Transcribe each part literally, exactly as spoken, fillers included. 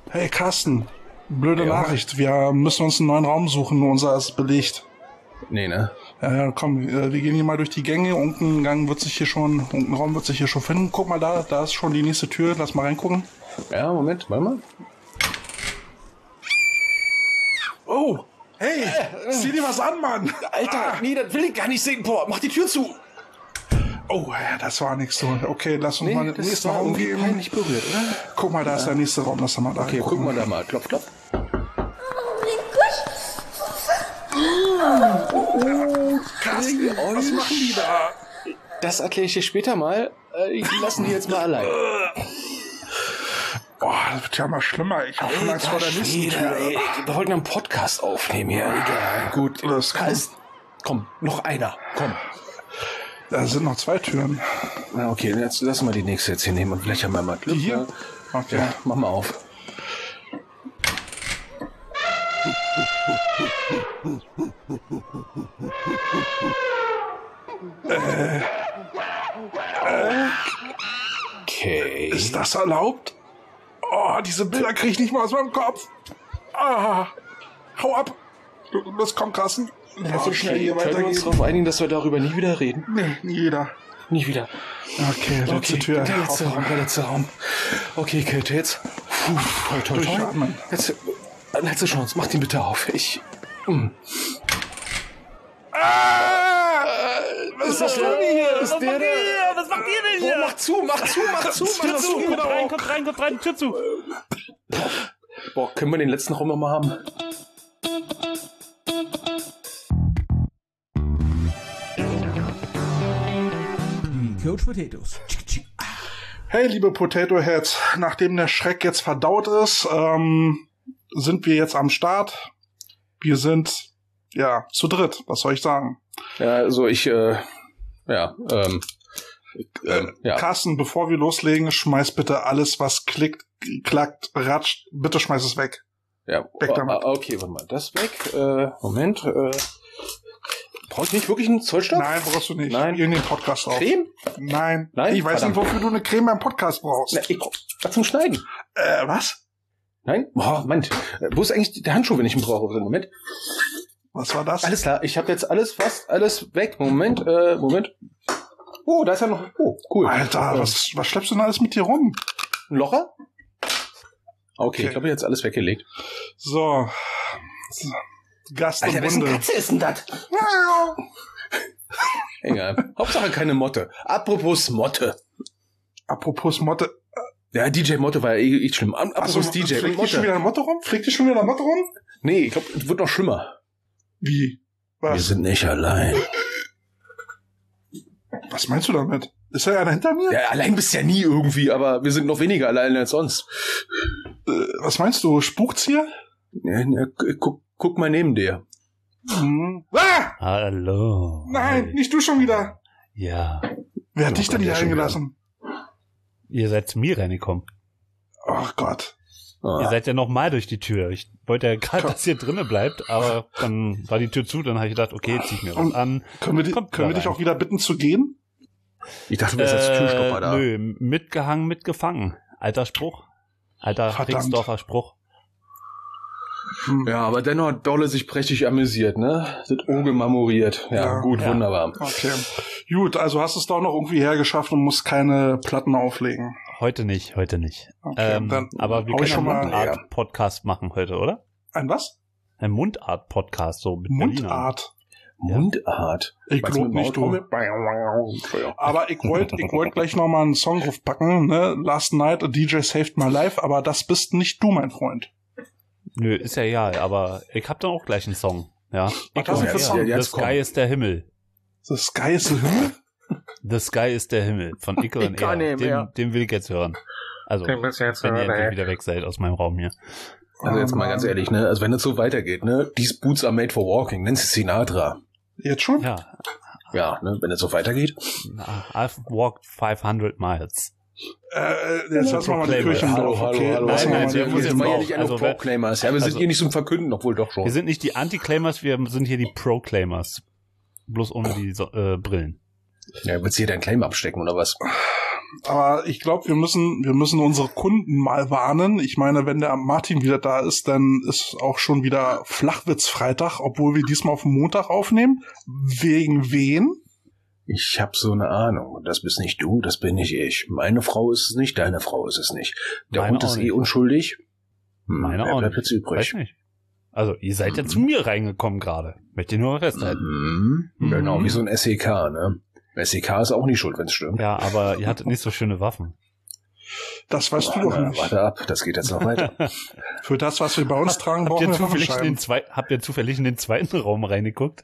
Hey Carsten, blöde Ja. Nachricht. Wir müssen uns einen neuen Raum suchen, nur unser ist belegt. Nee, ne? Ja, ja, komm, äh, wir gehen hier mal durch die Gänge. Irgendein Gang wird sich hier schon, irgendein Raum wird sich hier schon finden. Guck mal da, da ist schon die nächste Tür. Lass mal reingucken. Ja, Moment, warte mal. Oh, hey, zieh dir was an, Mann. Alter, nee, das will ich gar nicht sehen. Boah, mach die Tür zu. Oh, ja, das war nichts so. Okay, lass uns mal in den das nächsten war Raum irgendwie gehen. peinlich berührt, oder? Guck mal, da ist der nächste Raum. Lass mal da Okay, reingucken. gucken wir da mal. Klopf, klopf. Carsten, was machen die da? Das erkläre ich dir später mal. Äh, Ich lassen die jetzt mal allein. Boah, das wird ja mal schlimmer. Ich hab schon Angst vor der nächsten Schwede, Tür. ey, wir wollten einen Podcast aufnehmen hier. Egal, gut. Das kann- Heißt, komm, noch einer. Komm. Da sind noch zwei Türen. Na, okay, jetzt lass mal die nächste jetzt hier nehmen und vielleicht haben wir mal Glück. Die hier? Ne? Okay. Ja, mach mal auf. Okay. Ist das erlaubt? Oh, diese Bilder kriege ich nicht mal aus meinem Kopf. Ah, hau ab. Los, komm, Carsten. Lass uns schnell hier Können wir uns weitergehen. darauf einigen, dass wir darüber nie wieder reden? Nee, nie jeder. Nie wieder. Okay, letzte Okay, Tür. der letzte Aufmachen. Raum, der letzte Raum. Okay, Kälte, jetzt. Puh, toi, toi, toi. Durchatmen. Jetzt, äh, letzte Chance, mach den bitte auf. Ich. Mm. Ah! Was ist das denn hier? Ist der da? Was macht ihr denn Boah, hier? mach zu, mach zu, mach zu, mach Tür zu, zu. kommt rein, kommt rein, kommt rein, Tür zu. Boah, können wir den letzten Raum nochmal haben? Coach Potatoes. Hey, liebe Potato Heads, nachdem der Schreck jetzt verdaut ist, ähm, sind wir jetzt am Start. Wir sind, ja, zu dritt. Was soll ich sagen? Ja, also ich, äh, ja, ähm, ähm, ja. Carsten, bevor wir loslegen, schmeiß bitte alles, was klickt, klackt, ratscht, bitte schmeiß es weg. Ja, Weg damit. ah, okay, warte mal, das weg. Äh, Moment, äh, brauche ich nicht wirklich einen Zollstoff? Nein, brauchst du nicht. Nein. Hier in den Podcast drauf. Creme? Nein. Nein? Ich weiß Verdammt. nicht, wofür du eine Creme beim Podcast brauchst. Na, ich brauch was zum Schneiden. Äh, was? Nein? Boah, Moment. Äh, Wo ist eigentlich der Handschuh, wenn ich ihn brauche? Moment. Was war das? Alles klar, ich habe jetzt alles, fast alles weg. Moment, äh, Moment. Oh, da ist ja noch, oh, cool. Alter, Äh, was, was schleppst du denn alles mit dir rum? Ein Locher? Okay, Okay. ich glaube, jetzt alles weggelegt. So. so. Gast Alter, im wessen Bunde. Katze ist denn das? Egal. Hauptsache keine Motte. Apropos Motte. Apropos Motte. Ja, D J Motte war ja eh, eh schlimm. Am- Apropos D J und Fliegt dir schon Motte. wieder eine Motte rum? Fliegt dir schon wieder eine Motte rum? Nee, ich glaube, es wird noch schlimmer. Wie? Wir Was? sind nicht allein. Was meinst du damit? Ist da einer hinter mir? Ja, allein bist du ja nie irgendwie, aber wir sind noch weniger allein als sonst. Äh, was meinst du? Spukt's hier? Ja, ja, guck, guck mal neben dir. Hm. Ah! Hallo. Nein, nicht du schon wieder. Ja, Wer hat Oh dich denn Gott, hier der schon eingelassen? ihr seid zu mir reingekommen. Ach Gott. Ah. Ihr seid ja noch mal durch die Tür. Ich wollte ja gerade, dass ihr drinnen bleibt, aber dann war die Tür zu, dann habe ich gedacht, okay, zieh ich mir was Und an. Können wir, di Kommt können wir da dich rein. auch wieder bitten zu gehen? Ich dachte, du wärst als Türstopper da. Nö, mitgehangen, mitgefangen. Alter Spruch. Alter Verdammt. Rixdorfer Spruch. Hm. Ja, aber dennoch hat Dolle sich prächtig amüsiert, ne? Sind Oge marmoriert. Ja, Ja. gut, Ja. wunderbar. Okay. Gut, also hast du es doch noch irgendwie hergeschafft und musst keine Platten auflegen. Heute nicht, heute nicht. Okay, ähm, dann aber wir hau können ich ja schon einen mal Mundart-Podcast machen heute, oder? ein was? Ein Mundart-Podcast, so mit Berlinern. Mundart. Mundart. Ich Meinst du glaub mit nicht, du. Maultrommel? Entschuldigung. Aber ich wollte ich wollt gleich noch mal einen Song draufpacken, ne? Last Night a D J Saved My Life, aber das bist nicht du, mein Freund. Nö, ist ja egal, aber ich hab dann auch gleich einen Song. Ja. Was hast du für ja, Song? ja, The jetzt komm. Sky ist der Himmel. The Sky is the Himmel? The Sky ist der Himmel von Ickel Ich und kann Er. nicht mehr. Den, den will ich jetzt hören. Also, Den willst du jetzt wenn ihr hören, endlich ey. wieder weg seid aus meinem Raum hier. Also jetzt mal ganz ehrlich, ne? Also wenn es so weitergeht, ne? These boots are made for walking. Nancy Sinatra. Jetzt schon? Ja, Ja, ne? Wenn es so weitergeht. I've walked five hundred miles. Äh, jetzt lassen wir mal die Proclaimer. Kirche im Hallo, Dorf, hallo, okay? hallo. Lassen wir Nein, mal nein, die der Kirche muss im jetzt sind Dorf. wir ja auch. nicht alle Also, wer- Proclaimers. Ja, wir sind also- hier nicht zum Verkünden, obwohl doch schon. Wir sind nicht die Anti-Claimers, wir sind hier die Pro-Claimers. Bloß ohne die so äh, Brillen. Ja, willst du hier deinen Claim abstecken oder was? aber ich glaube, wir müssen, wir müssen unsere Kunden mal warnen. Ich meine, wenn der Martin wieder da ist, dann ist auch schon wieder Flachwitz-Freitag, obwohl wir diesmal auf den Montag aufnehmen. Wegen wen? Ich habe so eine Ahnung. Das bist nicht du, das bin nicht ich. Meine Frau ist es nicht, deine Frau ist es nicht. Der Meine Hund auch ist eh nicht. unschuldig. Hm, Meine wer auch bleibt nicht. jetzt übrig? Weiß nicht. Also, ihr seid ja zu mir reingekommen gerade. Möchte ich nur festhalten. Mhm. Mhm. Genau, wie so ein S E K, ne? S E K ist auch nicht schuld, wenn es stimmt. Ja, aber ihr hattet nicht so schöne Waffen. Das weißt du doch Na, nicht. warte ab, das geht jetzt noch weiter. Für das, was wir bei uns tragen, Habt brauchen ihr, wir zufällig in den Waffenscheiben. zwei, habt ihr zufällig in den zweiten Raum reingeguckt?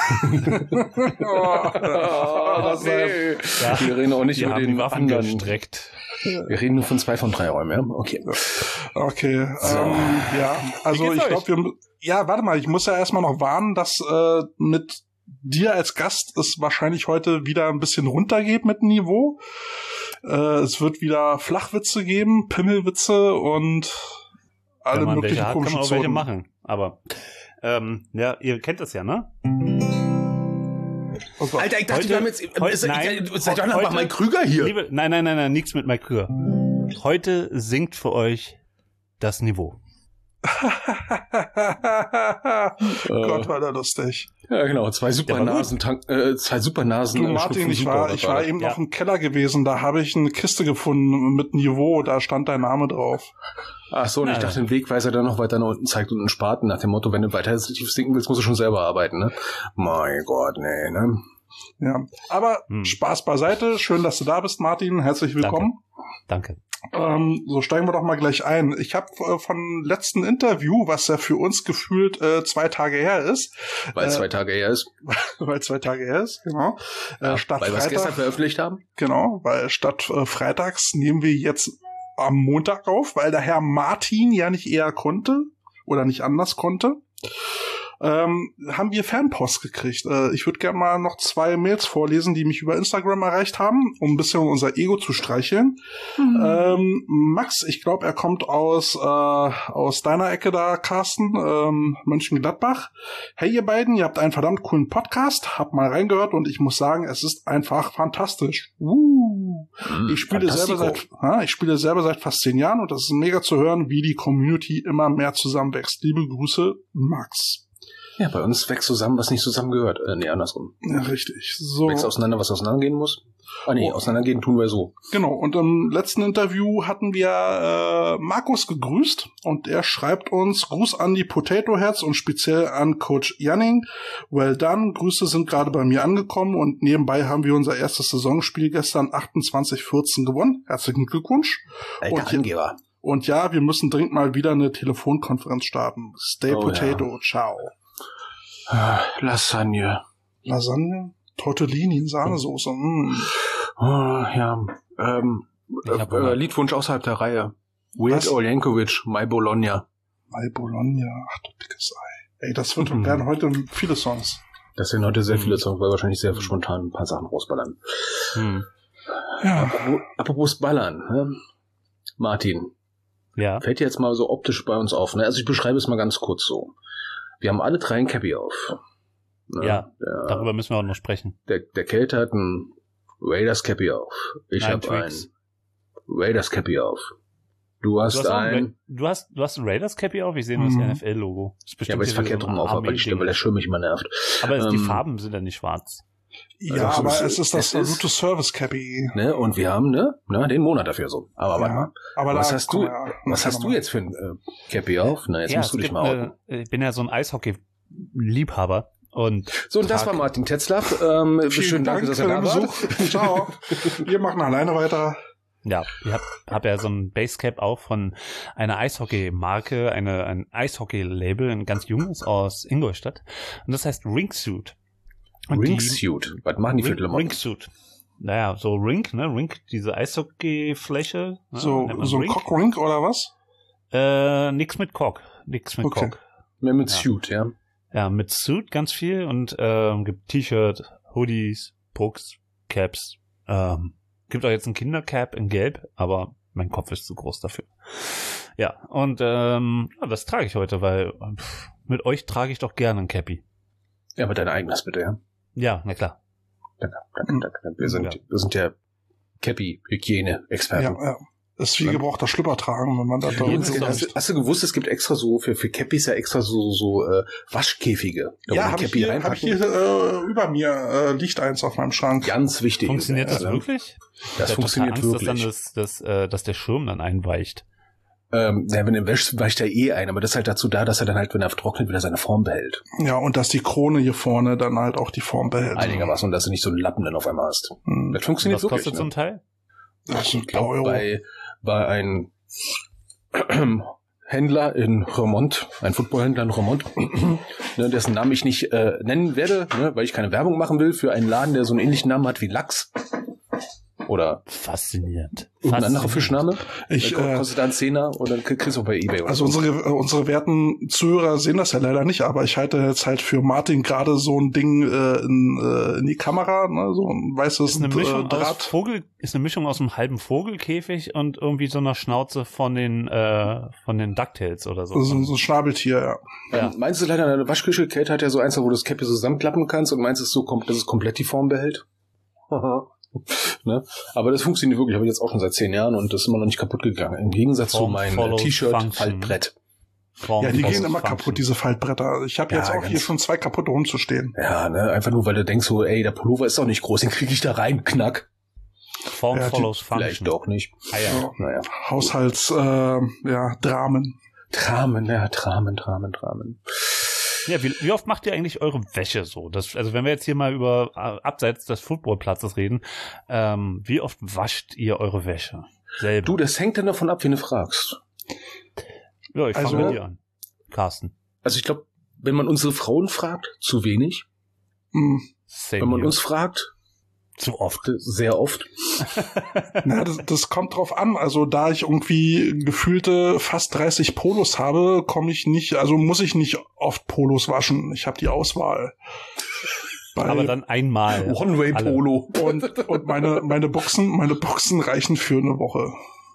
Oh, das nee. Ja. Wir reden auch nicht Die über haben den die Waffen anderen. gestreckt. Wir reden nur von zwei von drei Räumen, ja? Okay. Okay, So. ähm, ja, also Wie geht's ich glaube, wir, mu- ja, warte mal, ich muss ja erstmal noch warnen, dass äh, mit dir als Gast es wahrscheinlich heute wieder ein bisschen runtergeht mit dem Niveau. Äh, es wird wieder Flachwitze geben, Pimmelwitze und alle Wenn man möglichen welche hat, kann komischen man auch welche Zonen. machen. Aber, ähm, ja, ihr kennt das ja, ne? Oh Gott. Alter, ich dachte, Heute- wir haben jetzt... heute- ist- nein, ich- Seid doch einfach heute- mal Krüger hier. Liebe, nein, nein, nein, nein, nichts mit Mike Krüger. Heute sinkt für euch das Niveau. Gott, war der lustig. Ja, genau. Zwei Der war Supernasen, tank, äh, zwei Supernasen. Du äh, Martin, schnupfen ich super, war, oder ich was war das? eben Ja. noch im Keller gewesen, da habe ich eine Kiste gefunden mit Niveau, da stand dein Name drauf. Ach so, und ich Ja. dachte, den Wegweiser, der noch weiter nach unten zeigt und einen Spaten nach dem Motto, wenn du weiter tief sinken willst, musst du schon selber arbeiten, ne? Mein Gott, nee, ne? Ja, aber Hm. Spaß beiseite. Schön, dass du da bist, Martin. Herzlich willkommen. Danke. Ähm, so steigen wir doch mal gleich ein. Ich habe äh, von letzten Interview, was ja für uns gefühlt äh, zwei Tage her ist, Weil Äh, zwei Tage her ist. weil zwei Tage her ist, genau. Äh, statt weil wir es gestern Freitag, veröffentlicht haben. genau, weil statt äh, Freitags nehmen wir jetzt am Montag auf, weil der Herr Martin ja nicht eher konnte oder nicht anders konnte. Ähm, haben wir Fanpost gekriegt. Äh, ich würde gerne mal noch zwei Mails vorlesen, die mich über Instagram erreicht haben, um ein bisschen unser Ego zu streicheln. Mhm. Ähm, Max, ich glaube, er kommt aus äh, aus deiner Ecke da, Carsten, ähm, Mönchengladbach. Hey ihr beiden, ihr habt einen verdammt coolen Podcast, hab mal reingehört und ich muss sagen, es ist einfach fantastisch. Uh. Ich spiele selber seit ja, ich spiele selber seit fast zehn Jahren und das ist mega zu hören, wie die Community immer mehr zusammenwächst. Liebe Grüße, Max. Ja, bei uns wächst zusammen, was nicht zusammengehört. Äh, nee, andersrum. Ja, richtig. So. Wächst auseinander, was auseinandergehen muss. Ah nee, Oh. auseinandergehen tun wir so. Genau, und im letzten Interview hatten wir äh, Markus gegrüßt und er schreibt uns Gruß an die Potato Heads und speziell an Coach Janning. Well done, Grüße sind gerade bei mir angekommen und nebenbei haben wir unser erstes Saisonspiel gestern achtundzwanzig vierzehn gewonnen. Herzlichen Glückwunsch. Alter Und- Angeber. Und ja, wir müssen dringend mal wieder eine Telefonkonferenz starten. Stay Oh, Potato, ciao. Ah, Lasagne. Lasagne? Tortellini in Sahnesoße. Mm. Oh, ja. Ähm, Ich hab äh, Hunger. äh, Liedwunsch außerhalb der Reihe. Weird Was? Al Yankovic, My Bologna. My Bologna, ach du dickes Ei. Ey, das wird Mhm. werden heute viele Songs. Das sind heute sehr Mhm. viele Songs, weil wir wahrscheinlich sehr spontan ein paar Sachen rausballern. Hm. Ja. Apropos, apropos Ballern, ne? Martin, Ja. fällt dir jetzt mal so optisch bei uns auf. Ne? Also ich beschreibe es mal ganz kurz so. Wir haben alle drei ein Cappy auf. Ne? Ja, Der, Darüber müssen wir auch noch sprechen. der, der Kälte hat ein Raiders Cappy auf. Ich Nein, habe ein Twix. Raiders Cappy auf. Du hast, Du hast, auch ein, ein... Ra- du hast, du hast ein Raiders Cappy auf? Ich sehe nur das Mhm. N F L-Logo. Ja, aber ist verkehrt rum auf, weil, ich, weil der Schirm mich immer nervt. Aber es- die ähm, Farben sind ja nicht schwarz. Ja, Also, aber es- es ist das es ist- Route Service Cappy. Ne? Und wir haben ne, ne den Monat dafür so. Aber warte mal. Aber Was da hast kommen du, wir ja was nachher hast du noch jetzt für ein äh, Cappy auf? Na, jetzt ja, musst es du dich gibt mal outen. eine, ich bin ja so ein Eishockey-Liebhaber. Und So, und das trag- war Martin Tetzlaff. Ähm, mal. schönen Dank, dass er für da den war. Besuch. Ciao. Wir machen alleine weiter. Ja, ich hab, hab ja so ein Basecap auch von einer Eishockey-Marke, eine, ein Eishockey-Label, ein ganz junges aus Ingolstadt. Und das heißt Ringsuit. Und die- Ringsuit. Was machen die für Ring, Klamotten? Ringsuit. Naja, so Ring, ne? Ring, diese Eishockey-Fläche. Ne? So, Nennt man so ein Ring. Cockrink oder was? Äh, nix mit Cock. Nix mit Okay. Cock. Mit, mit Ja. Suit, ja. Ja, mit Suit ganz viel und ähm, gibt T-Shirt, Hoodies, Pucks, Caps. Ähm, gibt auch jetzt ein Kindercap in Gelb, aber mein Kopf ist zu groß dafür. Ja, und ähm, ja, das trage ich heute, weil pff, mit euch trage ich doch gerne ein Cappy. Ja, aber dein eigenes bitte, ja. Ja, na klar. Danke, danke, danke. Wir sind, Ja. wir sind ja Cappy-Hygiene-Experten. Ja, ja. Das ist wie gebrauchter Schlüpper tragen, wenn man da drin Hast, hast, hast du gewusst, es gibt extra so, für, für Cappies ja extra so, so äh, Waschkäfige. Ja, habe ich hier, hab ich hier äh, über mir, äh, liegt eins auf meinem Schrank. Ganz wichtig. Funktioniert das ja, wirklich? Das ich funktioniert Angst, wirklich. Dass, dann das, das, äh, dass der Schirm dann einweicht. Ähm, ja, wenn er wäscht, weicht er eh ein, aber das ist halt dazu da, dass er dann halt, wenn er trocknet, wieder seine Form behält. Ja, und dass die Krone hier vorne dann halt auch die Form behält. Einigermaßen, und dass du nicht so einen Lappen dann auf einmal hast. Hm. Das funktioniert Was wirklich. kostet ne? so ein Teil? Das sind Ich glaube, Euro. bei, bei einem Händler in Remont, ein Footballhändler in Remont, ne, dessen Namen ich nicht äh, nennen werde, ne, weil ich keine Werbung machen will, für einen Laden, der so einen ähnlichen Namen hat wie Lachs. Oder Faszinierend. irgendein anderer Fischname. Ich, äh, äh, kostet da einen Zehner oder kriegst du auch bei eBay oder Also so. unsere äh, unsere werten Zuhörer sehen das ja leider nicht, aber ich halte jetzt halt für Martin gerade so ein Ding äh, in, äh, in die Kamera, ne, so ein weißes Ist eine Mischung äh, Draht. aus Vogel, ist eine Mischung aus einem halben Vogelkäfig und irgendwie so einer Schnauze von den äh, von den DuckTales oder so. So, so ein Schnabeltier, ja. Ja. Ähm, meinst du leider, deine Waschküche, Kate hat ja so eins, wo du das Käppchen zusammenklappen kannst und meinst, es so kommt, dass es komplett die Form behält? Ne? Aber das funktioniert wirklich, habe ich jetzt auch schon seit zehn Jahren und das ist immer noch nicht kaputt gegangen. Im Gegensatz Form zu meinem follows T-Shirt function. Faltbrett. Form Ja, die follows gehen immer function. kaputt, diese Faltbretter. Ich habe Ja, jetzt auch ganz- hier schon zwei kaputte rumzustehen. Ja, ne, einfach nur, weil du denkst so, ey, der Pullover ist doch nicht groß, den kriege ich da rein, knack. Form Ja, die- follows Vielleicht function. doch nicht. Ah, ja. Ja. Naja. Haushalts, äh, ja, Dramen. Dramen, ja, Dramen, Dramen, Dramen. Ja, wie, wie oft macht ihr eigentlich eure Wäsche so? Das, also wenn wir jetzt hier mal über äh, abseits des Footballplatzes reden, ähm, wie oft wascht ihr eure Wäsche selber? Du, das hängt dann davon ab, wen du fragst. ja, ich fange also- mit dir an. Carsten. Also ich glaube, wenn man unsere Frauen fragt, zu wenig. Hm. Same Wenn man here. uns fragt, zu oft. sehr oft. Na, das, das kommt drauf an. Also da ich irgendwie gefühlte fast dreißig Polos habe, komme ich nicht, also muss ich nicht oft Polos waschen. Ich habe die Auswahl. Bei, Aber dann einmal. One-Way-Polo. und und meine meine Boxen, meine Boxen reichen für eine Woche.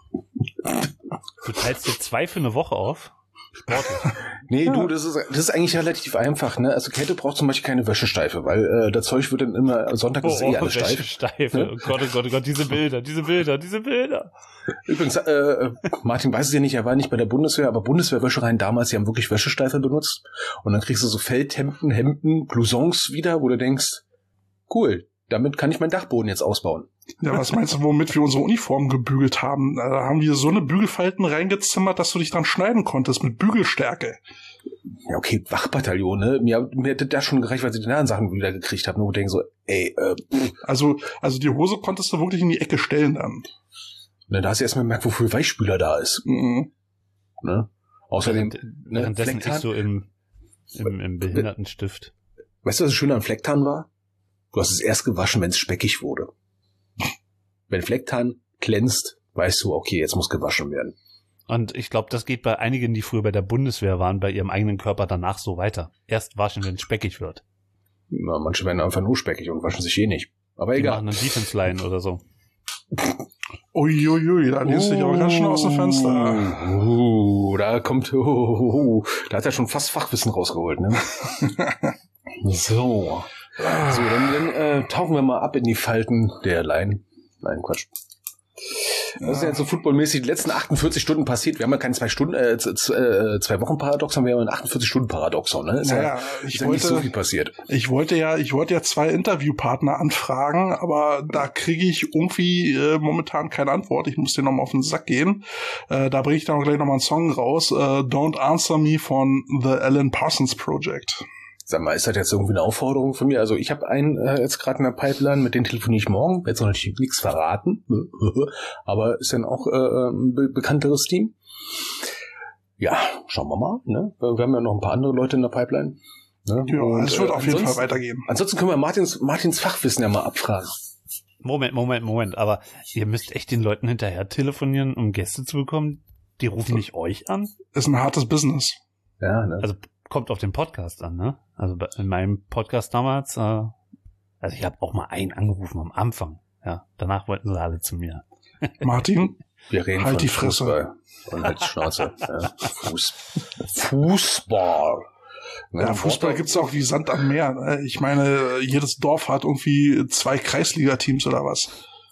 Du teilst dir zwei für eine Woche auf? Sportlich. Nee, du, das ist, das ist eigentlich relativ einfach, ne? Also Käthe braucht zum Beispiel keine Wäschesteife, weil äh, das Zeug wird dann immer, Sonntag ist eh alles steif. Steife. Ne? Oh Gott, oh Gott, oh Gott, diese Bilder, diese Bilder, diese Bilder. Übrigens, äh, Martin weiß es ja nicht, er war nicht bei der Bundeswehr, aber Bundeswehrwäschereien damals, die haben wirklich Wäschesteife benutzt. Und dann kriegst du so Feldhemden, Hemden, Blousons wieder, wo du denkst, cool, damit kann ich meinen Dachboden jetzt ausbauen. Ja, was meinst du, womit wir unsere Uniformen gebügelt haben? Da haben wir so eine Bügelfalten reingezimmert, dass du dich dran schneiden konntest mit Bügelstärke. Ja, okay, Wachbataillon, ne? Mir, mir hätte das schon gereicht, weil sie die anderen Sachen wieder gekriegt haben. Nur denken so, ey, äh, Also, also die Hose konntest du wirklich in die Ecke stellen dann. ne, da hast du erstmal gemerkt, wofür Weichspüler da ist. Mhm. Ne? Außerdem, Während, ne, währenddessen ich Flecktarn. so im, im, im Behindertenstift. Weißt du, was das Schöne am Flecktarn war? Du hast es erst gewaschen, wenn es speckig wurde. Wenn Flecktarn glänzt, weißt du, okay, jetzt muss gewaschen werden. Und ich glaube, das geht bei einigen, die früher bei der Bundeswehr waren, bei ihrem eigenen Körper danach so weiter. Erst waschen, wenn es speckig wird. Na, manche werden einfach nur speckig und waschen sich eh nicht. Aber Die egal. machen einen Defense Line oder so. Uiuiui, da lehnst du dich aber ganz schön aus dem Fenster. Uh, da kommt, uh, uh, uh, da hat er schon fast Fachwissen rausgeholt, ne? So. So, dann, dann äh, tauchen wir mal ab in die Falten der Leinen. Nein, Quatsch. Was ist ja jetzt so footballmäßig die letzten achtundvierzig Stunden passiert? Wir haben ja keine zwei Stunden, äh, z- z- äh, zwei Wochen Paradoxon, wir haben ein achtundvierzig Stunden Paradoxon, ne? Ist ja, Naja, ist ich ja nicht so wollte, viel passiert. ich wollte ja, ich wollte ja zwei Interviewpartner anfragen, aber da kriege ich irgendwie äh, momentan keine Antwort. Ich muss dir nochmal auf den Sack gehen. Äh, da bringe ich dann auch gleich nochmal einen Song raus. Äh, Don't Answer Me von The Alan Parsons Project. Sag mal, ist das jetzt irgendwie eine Aufforderung von mir? Also ich habe einen äh, jetzt gerade in der Pipeline, mit dem telefoniere ich morgen. Werde jetzt noch natürlich nichts verraten, aber ist dann auch äh, ein be- bekannteres Team. Ja, schauen wir mal. Ne? Wir haben ja noch ein paar andere Leute in der Pipeline. Ne? Ja, Und, es wird äh, auf jeden Fall ansonsten- weitergehen. Ansonsten können wir Martins, Martins Fachwissen ja mal abfragen. Moment, Moment, Moment. Aber ihr müsst echt den Leuten hinterher telefonieren, um Gäste zu bekommen. Die rufen nicht euch an. Ist ein hartes Business. Ja, ne? Also kommt auf den Podcast an, ne? Also bei- in meinem Podcast damals, äh, also ich habe auch mal einen angerufen am Anfang. Ja, danach wollten sie alle zu mir. Martin, Wir reden halt von die Fresse. Fußball. Und halt die Schnauze. ja. Fuß, Fußball. Ne, ja, Fußball Worte- gibt's auch wie Sand am Meer. Ne? Ich meine, jedes Dorf hat irgendwie zwei Kreisliga-Teams oder was.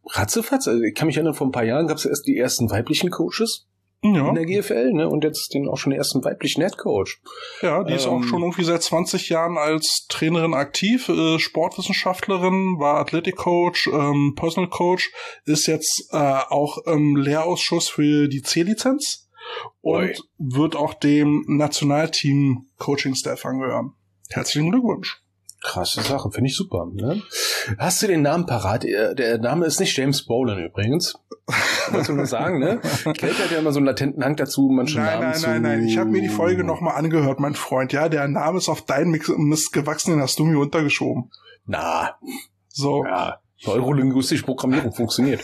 ratzefatz. Also ich kann mich erinnern, vor ein paar Jahren gab es erst die ersten weiblichen Coaches. Ja. In der G F L, ne? Und jetzt den auch schon den ersten weiblichen Headcoach. Ja, die ist ähm, auch schon irgendwie seit zwanzig Jahren als Trainerin aktiv, äh, Sportwissenschaftlerin, war Athletikcoach, ähm, Personal Coach, ist jetzt äh, auch im Lehrausschuss für die C-Lizenz und Oi. wird auch dem Nationalteam Coaching-Staff angehören. Herzlichen Glückwunsch. Krasse Sache, finde ich super. Ne? Hast du den Namen parat? Der, der Name ist nicht James Brolin übrigens. Wolltest du nur sagen, ne? Kate hat ja immer so einen latenten Hang dazu, manche Nein, Namen nein, zu... nein, nein. Ich habe mir die Folge nochmal angehört, mein Freund. Ja, der Name ist auf deinen Mix- Mist gewachsen, den hast du mir untergeschoben. Na, So. ja. Neurolinguistische Programmierung funktioniert. Ich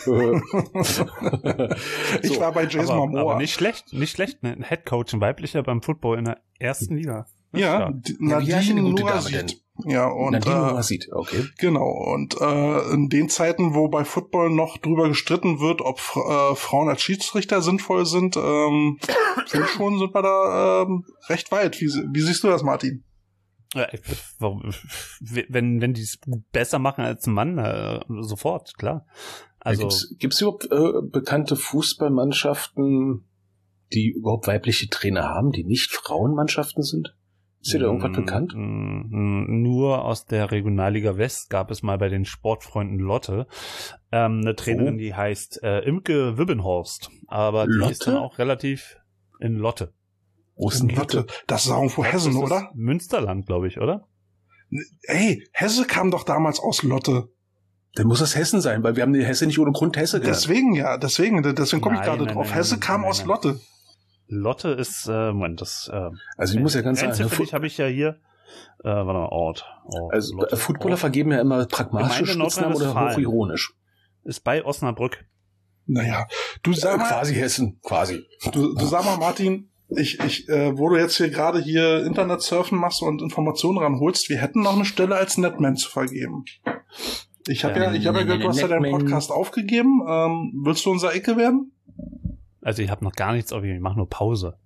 war bei Jason aber, Momoa. aber nicht schlecht, nicht schlecht. Ne? Ein Headcoach, ein weiblicher beim Football in der ersten Liga. Das ist Ja, stark. die- Ja, wie heißt denn die Nadine gute Dame Nourasid. Ja, und Nadine äh, Nourasid, okay. genau. Und äh, in den Zeiten, wo bei Football noch drüber gestritten wird, ob äh, Frauen als Schiedsrichter sinnvoll sind, ähm, sind schon sind wir da ähm, recht weit. Wie, wie siehst du das, Martin? Ja, ich- warum- wenn wenn die es besser machen als ein Mann, äh, sofort, klar. Also Gibt's, gibt's überhaupt äh, bekannte Fußballmannschaften, die überhaupt weibliche Trainer haben, die nicht Frauenmannschaften sind? Ist dir da irgendwas Mm, bekannt? mm, Nur aus der Regionalliga West gab es mal bei den Sportfreunden Lotte ähm, eine Trainerin, Oh. die heißt äh, Imke Wibbenhorst. Aber die Lotte? ist dann auch relativ in Lotte. Wo ist denn Lotte, das ist irgendwo Hessen, Das ist oder? Münsterland, glaube ich, oder? Ey, Hesse kam doch damals aus Lotte. Dann muss das Hessen sein, weil wir haben die Hesse nicht ohne Grund Hesse genannt. Deswegen ja, deswegen, deswegen komme ich Nein, gerade nein, drauf. nein, Hesse nein, kam nein, aus nein. Lotte. Lotte ist, äh, Moment, das, äh, Also ich muss ja ganz sagen, ne, zufällig habe ich ja hier, äh, warte mal, Ort. Ort also Lotte, äh, Footballer Ort. vergeben ja immer pragmatische Gemeinde Spitznamen oder Nordrhein-Westfalen. hochironisch. Ist bei Osnabrück. Naja, du Äh, sag mal, quasi Hessen, quasi. du, du sag mal, Martin, ich, ich, äh, wo du jetzt hier gerade hier Internet surfen machst und Informationen ranholst, wir hätten noch eine Stelle als Netman zu vergeben. Ich habe ja, Ja, ich habe ja gehört, du hast ja deinen Netman. Podcast aufgegeben. Ähm, willst du unser Ecke werden? Also ich habe noch gar nichts auf ich mache nur Pause.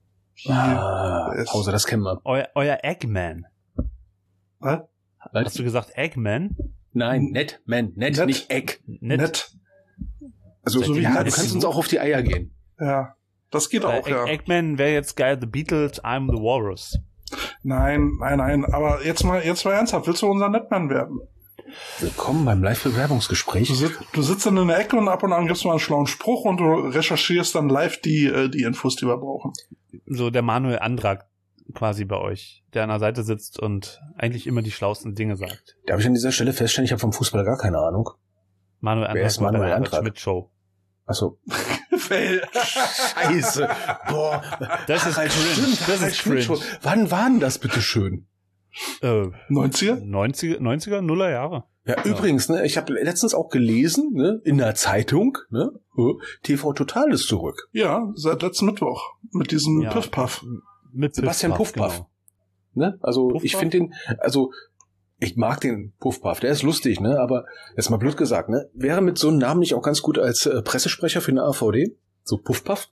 Ah, ist- Pause, das kennen wir. Euer, euer Eggman. Was? Hast du gesagt Eggman? Nein, nett, man, nett, Nett. nicht Egg. Nett. Nett. Also So wie ja, du Netz. kannst uns auch auf die Eier gehen. Ja, das geht Äh, auch, ja. Egg- Eggman wäre jetzt geil. The Beatles, I'm the Walrus. Nein, nein, nein. Aber jetzt mal, jetzt mal ernsthaft. Willst du unser Netman werden? Willkommen beim Live-Bewerbungsgespräch. Du, sit, du sitzt dann in der Ecke und ab und an gibst du mal einen schlauen Spruch und du recherchierst dann live die, äh, die Infos, die wir brauchen. So der Manuel Andrak quasi bei euch, der an der Seite sitzt und eigentlich immer die schlauesten Dinge sagt. Darf ich an dieser Stelle feststellen, ich habe vom Fußball gar keine Ahnung. Manuel Wer ist Manuel bei der Andrak? Schmidt-Show. Achso. Fail. Scheiße. Boah. Das ist Harald cringe. Stimmt, Das Harald ist Schmidt cringe. schon. Wann war denn das bitte schön? Äh, neunziger? neunziger, neunziger, Nuller Jahre. Ja, übrigens, ne, ich habe letztens auch gelesen, ne, in der Zeitung, ne, äh, T V Total ist zurück. Ja, seit letzten Mittwoch. Mit diesem Ja. Piff-Puff. Mit Sebastian Puffpuff. Genau. Ne? Also Puffpuff? ich finde den, also ich mag den Puffpuff, der ist lustig, ne, aber jetzt mal blöd gesagt, ne, wäre mit so einem Namen nicht auch ganz gut als äh, Pressesprecher für eine A V D? So Puffpuff?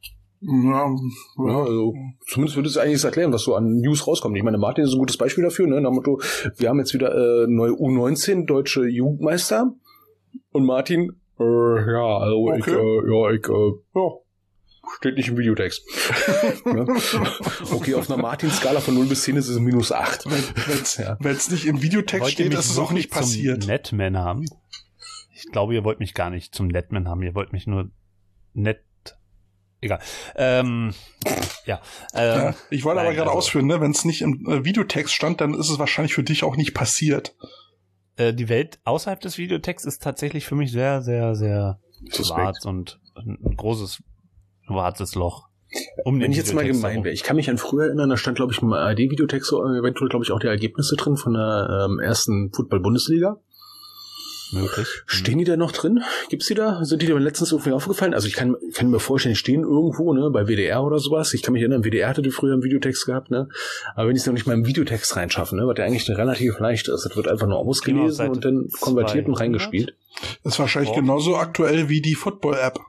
Ja, Ja, also zumindest würde es eigentlich erklären, was so an News rauskommt. Ich meine, Martin ist ein gutes Beispiel dafür, ne? Nach dem Motto, wir haben jetzt wieder äh, neue U neunzehn deutsche Jugendmeister und Martin, äh, ja, also ich, Okay. äh, ja, ich, äh, ja. steht nicht im Videotext. Ne? Okay, auf einer Martin-Skala von null bis zehn ist es minus acht. Wenn es Ja. nicht im Videotext Wollt ihr steht, mich ist es auch nicht wirklich passiert. Zum Netman haben? Ich glaube, ihr wollt mich gar nicht zum Netman haben. Ihr wollt mich nur nett. Egal. Ähm, ja. Ähm, Ja, ich wollte aber nein, gerade also- ausführen, ne, wenn es nicht im äh, Videotext stand, dann ist es wahrscheinlich für dich auch nicht passiert. äh, die Welt außerhalb des Videotexts ist tatsächlich für mich sehr, sehr, sehr Suspekt. schwarz und ein ein großes schwarzes Loch. Um Wenn den ich jetzt mal Videotext gemein herum. wäre, ich kann mich an früher erinnern, da stand, glaube ich, im A R D-Videotext so eventuell, glaube ich, auch die Ergebnisse drin von der ähm, ersten Football-Bundesliga. Möglich. Stehen die da noch drin? Gibt's die da? Sind die dir letztens irgendwie aufgefallen? Also ich kann, kann mir vorstellen, die stehen irgendwo, ne, bei W D R oder sowas. Ich kann mich erinnern, W D R hatte die früher im Videotext gehabt, ne. Aber wenn ich es noch nicht mal im Videotext reinschaffen, ne, was ja eigentlich relativ leicht ist, das wird einfach nur ausgelesen Seite und dann konvertiert und zweihundert. reingespielt. Ist wahrscheinlich Boah. genauso aktuell wie die Football-App.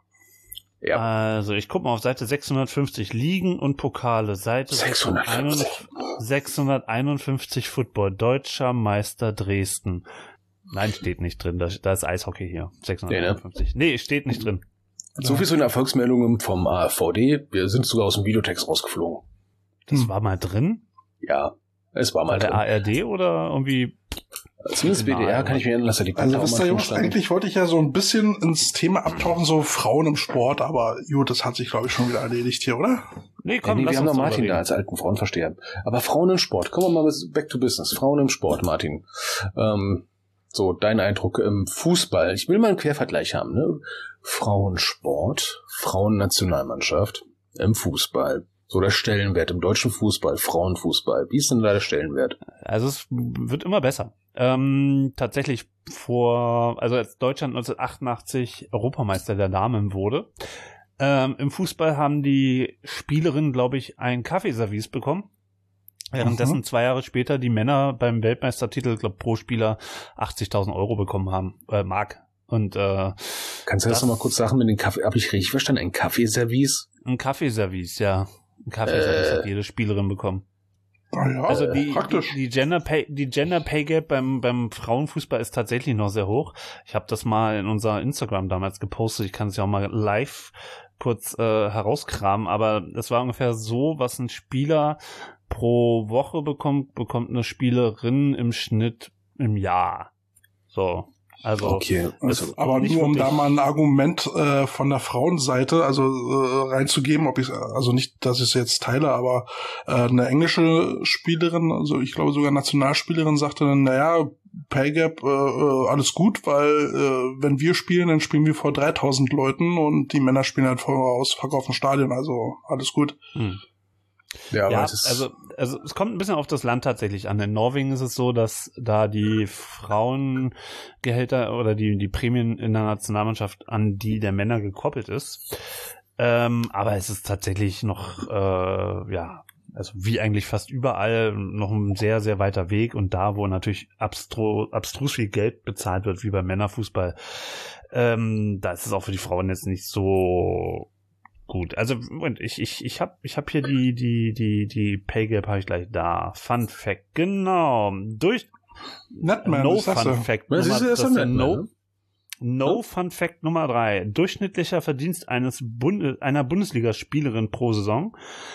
Ja. Also ich gucke mal auf Seite sechshundertfünfzig Ligen und Pokale. Seite sechshundertfünfzig. sechshunderteinundfünfzig Football. Deutscher Meister Dresden. Nein, steht nicht drin. Da, da ist Eishockey hier. sechshundertfünfzig. Nee, ne? Nee, steht nicht drin. So viel zu den Erfolgsmeldungen vom A F V D. Wir sind sogar aus dem Videotext rausgeflogen. Das hm. war mal drin? Ja, es war mal war drin. Der A R D oder irgendwie... Zumindest B D R kann ich mir erinnern, dass er die Also wisst ihr, Jungs, eigentlich wollte ich ja so ein bisschen ins Thema abtauchen, so Frauen im Sport, aber gut, das hat sich, glaube ich, schon wieder erledigt hier, oder? Nee, komm, ja, nee, wir haben noch Martin da als alten Frauenversteher. Aber Frauen im Sport, kommen wir mal back to business. Frauen im Sport, Martin. Ähm, so, dein Eindruck im Fußball. Ich will mal einen Quervergleich haben, ne? Frauensport, Frauennationalmannschaft im Fußball. So der Stellenwert im deutschen Fußball, Frauenfußball. Wie ist denn da der Stellenwert? Also es wird immer besser. Ähm, tatsächlich vor, also als Deutschland neunzehnhundertachtundachtzig Europameister der Damen wurde, ähm, im Fußball haben die Spielerinnen, glaube ich, ein Kaffeeservice bekommen. Währenddessen mhm. zwei Jahre später die Männer beim Weltmeistertitel, glaube pro Spieler achtzigtausend Euro bekommen haben, äh, Mark. Und äh, kannst du das, das nochmal kurz sagen mit dem Kaffee? Habe ich richtig verstanden? Ein Kaffeeservice? Ein Kaffeeservice, ja. Ein Kaffeeservice äh. hat jede Spielerin bekommen. Oh ja, also die, praktisch. Die, die Gender Pay, die Gender Pay Gap beim beim Frauenfußball ist tatsächlich noch sehr hoch. Ich habe das mal in unser Instagram damals gepostet. Ich kann es ja auch mal live kurz äh, herauskramen, aber das war ungefähr so, was ein Spieler pro Woche bekommt, bekommt eine Spielerin im Schnitt im Jahr. So. Also, okay. also aber nur um da mal ein Argument äh, von der Frauenseite, also äh, reinzugeben, ob ich also nicht, dass ich es jetzt teile, aber äh, eine englische Spielerin, also ich glaube sogar Nationalspielerin, sagte dann, naja, Pay Gap, äh, alles gut, weil äh, wenn wir spielen, dann spielen wir vor dreitausend Leuten und die Männer spielen halt vor ausverkauftem Stadion, also alles gut. Hm. Ja, aber ja es ist also, also es kommt ein bisschen auf das Land tatsächlich an. In Norwegen ist es so, dass da die Frauengehälter oder die, die Prämien in der Nationalmannschaft an die der Männer gekoppelt ist. Ähm, aber es ist tatsächlich noch, äh, ja, also wie eigentlich fast überall noch ein sehr, sehr weiter Weg. Und da, wo natürlich abstru- abstrus viel Geld bezahlt wird, wie beim Männerfußball, ähm, da ist es auch für die Frauen jetzt nicht so gut. Also Moment, ich ich ich habe ich habe hier die die die die Pay Gap habe ich gleich da. Fun Fact, genau. Durch Netman, No Fun so. Fact. Was Nummer, ist das das Netman, No ne? No ja? Fun Fact Nummer drei. Durchschnittlicher Verdienst eines Bund einer Bundesligaspielerin pro Saison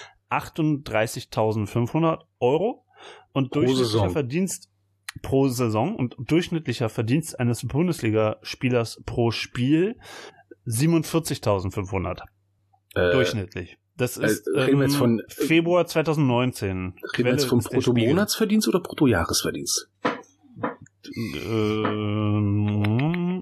achtunddreißigtausendfünfhundert Euro und pro durchschnittlicher Saison. Verdienst pro Saison und durchschnittlicher Verdienst eines Bundesligaspielers pro Spiel siebenundvierzigtausendfünfhundert. Äh, Durchschnittlich. Das ist äh, reden wir jetzt von, Februar zweitausendneunzehn. Reden wir jetzt von Brutto-Monatsverdienst oder Brutto-Jahresverdienst? Ähm,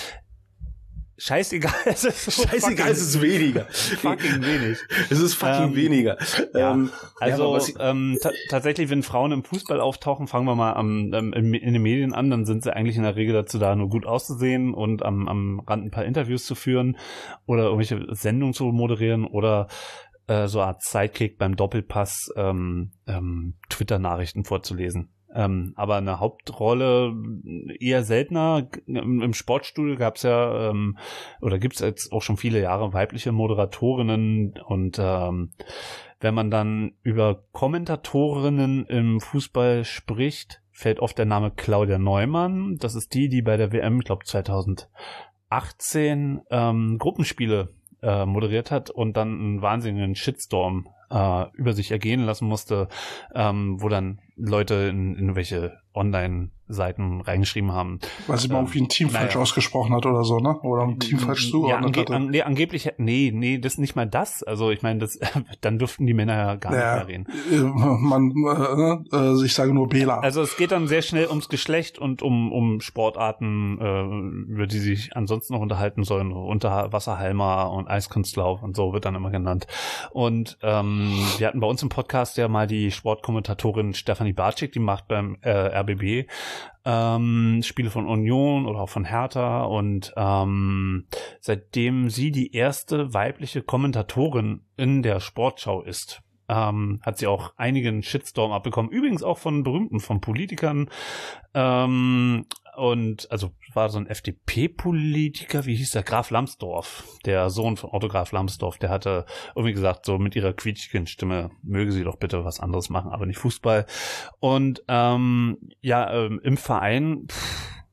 scheißegal. Es ist so scheißegal, fucking, es ist weniger. Fucking wenig. Es ist fucking ähm, weniger. Ja, ähm, also ja, ich, ähm, t- tatsächlich, wenn Frauen im Fußball auftauchen, fangen wir mal am, ähm, in, in den Medien an, dann sind sie eigentlich in der Regel dazu da, nur gut auszusehen und am, am Rand ein paar Interviews zu führen oder irgendwelche Sendungen zu moderieren oder äh, so eine Art Sidekick beim Doppelpass ähm, ähm, Twitter-Nachrichten vorzulesen. Ähm, aber eine Hauptrolle eher seltener. Im, im Sportstudio gab es ja ähm, oder gibt es jetzt auch schon viele Jahre weibliche Moderatorinnen und ähm, wenn man dann über Kommentatorinnen im Fußball spricht, fällt oft der Name Claudia Neumann. Das ist die, die bei der W M, ich glaube zweitausendachtzehn ähm, Gruppenspiele äh, moderiert hat und dann einen wahnsinnigen Shitstorm äh, über sich ergehen lassen musste, ähm, wo dann Leute in, in welche Online-Seiten reingeschrieben haben. Weil sie mal ähm, irgendwie ein Team naja. falsch ausgesprochen hat oder so, ne? Oder ein Team falsch zugeordnet ja, ange- hatte. an, nee, angeblich, nee, nee, das ist nicht mal das. Also ich meine, das, dann dürften die Männer ja gar ja, nicht mehr reden. Man, äh, äh, ich sage nur Bela. Also es geht dann sehr schnell ums Geschlecht und um, um Sportarten, äh, über die sich ansonsten noch unterhalten sollen. Unterwasserhalmer und Eiskunstlauf und so wird dann immer genannt. Und ähm, wir hatten bei uns im Podcast ja mal die Sportkommentatorin Stefanie Bartschik, die macht beim äh, R B B ähm, Spiele von Union oder auch von Hertha und ähm, seitdem sie die erste weibliche Kommentatorin in der Sportschau ist, ähm, hat sie auch einigen Shitstorm abbekommen. Übrigens auch von Berühmten, von Politikern. Ähm, und also war so ein F D P-Politiker, wie hieß der? Graf Lambsdorff, der Sohn von Otto Graf Lambsdorff, der hatte irgendwie gesagt, so mit ihrer quietschigen Stimme möge sie doch bitte was anderes machen, aber nicht Fußball. Und ähm, ja, ähm, im Verein pff,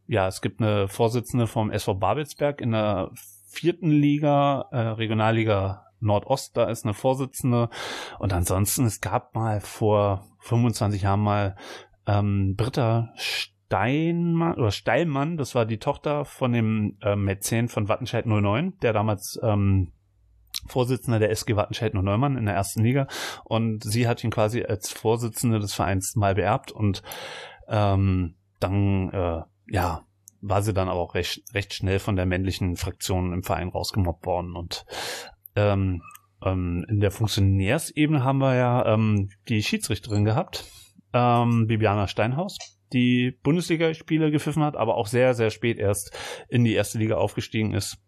ja, es gibt eine Vorsitzende vom S V Babelsberg in der vierten Liga, äh, Regionalliga Nordost, da ist eine Vorsitzende. Und ansonsten, es gab mal vor fünfundzwanzig Jahren mal ähm, Britta Steinmann oder Steilmann, das war die Tochter von dem äh, Mäzen von Wattenscheid null neun, der damals ähm, Vorsitzender der S G Wattenscheid null neun in der ersten Liga. Und sie hat ihn quasi als Vorsitzende des Vereins mal beerbt und ähm, dann, äh, ja, war sie dann aber auch recht, recht schnell von der männlichen Fraktion im Verein rausgemobbt worden. Und ähm, ähm, in der Funktionärsebene haben wir ja ähm, die Schiedsrichterin gehabt, ähm, Bibiana Steinhaus, die Bundesligaspiele gepfiffen hat, aber auch sehr, sehr spät erst in die erste Liga aufgestiegen ist.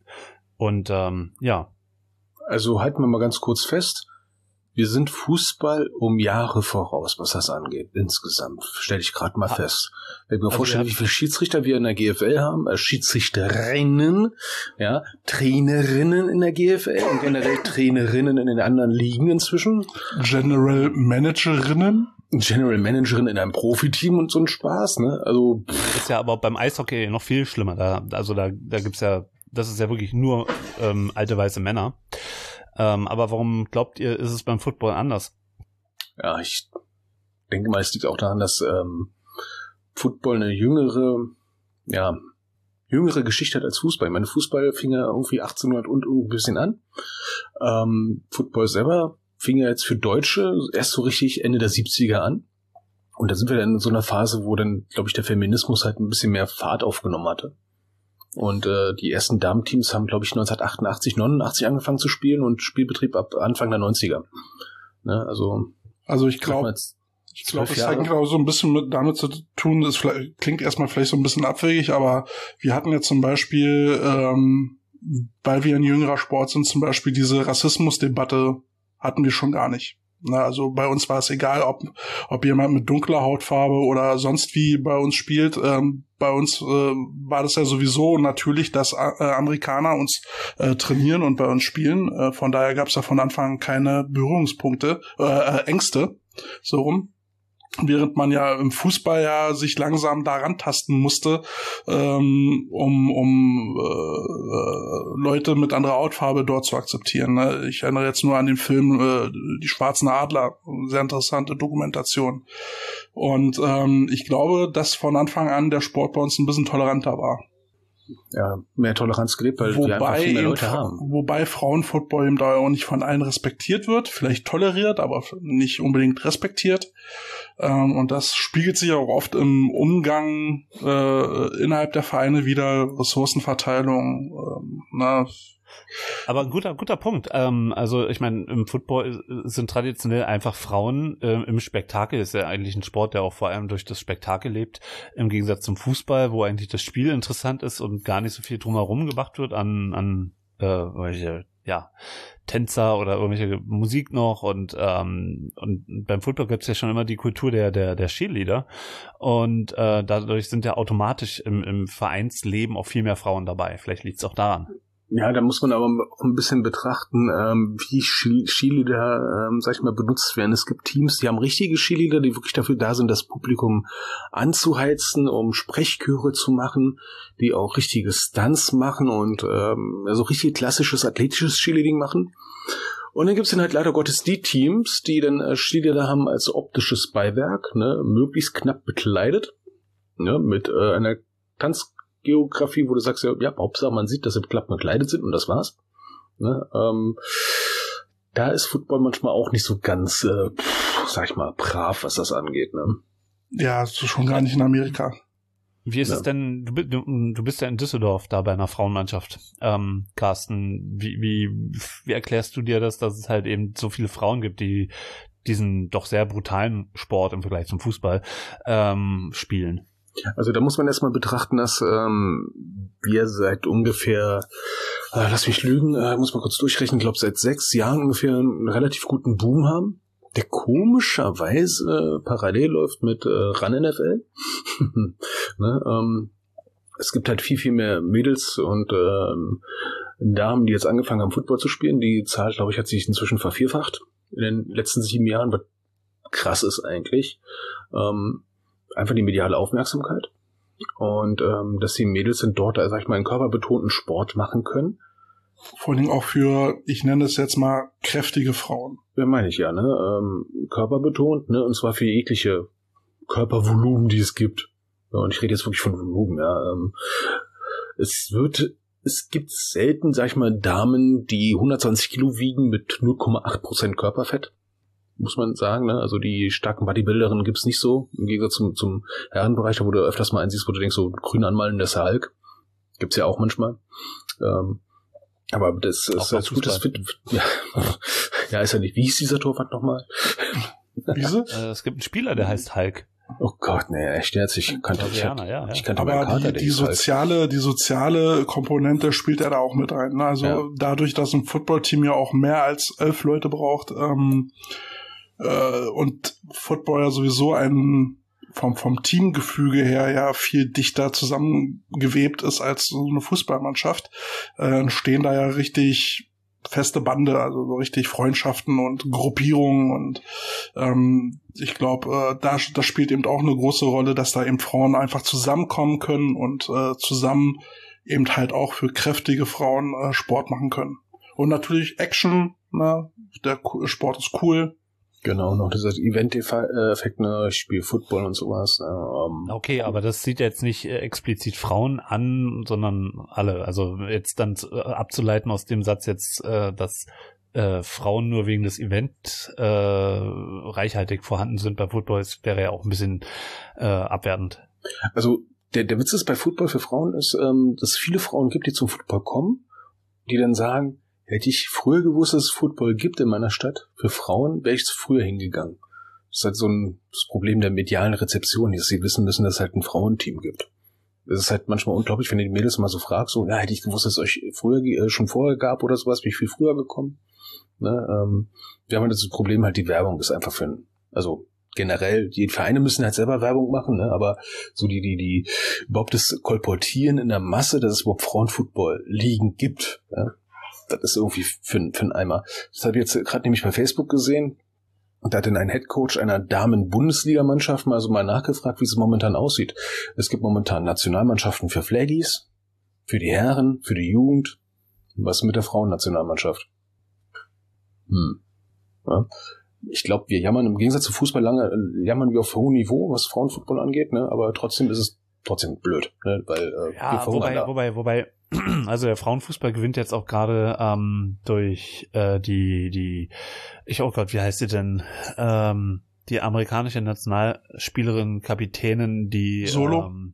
Und ähm, ja. Also halten wir mal ganz kurz fest, wir sind Fußball um Jahre voraus, was das angeht, insgesamt. Stelle ich gerade mal ah, fest. Wenn ich mir also vorstelle, wie viele Schiedsrichter wir in der G F L haben, äh, Schiedsrichterinnen, ja, Trainerinnen in der G F L und generell Trainerinnen in den anderen Ligen inzwischen. General Managerinnen. General Managerin in einem Profiteam und so ein Spaß, ne? Also das ist ja aber beim Eishockey noch viel schlimmer. Da, also da, da gibt's ja, das ist ja wirklich nur ähm, alte weiße Männer. Ähm, aber warum glaubt ihr, ist es beim Football anders? Ja, ich denke mal, es liegt auch daran, dass ähm, Football eine jüngere, ja, jüngere Geschichte hat als Fußball. Ich meine, Fußball fing ja irgendwie achtzehnhundert und ein bisschen an. Ähm, Football selber fing ja jetzt für Deutsche erst so richtig Ende der siebziger an. Und da sind wir dann in so einer Phase, wo dann, glaube ich, der Feminismus halt ein bisschen mehr Fahrt aufgenommen hatte. Und äh, die ersten Damenteams haben, glaube ich, neunzehnhundertachtundachtzig, neunundachtzig angefangen zu spielen und Spielbetrieb ab Anfang der neunziger. Ne, also, also ich glaube, ich glaube, es hat auch so ein bisschen mit damit zu tun, das vielleicht, klingt erstmal vielleicht so ein bisschen abwegig, aber wir hatten ja zum Beispiel, ähm, weil wir ein jüngerer Sport sind, zum Beispiel diese Rassismusdebatte hatten wir schon gar nicht. Na, also bei uns war es egal, ob ob jemand mit dunkler Hautfarbe oder sonst wie bei uns spielt. Ähm, bei uns äh, war das ja sowieso natürlich, dass äh, Amerikaner uns äh, trainieren und bei uns spielen. Äh, von daher gab es ja von Anfang an keine Berührungspunkte, äh, Ängste, so rum. Während man ja im Fußball ja sich langsam daran tasten musste, ähm, um um äh, Leute mit anderer Hautfarbe dort zu akzeptieren. Ne? Ich erinnere jetzt nur an den Film äh, Die Schwarzen Adler, sehr interessante Dokumentation. Und ähm, ich glaube, dass von Anfang an der Sport bei uns ein bisschen toleranter war. Ja, mehr Toleranz gelebt, weil wobei wir einfach viel mehr Leute haben. Wobei Frauenfootball eben da auch nicht von allen respektiert wird, vielleicht toleriert, aber nicht unbedingt respektiert. Ähm, und das spiegelt sich auch oft im Umgang äh, innerhalb der Vereine wieder, Ressourcenverteilung. Ähm, na, Aber ein guter, guter Punkt. Ähm, also ich meine, im Football sind traditionell einfach Frauen äh, im Spektakel. Ist ja eigentlich ein Sport, der auch vor allem durch das Spektakel lebt. Im Gegensatz zum Fußball, wo eigentlich das Spiel interessant ist und gar nicht so viel drumherum gemacht wird an, an äh, welche, ja, Tänzer oder irgendwelche Musik noch. Und ähm, und beim Football gibt es ja schon immer die Kultur der der der Cheerleader. Und äh, dadurch sind ja automatisch im, im Vereinsleben auch viel mehr Frauen dabei. Vielleicht liegt es auch daran. Ja, da muss man aber auch ein bisschen betrachten, ähm, wie Cheerleader, ähm, sag ich mal, benutzt werden. Es gibt Teams, die haben richtige Cheerleader, die wirklich dafür da sind, das Publikum anzuheizen, um Sprechchöre zu machen, die auch richtige Stunts machen und ähm, also richtig klassisches athletisches Cheerleading machen. Und dann gibt's dann halt leider Gottes die Teams, die dann äh, Cheerleader haben als optisches Beiwerk, ne, möglichst knapp bekleidet, ne, mit äh, einer Tanz Geografie, wo du sagst, ja, ja, Hauptsache man sieht, dass sie knapp bekleidet sind und das war's. Ne? Ähm, da ist Football manchmal auch nicht so ganz, äh, pff, sag ich mal, brav, was das angeht. Ne? Ja, so schon gar nicht in Amerika. Wie ist ja. es denn, du, du, du bist ja in Düsseldorf da bei einer Frauenmannschaft, ähm, Carsten, wie, wie, wie erklärst du dir das, dass es halt eben so viele Frauen gibt, die diesen doch sehr brutalen Sport im Vergleich zum Fußball ähm, spielen? Also da muss man erstmal betrachten, dass ähm, wir seit ungefähr, äh, lass mich lügen, äh, muss man kurz durchrechnen, ich glaube seit sechs Jahren ungefähr einen relativ guten Boom haben, der komischerweise äh, parallel läuft mit äh, Run N F L. ne, ähm, es gibt halt viel, viel mehr Mädels und ähm, Damen, die jetzt angefangen haben, Football zu spielen. Die Zahl, glaube ich, hat sich inzwischen vervierfacht in den letzten sieben Jahren, was krass ist eigentlich. Ähm, Einfach die mediale Aufmerksamkeit. Und ähm, dass die Mädels sind dort, sag ich mal, einen körperbetonten Sport machen können. Vor allen Dingen auch für, ich nenne es jetzt mal, kräftige Frauen. Ja, meine ich ja, ne? Ähm, körperbetont, ne? Und zwar für jegliche Körpervolumen, die es gibt. Ja, und ich rede jetzt wirklich von Volumen, ja. Ähm, es wird, es gibt selten, sag ich mal, Damen, die hundertzwanzig Kilo wiegen mit null Komma acht Prozent Körperfett. Muss man sagen, ne? Also die starken Bodybuilderinnen gibt's nicht so. Im Gegensatz zum, zum Herrenbereich, wo du öfters mal einsiehst, wo du denkst, so grün anmalen, der Hulk. Gibt's ja auch manchmal. Ähm, aber das ist als gutes Fit. Ja, ja, ist ja nicht. Wie hieß dieser Torwart nochmal? Diese? Äh, es gibt einen Spieler, der heißt Hulk. Oh Gott, nee, echt jetzt. Ich kannte ich, ja, ja. ich kannte aber Kater, die, die soziale, die soziale Komponente spielt er da auch mit rein. Ne? Also ja. Dadurch, dass ein Footballteam ja auch mehr als elf Leute braucht, ähm, äh, und Football ja sowieso ein vom, vom Teamgefüge her ja viel dichter zusammengewebt ist als so eine Fußballmannschaft, äh, entstehen da ja richtig feste Bande, also so richtig Freundschaften und Gruppierungen und ähm, ich glaube, äh, da das spielt eben auch eine große Rolle, dass da eben Frauen einfach zusammenkommen können und äh, zusammen eben halt auch für kräftige Frauen äh, Sport machen können. Und natürlich Action, ne? Der Sport ist cool. Genau, noch dieser Event-Effekt, ne, ich spiele Football und sowas. Ne, um. Okay, aber das sieht jetzt nicht äh, explizit Frauen an, sondern alle. Also jetzt dann äh, abzuleiten aus dem Satz jetzt, äh, dass äh, Frauen nur wegen des Event äh, reichhaltig vorhanden sind bei Football, das wäre ja auch ein bisschen äh, abwertend. Also der, der Witz ist bei Football für Frauen ist, ähm, dass es viele Frauen gibt, die zum Football kommen, die dann sagen, hätte ich früher gewusst, dass es Football gibt in meiner Stadt, für Frauen, wäre ich früher hingegangen. Das ist halt so ein das Problem der medialen Rezeption, dass sie wissen müssen, dass es halt ein Frauenteam gibt. Das ist halt manchmal unglaublich, wenn du die Mädels mal so fragst, so, ja, hätte ich gewusst, dass es euch früher äh, schon vorher gab oder sowas, bin ich viel früher gekommen. Ne, ähm, wir haben halt das Problem halt, die Werbung ist einfach für ein, also generell, die Vereine müssen halt selber Werbung machen, ne, aber so die, die, die, überhaupt das Kolportieren in der Masse, dass es überhaupt Frauenfootball-Ligen gibt, ja. Das ist irgendwie für, für einen Eimer. Das habe ich jetzt gerade nämlich bei Facebook gesehen. Und da hat dann ein Headcoach einer Damen-Bundesligamannschaft mal so mal nachgefragt, wie es momentan aussieht. Es gibt momentan Nationalmannschaften für Flaggies, für die Herren, für die Jugend. Was mit der Frauennationalmannschaft? Hm. Ja. Ich glaube, wir jammern im Gegensatz zu Fußball lange, jammern wir auf hohem Niveau, was Frauenfußball angeht, ne? Aber trotzdem ist es trotzdem blöd, ne? Weil äh, ja, wir verhungern wobei, da. wobei, wobei, also der Frauenfußball gewinnt jetzt auch gerade ähm, durch äh, die, die, ich, oh Gott, wie heißt sie denn? Ähm, die amerikanische Nationalspielerin, Kapitänin, die Solo? Ähm,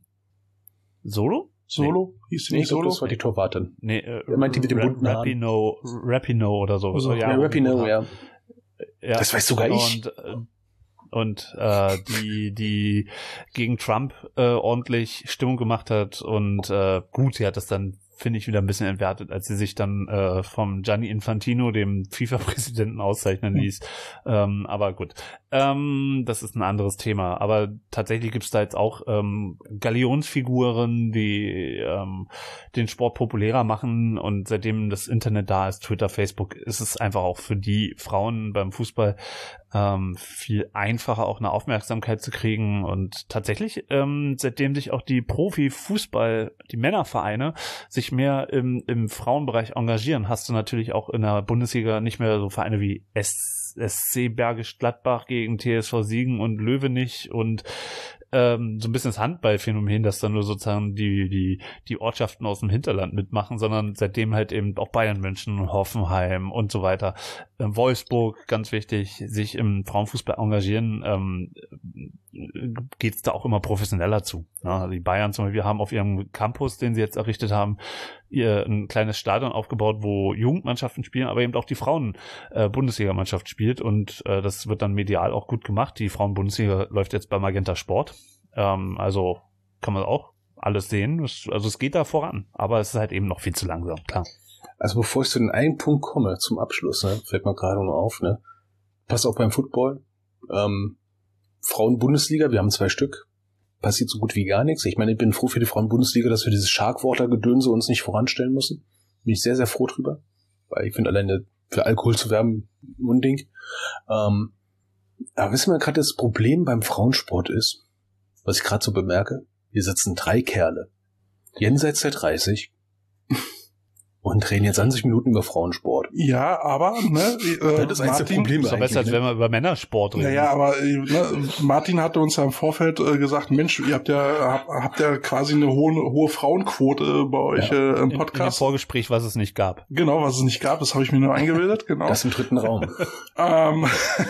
Solo? Solo? Hieß sie Nee, nicht ich glaube, Solo? das war die Torwartin. Nee, äh, Er meinte mit dem Ra- bunten Haaren. Rapinoe, Rapinoe oder so. Also, ja, Ja, Rapinoe, ja. ja. Das weiß sogar ich. Und, äh, und äh, die die gegen Trump äh, ordentlich Stimmung gemacht hat und äh, gut, sie hat das dann, finde ich, wieder ein bisschen entwertet, als sie sich dann äh, vom Gianni Infantino, dem FIFA-Präsidenten, auszeichnen ließ. Ähm, aber gut, ähm, das ist ein anderes Thema. Aber tatsächlich gibt's da jetzt auch ähm, Galionsfiguren, die ähm, den Sport populärer machen, und seitdem das Internet da ist, Twitter, Facebook, ist es einfach auch für die Frauen beim Fußball ähm, viel einfacher, auch eine Aufmerksamkeit zu kriegen. Und tatsächlich, ähm, seitdem sich auch die Profi-Fußball, die Männervereine, sich mehr im, im Frauenbereich engagieren, hast du natürlich auch in der Bundesliga nicht mehr so Vereine wie S C Bergisch Gladbach gegen T S V Siegen und Löwenich und ähm, so ein bisschen das Handballphänomen, dass dann nur sozusagen die die die Ortschaften aus dem Hinterland mitmachen, sondern seitdem halt eben auch Bayern München, Hoffenheim und so weiter, äh, Wolfsburg, ganz wichtig, sich im Frauenfußball engagieren, ähm, geht's da auch immer professioneller zu. Ja, die Bayern zum Beispiel haben auf ihrem Campus, den sie jetzt errichtet haben, ihr ein kleines Stadion aufgebaut, wo Jugendmannschaften spielen, aber eben auch die Frauen-Bundesliga-Mannschaft spielt, und äh, das wird dann medial auch gut gemacht. Die Frauen-Bundesliga läuft jetzt bei Magenta Sport, ähm, also kann man auch alles sehen. Es, also es geht da voran, aber es ist halt eben noch viel zu langsam, klar. Also bevor ich zu den einen Punkt komme, zum Abschluss, ne, fällt mir gerade noch auf, ne, passt auch beim Football, ähm, Frauen-Bundesliga, wir haben zwei Stück, passiert so gut wie gar nichts. Ich meine, ich bin froh für die Frauen-Bundesliga, dass wir dieses Sharkwater-Gedönse uns nicht voranstellen müssen. Bin ich sehr, sehr froh drüber, weil ich finde, alleine für Alkohol zu werben, ein Ding. Ähm, aber wissen wir gerade, das Problem beim Frauensport ist, was ich gerade so bemerke, hier sitzen drei Kerle, jenseits der dreißig, und reden jetzt zwanzig Minuten über Frauensport. Ja, aber, ne, äh, das ist eins der Martin, Probleme Ist doch besser, als ne? wenn wir über Männersport reden. Naja, aber äh, ne, Martin hatte uns ja im Vorfeld äh, gesagt, Mensch, ihr habt ja hab, habt ja quasi eine hohe, hohe Frauenquote bei euch Ja. äh, im In, in dem Podcast. Vorgespräch, was es nicht gab. Genau, was es nicht gab, das habe ich mir nur eingebildet, genau. Das im dritten Raum. ähm,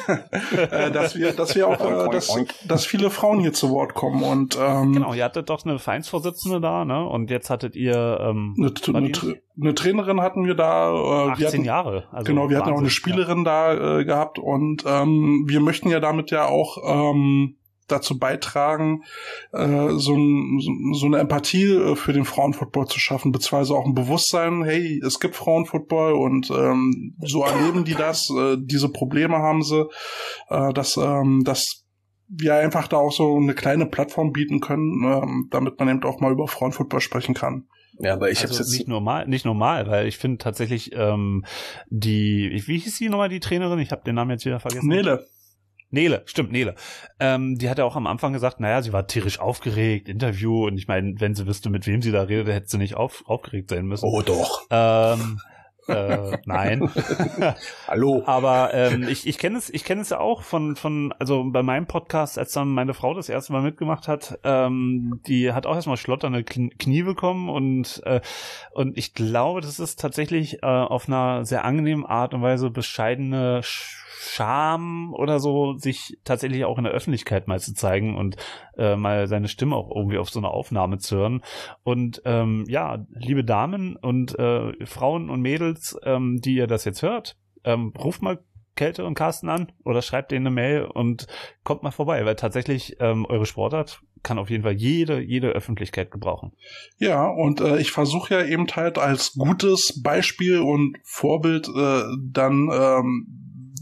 äh, dass wir, dass wir auch, äh, dass, dass viele Frauen hier zu Wort kommen und ähm, Genau, ihr hattet doch eine Vereinsvorsitzende da, ne? Und jetzt hattet ihr ähm, eine, war eine, die Tra- eine Trainerin hatten wir da. Äh, wir achtzehn hatten, Jahre. Also genau, wir hatten auch eine Wahnsinn, Spielerin da äh, gehabt und ähm, wir möchten ja damit ja auch ähm, dazu beitragen, äh, so, ein, so, so eine Empathie äh, für den Frauenfootball zu schaffen, beziehungsweise auch ein Bewusstsein, hey, es gibt Frauenfootball und ähm, so erleben die das, äh, diese Probleme haben sie, äh, dass, ähm, dass wir einfach da auch so eine kleine Plattform bieten können, ähm, damit man eben auch mal über Frauenfootball sprechen kann. Ja, aber ich also hab's jetzt nicht normal, nicht normal, weil ich finde tatsächlich ähm, die, wie hieß sie nochmal, die Trainerin? Ich habe den Namen jetzt wieder vergessen. Nele. Nele, stimmt, Nele. Ähm, die hat ja auch am Anfang gesagt, naja, sie war tierisch aufgeregt, Interview, und ich meine, wenn sie wüsste, mit wem sie da redet, hätte sie nicht auf, aufgeregt sein müssen. Oh doch. Ähm, äh, nein. Hallo. Aber ähm, ich, ich kenne es, ich kenne es ja auch von, von, also bei meinem Podcast, als dann meine Frau das erste Mal mitgemacht hat, ähm, die hat auch erstmal schlotternde Knie bekommen und äh, und ich glaube, das ist tatsächlich äh, auf einer sehr angenehmen Art und Weise bescheidene Scham oder so, sich tatsächlich auch in der Öffentlichkeit mal zu zeigen und äh, mal seine Stimme auch irgendwie auf so eine Aufnahme zu hören. Und ähm, ja, liebe Damen und äh, Frauen und Mädels, ähm, die ihr das jetzt hört, ähm, ruft mal Kälte und Carsten an oder schreibt denen eine Mail und kommt mal vorbei, weil tatsächlich ähm, eure Sportart kann auf jeden Fall jede, jede Öffentlichkeit gebrauchen. Ja, und äh, ich versuche ja eben halt als gutes Beispiel und Vorbild äh, dann ähm,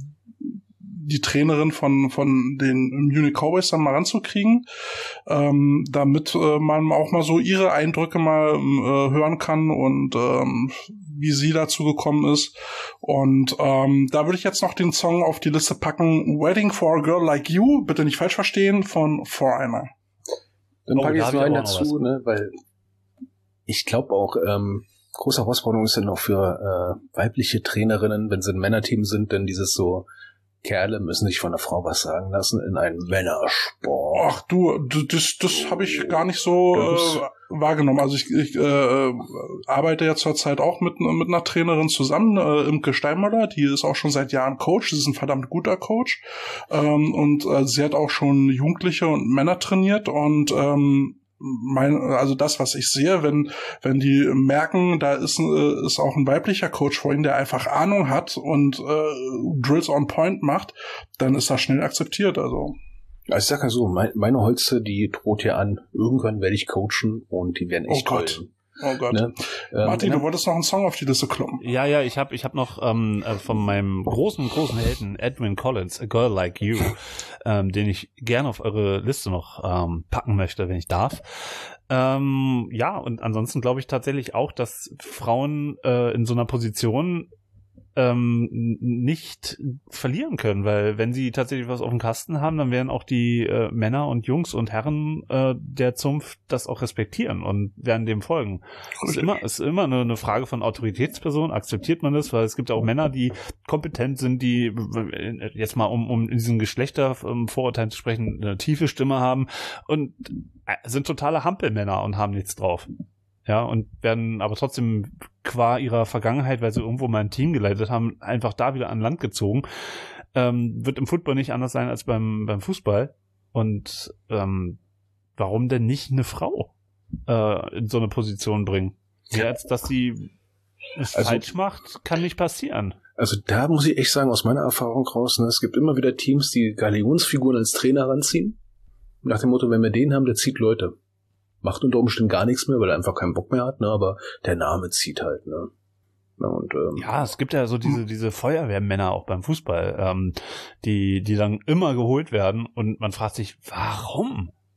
die Trainerin von von den Munich Cowboys dann mal ranzukriegen, ähm, damit äh, man auch mal so ihre Eindrücke mal äh, hören kann und ähm, wie sie dazu gekommen ist. Und ähm, da würde ich jetzt noch den Song auf die Liste packen, Waiting for a Girl Like You, bitte nicht falsch verstehen, von Foreigner. Dann Oh, packe ich da es hab ich noch einen aber auch noch dazu, ne, weil ich glaube auch, ähm, große Herausforderung ist dann auch für äh, weibliche Trainerinnen, wenn sie ein Männerteam sind, denn dieses so, Kerle müssen sich von einer Frau was sagen lassen in einem Männersport. Ach du, du das, das habe ich gar nicht so äh, wahrgenommen. Also ich, ich äh, arbeite ja zurzeit auch mit, mit einer Trainerin zusammen, äh, Imke Steinmüller, die ist auch schon seit Jahren Coach, sie ist ein verdammt guter Coach ähm, und äh, sie hat auch schon Jugendliche und Männer trainiert und ähm, mein, also das, was ich sehe, wenn wenn die merken, da ist äh, ist auch ein weiblicher Coach vor ihnen, der einfach Ahnung hat und äh, Drills on Point macht, dann ist das schnell akzeptiert. Also Also ich sag ja so, mein, meine Holze, die droht hier an, irgendwann werde ich coachen und die werden echt Oh Gott. heulen. Oh Gott. Ne? Ähm, Martin, ne? du wolltest noch einen Song auf die Liste kloppen. Ja, ja, ich habe ich hab noch ähm, äh, von meinem großen, großen Helden Edwin Collins, A Girl Like You, ähm, den ich gerne auf eure Liste noch ähm, packen möchte, wenn ich darf. Ähm, ja, und ansonsten glaube ich tatsächlich auch, dass Frauen äh, in so einer Position ähm, nicht verlieren können, weil wenn sie tatsächlich was auf dem Kasten haben, dann werden auch die äh, Männer und Jungs und Herren äh, der Zunft das auch respektieren und werden dem folgen. Es ist immer, es ist immer eine, eine Frage von Autoritätsperson, akzeptiert man das, weil es gibt auch Männer, die kompetent sind, die jetzt mal um, um in diesen Geschlechtervorurteilen zu sprechen, eine tiefe Stimme haben und sind totale Hampelmänner und haben nichts drauf. Ja, und werden aber trotzdem qua ihrer Vergangenheit, weil sie irgendwo mal ein Team geleitet haben, einfach da wieder an Land gezogen. Ähm, wird im Football nicht anders sein als beim, beim Fußball. Und ähm, warum denn nicht eine Frau äh, in so eine Position bringen? Mehr als dass sie es Also- falsch macht, kann nicht passieren. Also da muss ich echt sagen, aus meiner Erfahrung raus, ne, es gibt immer wieder Teams, die Galionsfiguren als Trainer ranziehen. Nach dem Motto, wenn wir den haben, der zieht Leute. Macht unter Umständen gar nichts mehr, weil er einfach keinen Bock mehr hat, ne, aber der Name zieht halt, ne. Ja, und, ähm, Ja, es gibt ja so diese diese Feuerwehrmänner auch beim Fußball, ähm, die die dann immer geholt werden und man fragt sich, warum?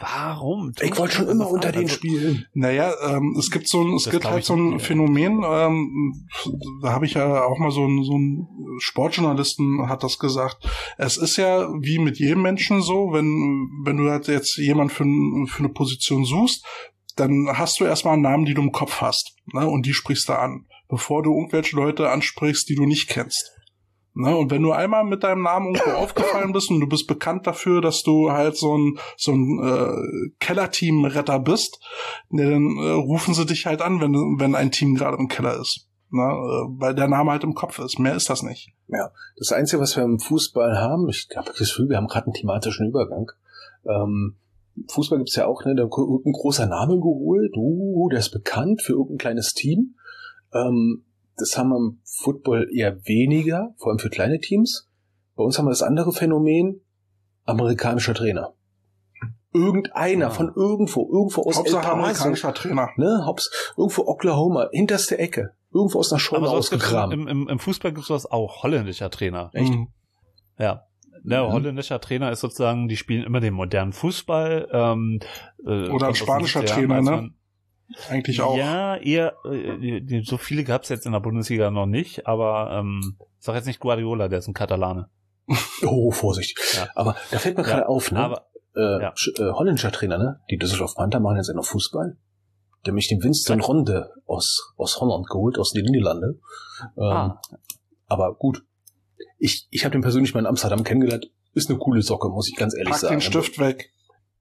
Warum? Ich wollte schon immer unter den spielen. Naja, ähm, es gibt so ein, es Das gibt glaub halt ich so ein nicht, ja. Phänomen, ähm, da habe ich ja auch mal so ein, so ein Sportjournalisten hat das gesagt. Es ist ja wie mit jedem Menschen so, wenn, wenn du halt jetzt jemand für, für eine Position suchst, dann hast du erstmal einen Namen, die du im Kopf hast, ne, und die sprichst du an, bevor du irgendwelche Leute ansprichst, die du nicht kennst. Ne, und wenn du einmal mit deinem Namen irgendwo aufgefallen bist und du bist bekannt dafür, dass du halt so ein so ein äh, Kellerteam-Retter bist, ne, dann äh, rufen sie dich halt an, wenn wenn ein Team gerade im Keller ist. Ne, äh, weil der Name halt im Kopf ist. Mehr ist das nicht. Ja, das Einzige, was wir im Fußball haben, ich habe das Gefühl, wir haben gerade einen thematischen Übergang. Ähm, Fußball gibt's ja auch, ne, da wird ein großer Name geholt, uh, der ist bekannt für irgendein kleines Team. Ähm, Das haben wir im Football eher weniger, vor allem für kleine Teams. Bei uns haben wir das andere Phänomen, amerikanischer Trainer. Irgendeiner ja. von irgendwo, irgendwo aus Hauptsache El Paso, amerikanischer Trainer. Ne, Haupts, irgendwo Oklahoma, hinterste Ecke, irgendwo aus einer Scheune ausgegraben. Im, im, Im Fußball gibt es sowas auch, holländischer Trainer. Echt? Mhm. Ja. Der Mhm. holländischer Trainer ist sozusagen, die spielen immer den modernen Fußball. Ähm, äh, Oder ein spanischer Trainer, Jahren, ne? Man, Eigentlich auch. Ja, eher, äh, so viele gab's jetzt in der Bundesliga noch nicht, aber ähm, sag jetzt nicht Guardiola, der ist ein Katalane. Oh, Vorsicht. Ja. Aber da fällt mir gerade Ja, auf, ne? aber, äh, ja. äh, holländischer Trainer, ne? Die Düsseldorf Panther machen jetzt noch Fußball. Der hat mich den Winston Ronde aus, aus Holland geholt, aus den Niederlanden. Ähm, Ah. Aber gut. Ich, ich habe den persönlich mal in Amsterdam kennengelernt. Ist eine coole Socke, muss ich ganz ehrlich Pack sagen. den Stift weg.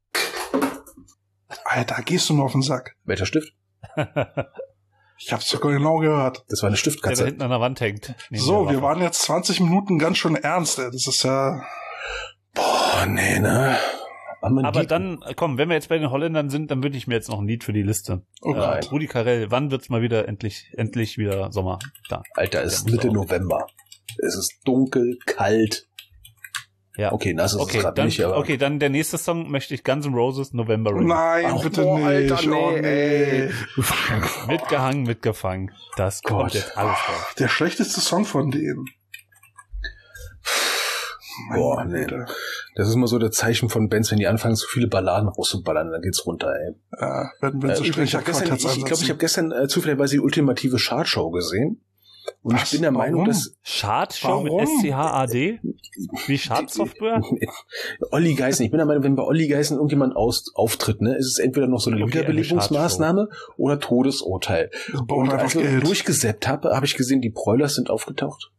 Alter, gehst du mir auf den Sack. Welcher Stift? Ich hab's sogar genau gehört. Das war eine Der Stiftkatze. da hinten an der Wand hängt. Neben So, der wir Waffe. waren jetzt zwanzig Minuten ganz schön ernst, ey. Das ist ja... Boah, nee, ne? Aber, Aber dann, komm, wenn wir jetzt bei den Holländern sind, dann würde ich mir jetzt noch ein Lied für die Liste. Oh äh, Gott. Rudi Carrell, wann wird's mal wieder endlich, endlich wieder Sommer? Da. Alter, es ist Der muss Mitte auch. November. Es ist dunkel, kalt. Ja. Okay, das ist Okay, es gerade dann, nicht, aber... okay, dann der nächste Song möchte ich Guns N' Roses, November Rain. Nein, Ach, bitte boah, nicht. Alter, nee, oh, nee. ey. Mitgehangen, mitgefangen. Das kommt Gott. jetzt alles drauf. Der schlechteste Song von denen. Boah, Meine nee. Güte. Das ist immer so das Zeichen von Bands, wenn die anfangen, zu viele Balladen rauszuballern, dann geht's runter, ey. Ja, wenn, wenn Äh, sie übrigens, ich Sprecher habe gestern, ich, ich glaube, ich habe gestern äh, zufälligerweise die ultimative Chartshow gesehen. Und Was? ich bin der Meinung, Warum? dass Chartshow mit Warum? S C H A D? Wie Chartsoftware? Olli Geißen, ich bin der Meinung, wenn bei Olli Geißen irgendjemand aus, auftritt, ne, ist es entweder noch so eine Okay, eine Wiederbelebungsmaßnahme oder Todesurteil. braucht Und einfach als ich Geld. durchgesäppt habe, habe ich gesehen, die Broilers sind aufgetaucht.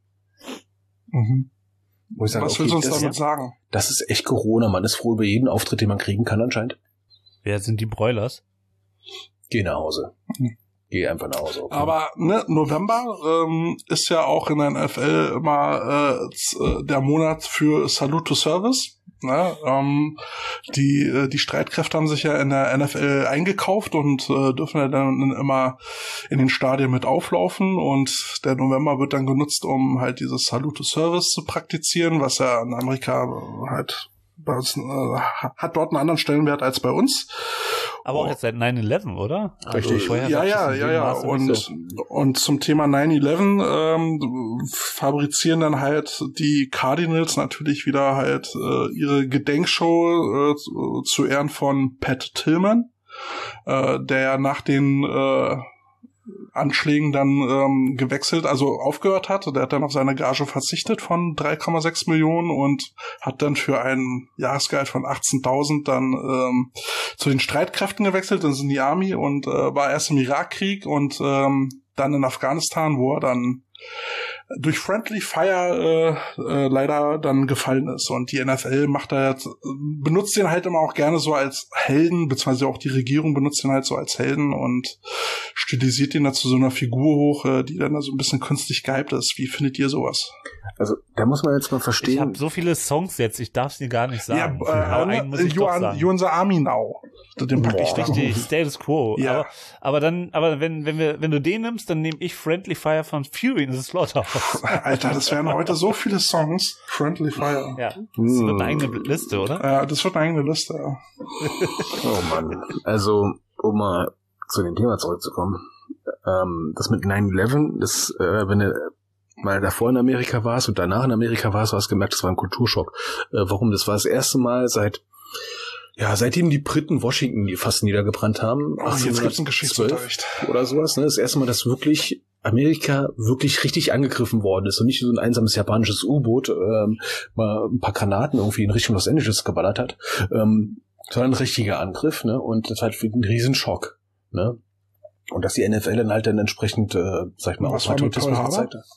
Mhm. Wo ich sage, Was okay, willst du uns das, damit sagen? das ist echt Corona, man ist froh über jeden Auftritt, den man kriegen kann anscheinend. Wer sind die Broilers? Geh nach Hause. Mhm. Geh einfach nach Hause. Okay. Aber ne, November ähm, ist ja auch in der N F L immer äh, z- äh, der Monat für Salute to Service. Ne? Ähm, die äh, die Streitkräfte haben sich ja in der N F L eingekauft und äh, dürfen ja dann immer in den Stadien mit auflaufen. Und der November wird dann genutzt, um halt dieses Salute to Service zu praktizieren, was ja in Amerika halt bei uns, äh, hat dort einen anderen Stellenwert als bei uns. Aber auch Oh. jetzt seit nine eleven, oder? Richtig. vorher Ja, gab's ja, das in ja, dem ja. Maße Und, nicht so. und zum Thema nine eleven ähm, fabrizieren dann halt die Cardinals natürlich wieder halt äh, ihre Gedenkshow äh, zu, zu Ehren von Pat Tillman, äh, der ja nach den äh, Anschlägen dann ähm, gewechselt, also aufgehört hat. Der hat dann auf seine Gage verzichtet von drei Komma sechs Millionen und hat dann für ein Jahresgehalt von achtzehntausend dann ähm, zu den Streitkräften gewechselt, dann sind die Army und äh, war erst im Irakkrieg und ähm, dann in Afghanistan, wo er dann durch Friendly Fire äh, äh, leider dann gefallen ist. Und die N F L macht da jetzt, benutzt den halt immer auch gerne so als Helden, beziehungsweise auch die Regierung benutzt den halt so als Helden und stilisiert den da zu so einer Figur hoch, äh, die dann da so ein bisschen künstlich gehypt ist. Wie findet ihr sowas? Also, da muss man jetzt mal Ich verstehen. habe so viele Songs jetzt, ich darf es dir gar nicht sagen. ja, äh, Aber einen muss ich you, doch are, sagen. you in the Army now. Den pack ich Boah. da. Richtig, Status Quo. Ja. Aber, aber dann, aber wenn, wenn wir, wenn du den nimmst, dann nehme ich Friendly Fire von Fury in the Slaughterhouse. Alter, das wären heute so viele Songs. Friendly Fire. Ja, das wird eine eigene Liste, oder? Ja, das wird eine eigene Liste. Ja. Oh Mann. Also, um mal zu dem Thema zurückzukommen. Ähm, das mit nine eleven, das, äh, wenn du mal davor in Amerika warst und danach in Amerika warst, hast du gemerkt, das war ein Kulturschock. Äh, warum? Das war das erste Mal seit Ja, seitdem die Briten Washington fast niedergebrannt haben, Oh, jetzt gibt's einen Geschichtsunterricht. Oder sowas, ne? Das erste Mal, dass wirklich Amerika wirklich richtig angegriffen worden ist und nicht so ein einsames japanisches U-Boot ähm, mal ein paar Granaten irgendwie in Richtung Los Angeles geballert hat, ähm, sondern ein richtiger Angriff, ne? Und das hat ein Riesenschock, ne? Und dass die N F L dann halt dann entsprechend, äh, sag ich mal, Was auch war mit Patriotismus Pearl Harbor? gezeigt hat.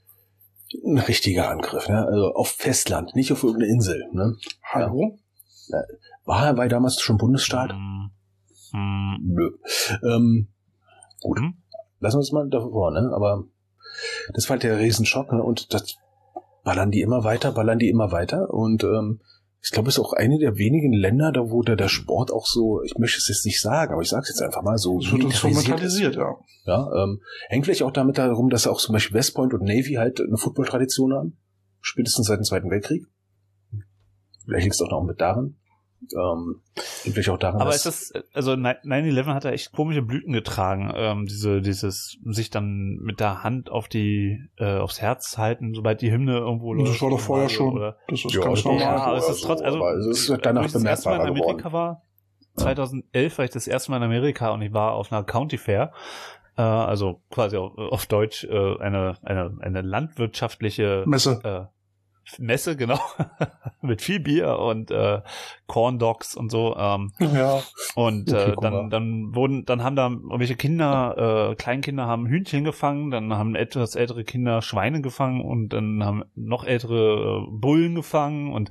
Ein richtiger Angriff, ne? Also auf Festland, nicht auf irgendeine Insel, ne? Hallo? Ja. War er bei damals schon Bundesstaat? Hm. Hm. Nö. Ähm, gut. Hm. Lassen wir uns mal davor, ne? Aber das war halt der Riesenschock, ne? Und das ballern die immer weiter, ballern die immer weiter. Und ähm, ich glaube, es ist auch eine der wenigen Länder, da wo der, der Sport auch so, ich möchte es jetzt nicht sagen, aber ich sage es jetzt einfach mal so, Das wird uns militarisiert momentalisiert, ja. Ja, ähm, hängt vielleicht auch damit darum, dass auch zum Beispiel West Point und Navy halt eine Football-Tradition haben. Spätestens seit dem Zweiten Weltkrieg. Vielleicht liegt es auch noch mit daran. Ähm, vielleicht auch daran, Aber dass ist das, also nine eleven hat da echt komische Blüten getragen. Ähm, diese, dieses sich dann mit der Hand auf die, äh, aufs Herz halten, sobald die Hymne irgendwo läuft. Das war doch vorher schon. Oder, Das ist Ja, ganz das normal. ja, aber es oder ist trotz, so, also, aber es ist äh, danach als ich das erste Mal in bemerkbarer Amerika war, zwanzig elf war ich das erste Mal in Amerika und ich war auf einer County Fair, äh, also quasi auf, auf Deutsch äh, eine, eine, eine landwirtschaftliche Messe. äh, Messe, genau, mit viel Bier und äh, Corn Dogs und so. Ähm, ja. und Okay, äh, guck mal. dann, dann wurden, dann haben da irgendwelche Kinder, äh, Kleinkinder haben Hühnchen gefangen, dann haben etwas ältere Kinder Schweine gefangen und dann haben noch ältere äh, Bullen gefangen und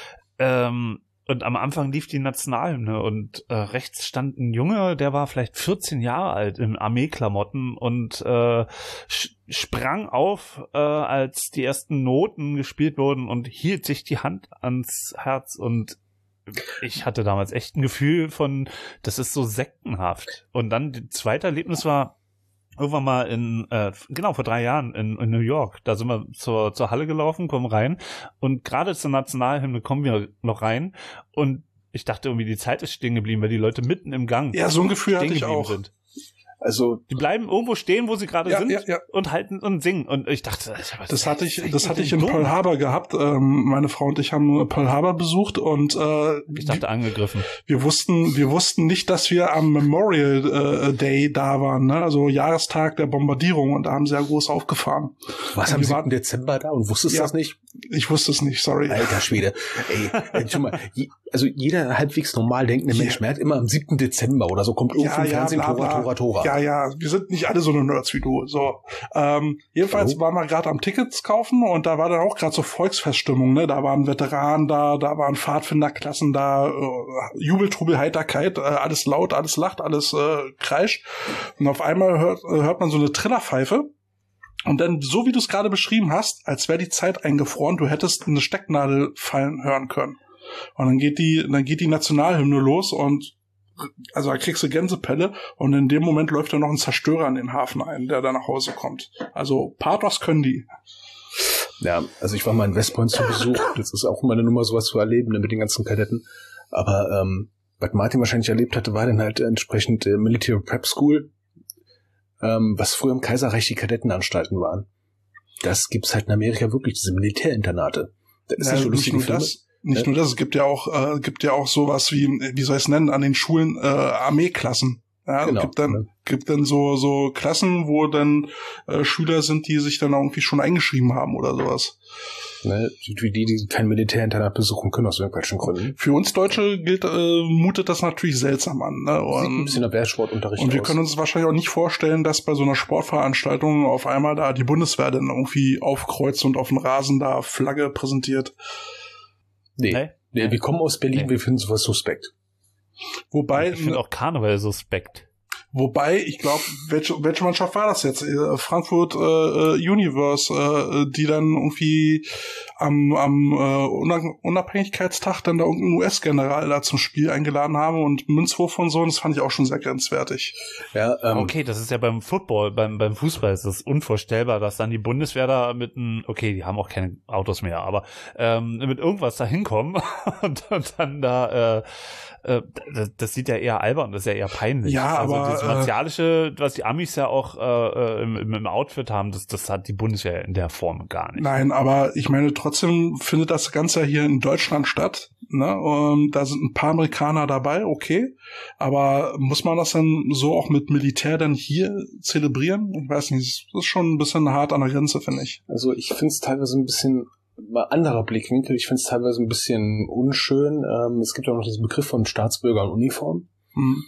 ähm, und am Anfang lief die Nationalhymne und äh, rechts stand ein Junge, der war vielleicht vierzehn Jahre alt in Armeeklamotten und äh, sch- sprang auf, äh, als die ersten Noten gespielt wurden und hielt sich die Hand ans Herz und ich hatte damals echt ein Gefühl von, das ist so sektenhaft. Und dann das zweite Erlebnis war irgendwann mal in, äh, genau, vor drei Jahren in, in New York. Da sind wir zur, zur Halle gelaufen, kommen rein und gerade zur Nationalhymne kommen wir noch rein und ich dachte irgendwie, die Zeit ist stehen geblieben, weil die Leute mitten im Gang Ja, so ein Gefühl hatte stehen ich geblieben auch. sind. Also Die bleiben irgendwo stehen, wo sie gerade Ja, sind ja, ja. und halten und singen. Und ich dachte, was Das hatte ich, seid das ihr hatte denn ich in dumm? Pearl Harbor gehabt. Ähm, meine Frau und ich haben Pearl Harbor besucht und äh, Ich dachte, angegriffen. wir wussten, wir wussten nicht, dass wir am Memorial äh, Day da waren, ne? Also Jahrestag der Bombardierung und da haben sie ja groß aufgefahren. was Und am wir siebten waren- Dezember da und wusstest Ja. das nicht? Ich wusste es nicht, sorry. Alter Schwede. Ey, ey, schon mal, je, also jeder halbwegs normal denkende Ja. Mensch merkt immer am siebten Dezember oder so kommt irgendwo im Fernsehen bla, Tora, bla. Tora, Tora. Ja, ja, wir sind nicht alle so eine Nerds wie du. So, ähm, jedenfalls Hallo? waren wir gerade am Tickets kaufen und da war dann auch gerade so Volksfeststimmung. Ne, da waren Veteranen da, da waren Pfadfinderklassen da, äh, Jubel, Trubel, Heiterkeit, äh, alles laut, alles lacht, alles äh, kreischt. Und auf einmal hört, äh, hört man so eine Trillerpfeife. Und dann, so wie du es gerade beschrieben hast, als wäre die Zeit eingefroren, du hättest eine Stecknadel fallen hören können. Und dann geht die, dann geht die Nationalhymne los und also da kriegst du Gänsepelle und in dem Moment läuft da noch ein Zerstörer in den Hafen ein, der da nach Hause kommt. Also Pathos können die. Ja, also ich war mal in West Point zu Besuch. Das ist auch immer eine Nummer, sowas zu erleben, ne, mit den ganzen Kadetten. Aber ähm, was Martin wahrscheinlich erlebt hatte, war dann halt entsprechend äh, Military Prep School, ähm, was früher im Kaiserreich die Kadettenanstalten waren. Das gibt's halt in Amerika wirklich, diese Militärinternate. Das ist Ja, nicht so nicht lustige nur Filme. das, nicht Ja. nur das, es gibt ja auch, äh, gibt ja auch sowas wie, wie soll ich es nennen, an den Schulen äh, Armeeklassen. Ja, Genau, es gibt dann, ja. gibt dann so, so Klassen, wo dann äh, Schüler sind, die sich dann irgendwie schon eingeschrieben haben oder sowas. Ne, wie die, die kein Militärinternat besuchen können aus irgendwelchen Gründen. Für uns Deutsche gilt, äh, mutet das natürlich seltsam an. Ne? Sieht ein Und, bisschen nach Wehrsportunterricht und wir aus. können uns wahrscheinlich auch nicht vorstellen, dass bei so einer Sportveranstaltung auf einmal da die Bundeswehr dann irgendwie aufkreuzt und auf dem Rasen da Flagge präsentiert. nee. Nee? nee, wir kommen aus Berlin, Nee. wir finden sowas suspekt. Wobei, Ich finde auch Karneval suspekt. Wobei, ich glaube, welche, welche Mannschaft war das jetzt? Äh, Frankfurt äh, äh, Universe, äh, die dann irgendwie am, am äh, Unab- Unabhängigkeitstag dann da irgendeinen U S-General da zum Spiel eingeladen haben und Münzwurf und so, und das fand ich auch schon sehr grenzwertig. Ja, ähm, Okay, das ist ja beim Football, beim, beim Fußball ist das unvorstellbar, dass dann die Bundeswehr da mit einem, okay, die haben auch keine Autos mehr, aber ähm, mit irgendwas da hinkommen und, und dann da, äh, äh, das, das sieht ja eher albern, das ist ja eher peinlich. Ja, also aber das das Martialische, was die Amis ja auch äh, im, im Outfit haben, das, das hat die Bundeswehr in der Form gar nicht. Nein, aber ich meine, trotzdem findet das Ganze hier in Deutschland statt. Ne? Und da sind ein paar Amerikaner dabei, okay. Aber muss man das dann so auch mit Militär dann hier zelebrieren? Ich weiß nicht, das ist schon ein bisschen hart an der Grenze, finde ich. Also ich finde es teilweise ein bisschen, mal anderer Blickwinkel, ich finde es teilweise ein bisschen unschön. Ähm, es gibt ja auch noch diesen Begriff von Staatsbürger in Uniform. Hm.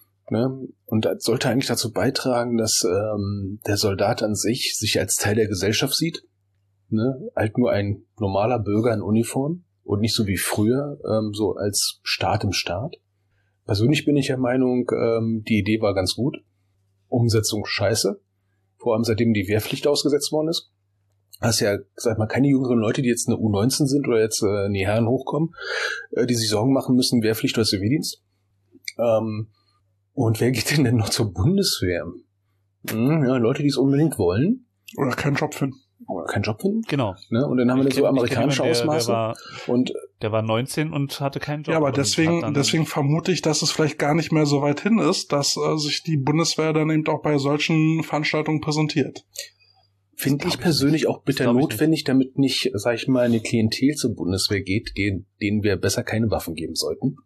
Ne? Und das sollte eigentlich dazu beitragen, dass ähm, der Soldat an sich sich als Teil der Gesellschaft sieht. Ne? Halt nur ein normaler Bürger in Uniform und nicht so wie früher, ähm, so als Staat im Staat. Persönlich bin ich der Meinung, ähm, die Idee war ganz gut. Umsetzung scheiße. Vor allem seitdem die Wehrpflicht ausgesetzt worden ist. Hast ja, sag mal, keine jüngeren Leute, die jetzt eine U neunzehn sind oder jetzt äh, in die Herren hochkommen, äh, die sich Sorgen machen müssen, Wehrpflicht oder Zivildienst. Ähm, und wer geht denn denn noch zur Bundeswehr? Hm, ja, Leute, die es unbedingt wollen. Oder keinen Job finden. Oder keinen Job finden. Genau. Ne? Und dann haben wir dann so amerikanische jemanden, der, Ausmaße. Der war, und der war neunzehn und hatte keinen Job. Ja, aber deswegen, deswegen vermute ich, dass es vielleicht gar nicht mehr so weit hin ist, dass äh, sich die Bundeswehr dann eben auch bei solchen Veranstaltungen präsentiert. Finde ich persönlich auch bitter notwendig, damit nicht, sag ich mal, eine Klientel zur Bundeswehr geht, denen wir besser keine Waffen geben sollten.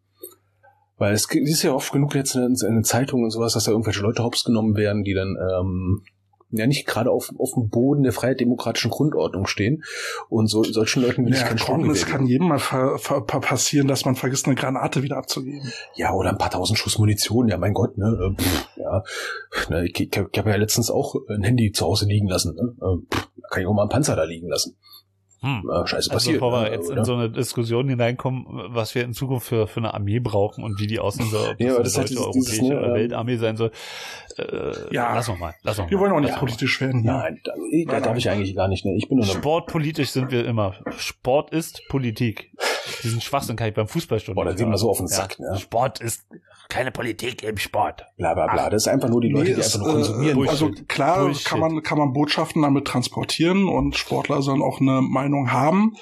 Weil es ist ja oft genug jetzt in den Zeitungen und sowas, dass da irgendwelche Leute hops genommen werden, die dann ähm, ja nicht gerade auf, auf dem Boden der freiheitdemokratischen Grundordnung stehen. Und so solchen Leuten will ja, ich keinen komm, es kann jedem mal ver, ver, passieren, dass man vergisst, eine Granate wieder abzugeben. Ja, oder ein paar tausend Schuss Munition. Ja, mein Gott, ne? Pff, ja, ne, ich, ich, ich habe ja letztens auch ein Handy zu Hause liegen lassen. Ne? Pff, kann ich auch mal einen Panzer da liegen lassen. Hm. Ja, scheiße also passiert. Bevor wir ne, jetzt oder? in so eine Diskussion hineinkommen, was wir in Zukunft für, für eine Armee brauchen und wie die aussehen soll, ob das ja, eine das deutsche, hat dieses, europäische dieses, ne, oder Weltarmee sein soll. Äh, ja, lass noch mal. Lass noch wir mal. wollen auch nicht ja, politisch werden hier. Nein, da, da nein, darf ich eigentlich gar nicht. Ne? Ich bin nur Sportpolitisch sind wir immer. Sport ist Politik. Diesen Schwachsinn kann ich beim Fußballstunden. Boah, da gehen wir so auf den Sack. Ja. Ne? Sport ist keine Politik im Sport. Bla bla bla. Das ist einfach nur die Leute, Nee, die ist, einfach nur konsumieren. äh, also Bullshit. klar Bullshit. kann man kann man Botschaften damit transportieren und Sportler sollen auch eine Meinung haben,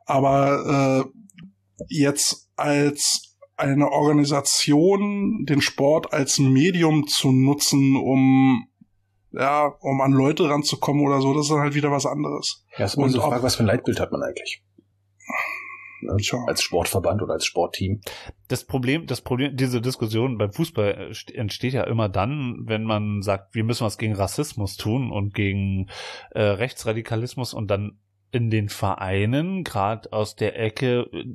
aber äh, jetzt als eine Organisation den Sport als Medium zu nutzen, um ja um an Leute ranzukommen oder so, das ist dann halt wieder was anderes. Ja, ist immer und so ob- Frage, was für ein Leitbild hat man eigentlich? Ne? Tja. Als Sportverband oder als Sportteam. Das Problem, das Problem, diese Diskussion beim Fußball äh, st- entsteht ja immer dann, wenn man sagt, wir müssen was gegen Rassismus tun und gegen äh, Rechtsradikalismus und dann in den Vereinen, gerade aus der Ecke, äh,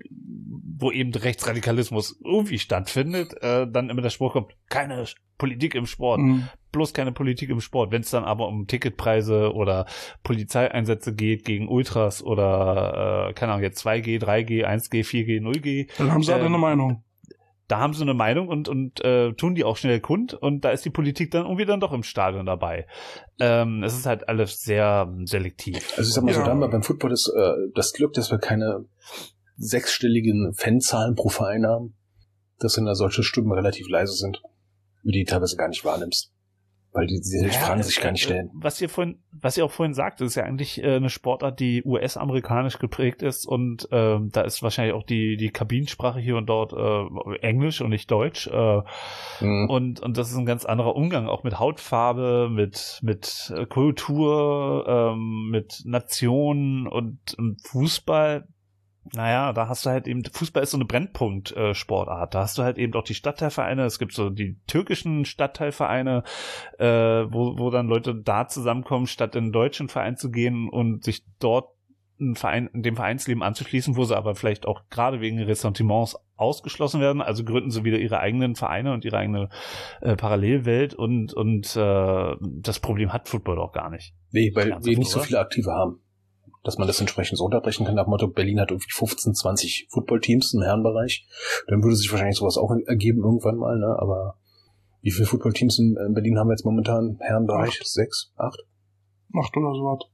wo eben Rechtsradikalismus irgendwie stattfindet, äh, dann immer der Spruch kommt, keine Politik im Sport. Mhm. Bloß keine Politik im Sport. Wenn es dann aber um Ticketpreise oder Polizeieinsätze geht gegen Ultras oder, äh, keine Ahnung, jetzt zwei G, drei G, eins G, vier G, null G. Dann haben sie alle ähm, eine Meinung. Da haben sie eine Meinung und, und äh, tun die auch schnell kund und da ist die Politik dann irgendwie dann doch im Stadion dabei. Ähm, es ist halt alles sehr selektiv. Also ich sag mal so, Ja. da haben wir beim Football das, äh, das Glück, dass wir keine sechsstelligen Fanzahlen pro Verein haben, dass dann da solche Stimmen relativ leise sind, wie die teilweise gar nicht wahrnimmst. Weil die, die, die Ja, Fragen es- sich gar nicht stellen. Was ihr vorhin, was ihr auch vorhin sagt, ist ja eigentlich äh, eine Sportart, die U S-amerikanisch geprägt ist und ähm, da ist wahrscheinlich auch die die Kabinensprache hier und dort äh, Englisch und nicht Deutsch äh, Mhm. und und das ist ein ganz anderer Umgang auch mit Hautfarbe, mit mit äh, Kultur, ähm, mit Nationen und, und Fußball. Naja, da hast du halt eben, Fußball ist so eine Brennpunkt-Sportart. Da hast du halt eben auch die Stadtteilvereine. Es gibt so die türkischen Stadtteilvereine, äh, wo, wo dann Leute da zusammenkommen, statt in einen deutschen Verein zu gehen und sich dort einen Verein, dem Vereinsleben anzuschließen, wo sie aber vielleicht auch gerade wegen Ressentiments ausgeschlossen werden. Also gründen sie wieder ihre eigenen Vereine und ihre eigene äh, Parallelwelt und, und äh, das Problem hat Football doch gar nicht. Nee, weil Ernsthaft, wir nicht so oder? viele Aktive haben. Dass man das entsprechend so unterbrechen kann, nach dem Motto, Berlin hat irgendwie fünfzehn, zwanzig Footballteams im Herrenbereich. Dann würde sich wahrscheinlich sowas auch ergeben irgendwann mal, ne? Aber wie viele Footballteams in Berlin haben wir jetzt momentan im Herrenbereich? Acht. Sechs? Acht? Macht oder sowas.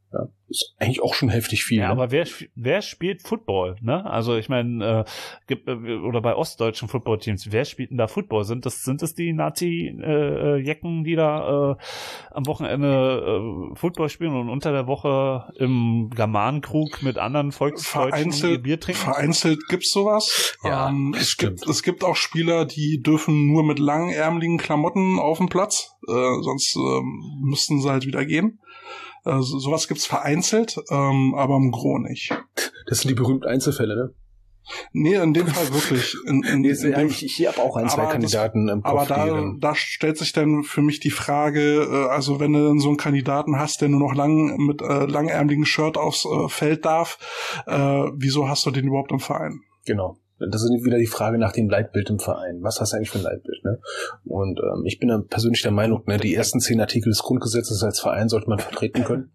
Ja, ist eigentlich auch schon heftig viel. Ja, ne? aber wer wer spielt Football, ne? Also ich meine, äh, gibt äh, oder bei ostdeutschen Footballteams, wer spielt denn da Football? Sind das sind das die Nazi-Jecken, äh, die da äh, am Wochenende äh, Football spielen und unter der Woche im Germanenkrug mit anderen Volksdeutschen vereinzelt, Bier trinken? Vereinzelt gibt's sowas. Ja, ähm, es stimmt. gibt es gibt auch Spieler, die dürfen nur mit langärmeligen Klamotten auf dem Platz, äh, sonst ähm, müssten sie halt wieder gehen. Äh, so, sowas gibt's vereinzelt, ähm, aber im Gro nicht. Das sind die berühmten Einzelfälle, ne? Nee, in dem Fall wirklich. In, in, Nee, in dem, ich, ich habe auch ein, zwei aber Kandidaten das, im Kopf. Aber da, die dann, da stellt sich dann für mich die Frage, äh, also wenn du dann so einen Kandidaten hast, der nur noch lang mit äh, langärmeligen Shirt aufs äh, Feld darf, äh, wieso hast du den überhaupt im Verein? genau. Das ist wieder die Frage nach dem Leitbild im Verein. Was hast du eigentlich für ein Leitbild, ne? Und ähm, ich bin dann persönlich der Meinung, ne, die ersten zehn Artikel des Grundgesetzes als Verein sollte man vertreten können.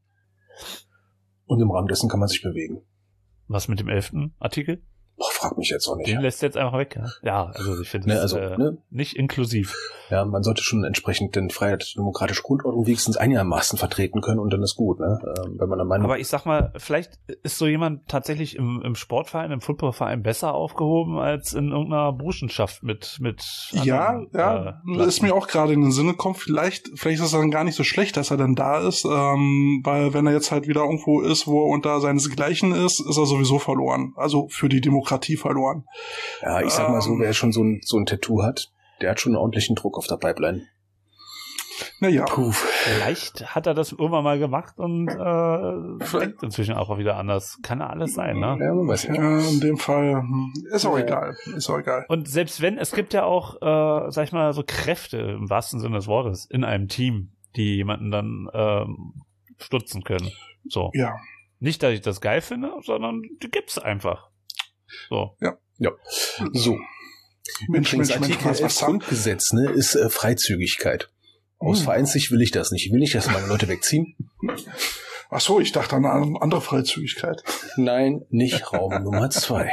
Und im Rahmen dessen kann man sich bewegen. Was mit dem elften Artikel? Boah, frag mich jetzt auch nicht. Den lässt du jetzt einfach weg, ja? Ja, also ich finde Ne, das also, äh, ne? nicht inklusiv. Ja, man sollte schon entsprechend den freiheitlich-demokratische Grundordnung wenigstens einigermaßen vertreten können und dann ist gut, ne? Ähm, wenn man der Meinung Aber ich sag mal, vielleicht ist so jemand tatsächlich im, im Sportverein, im Footballverein besser aufgehoben als in irgendeiner Burschenschaft mit mit Ja, anderen, ja, äh, ist mir auch gerade in den Sinn gekommen. Vielleicht, vielleicht ist es dann gar nicht so schlecht, dass er dann da ist, ähm, weil wenn er jetzt halt wieder irgendwo ist, wo er unter seinesgleichen ist, ist er sowieso verloren. Also für die Demokratie verloren. Ja, ich sag mal so, wer schon so ein, so ein Tattoo hat, der hat schon einen ordentlichen Druck auf der Pipeline. Naja. Puh. Vielleicht hat er das irgendwann mal gemacht und äh, denkt inzwischen auch wieder anders. Kann ja alles sein, ne? Ja, man weiß nicht. Ja, in dem Fall hm, ist auch Ja. egal. Ist auch egal. Und selbst wenn, es gibt ja auch, äh, sag ich mal, so Kräfte im wahrsten Sinne des Wortes in einem Team, die jemanden dann ähm, stutzen können. So. Ja. Nicht, dass ich das geil finde, sondern die gibt's einfach. So. Ja. So. Mensch, Übrigens, Mensch, Mensch, Artikel was, elf was haben? Grundgesetz, ne, ist äh, Freizügigkeit. Aus Hm. Vereinssicht will ich das nicht. Ich will nicht, dass meine Leute wegziehen. Ach so, ich dachte an eine andere Freizügigkeit. Nein, nicht Raum Nummer zwei.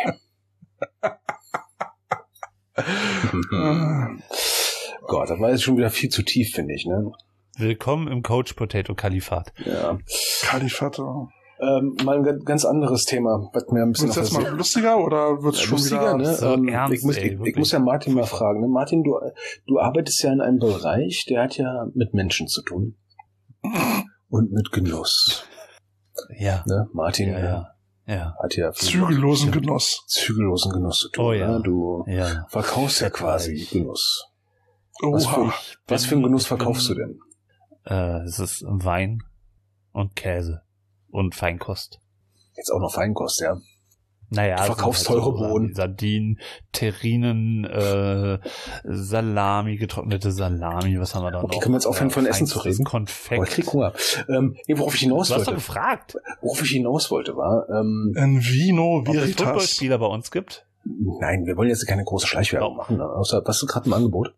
Gott, das war jetzt schon wieder viel zu tief, finde ich, ne? Willkommen im Coach Potato Kalifat. Ja. Kalifate. Ähm, mal ein ganz- ganz anderes Thema, was mir ein bisschen Wird's auf jetzt der mal lustiger oder wird's Ja, schon lustiger, wieder... ne? so ähm, ernst, ich, muss, ey, ich, ich wirklich. muss ja Martin mal fragen. Ne? Martin, du, du arbeitest ja in einem Bereich, der hat ja mit Menschen zu tun. Und mit Genuss. Ja. Ne? Martin Ja, ja. Ja. hat ja viel Zügellosen Genuss. zügellosen Genuss zu tun. Oh ja. Ne? Du Ja. verkaufst ja quasi Genuss. Was für, Oha. was für einen Genuss verkaufst du denn? Äh, es ist Wein und Käse und Feinkost. Jetzt auch noch Feinkost, ja. Naja, Du es verkaufst sind halt teure Bohnen. Sardinen, Terrinen, äh, Salami, getrocknete Salami, was haben wir da Okay, noch? können wir jetzt aufhören, von Essen zu feinstes reden? Konfekt. Oh, ich krieg Hunger. Ähm, nee, worauf ich hinaus Du hast doch wollte, gefragt, worauf ich hinaus wollte, war, ähm, In Vino ob es Veritas. Footballspieler bei uns gibt. nein, wir wollen jetzt keine große Schleichwerbung Oh. machen, ne? Außer, was ist gerade im Angebot?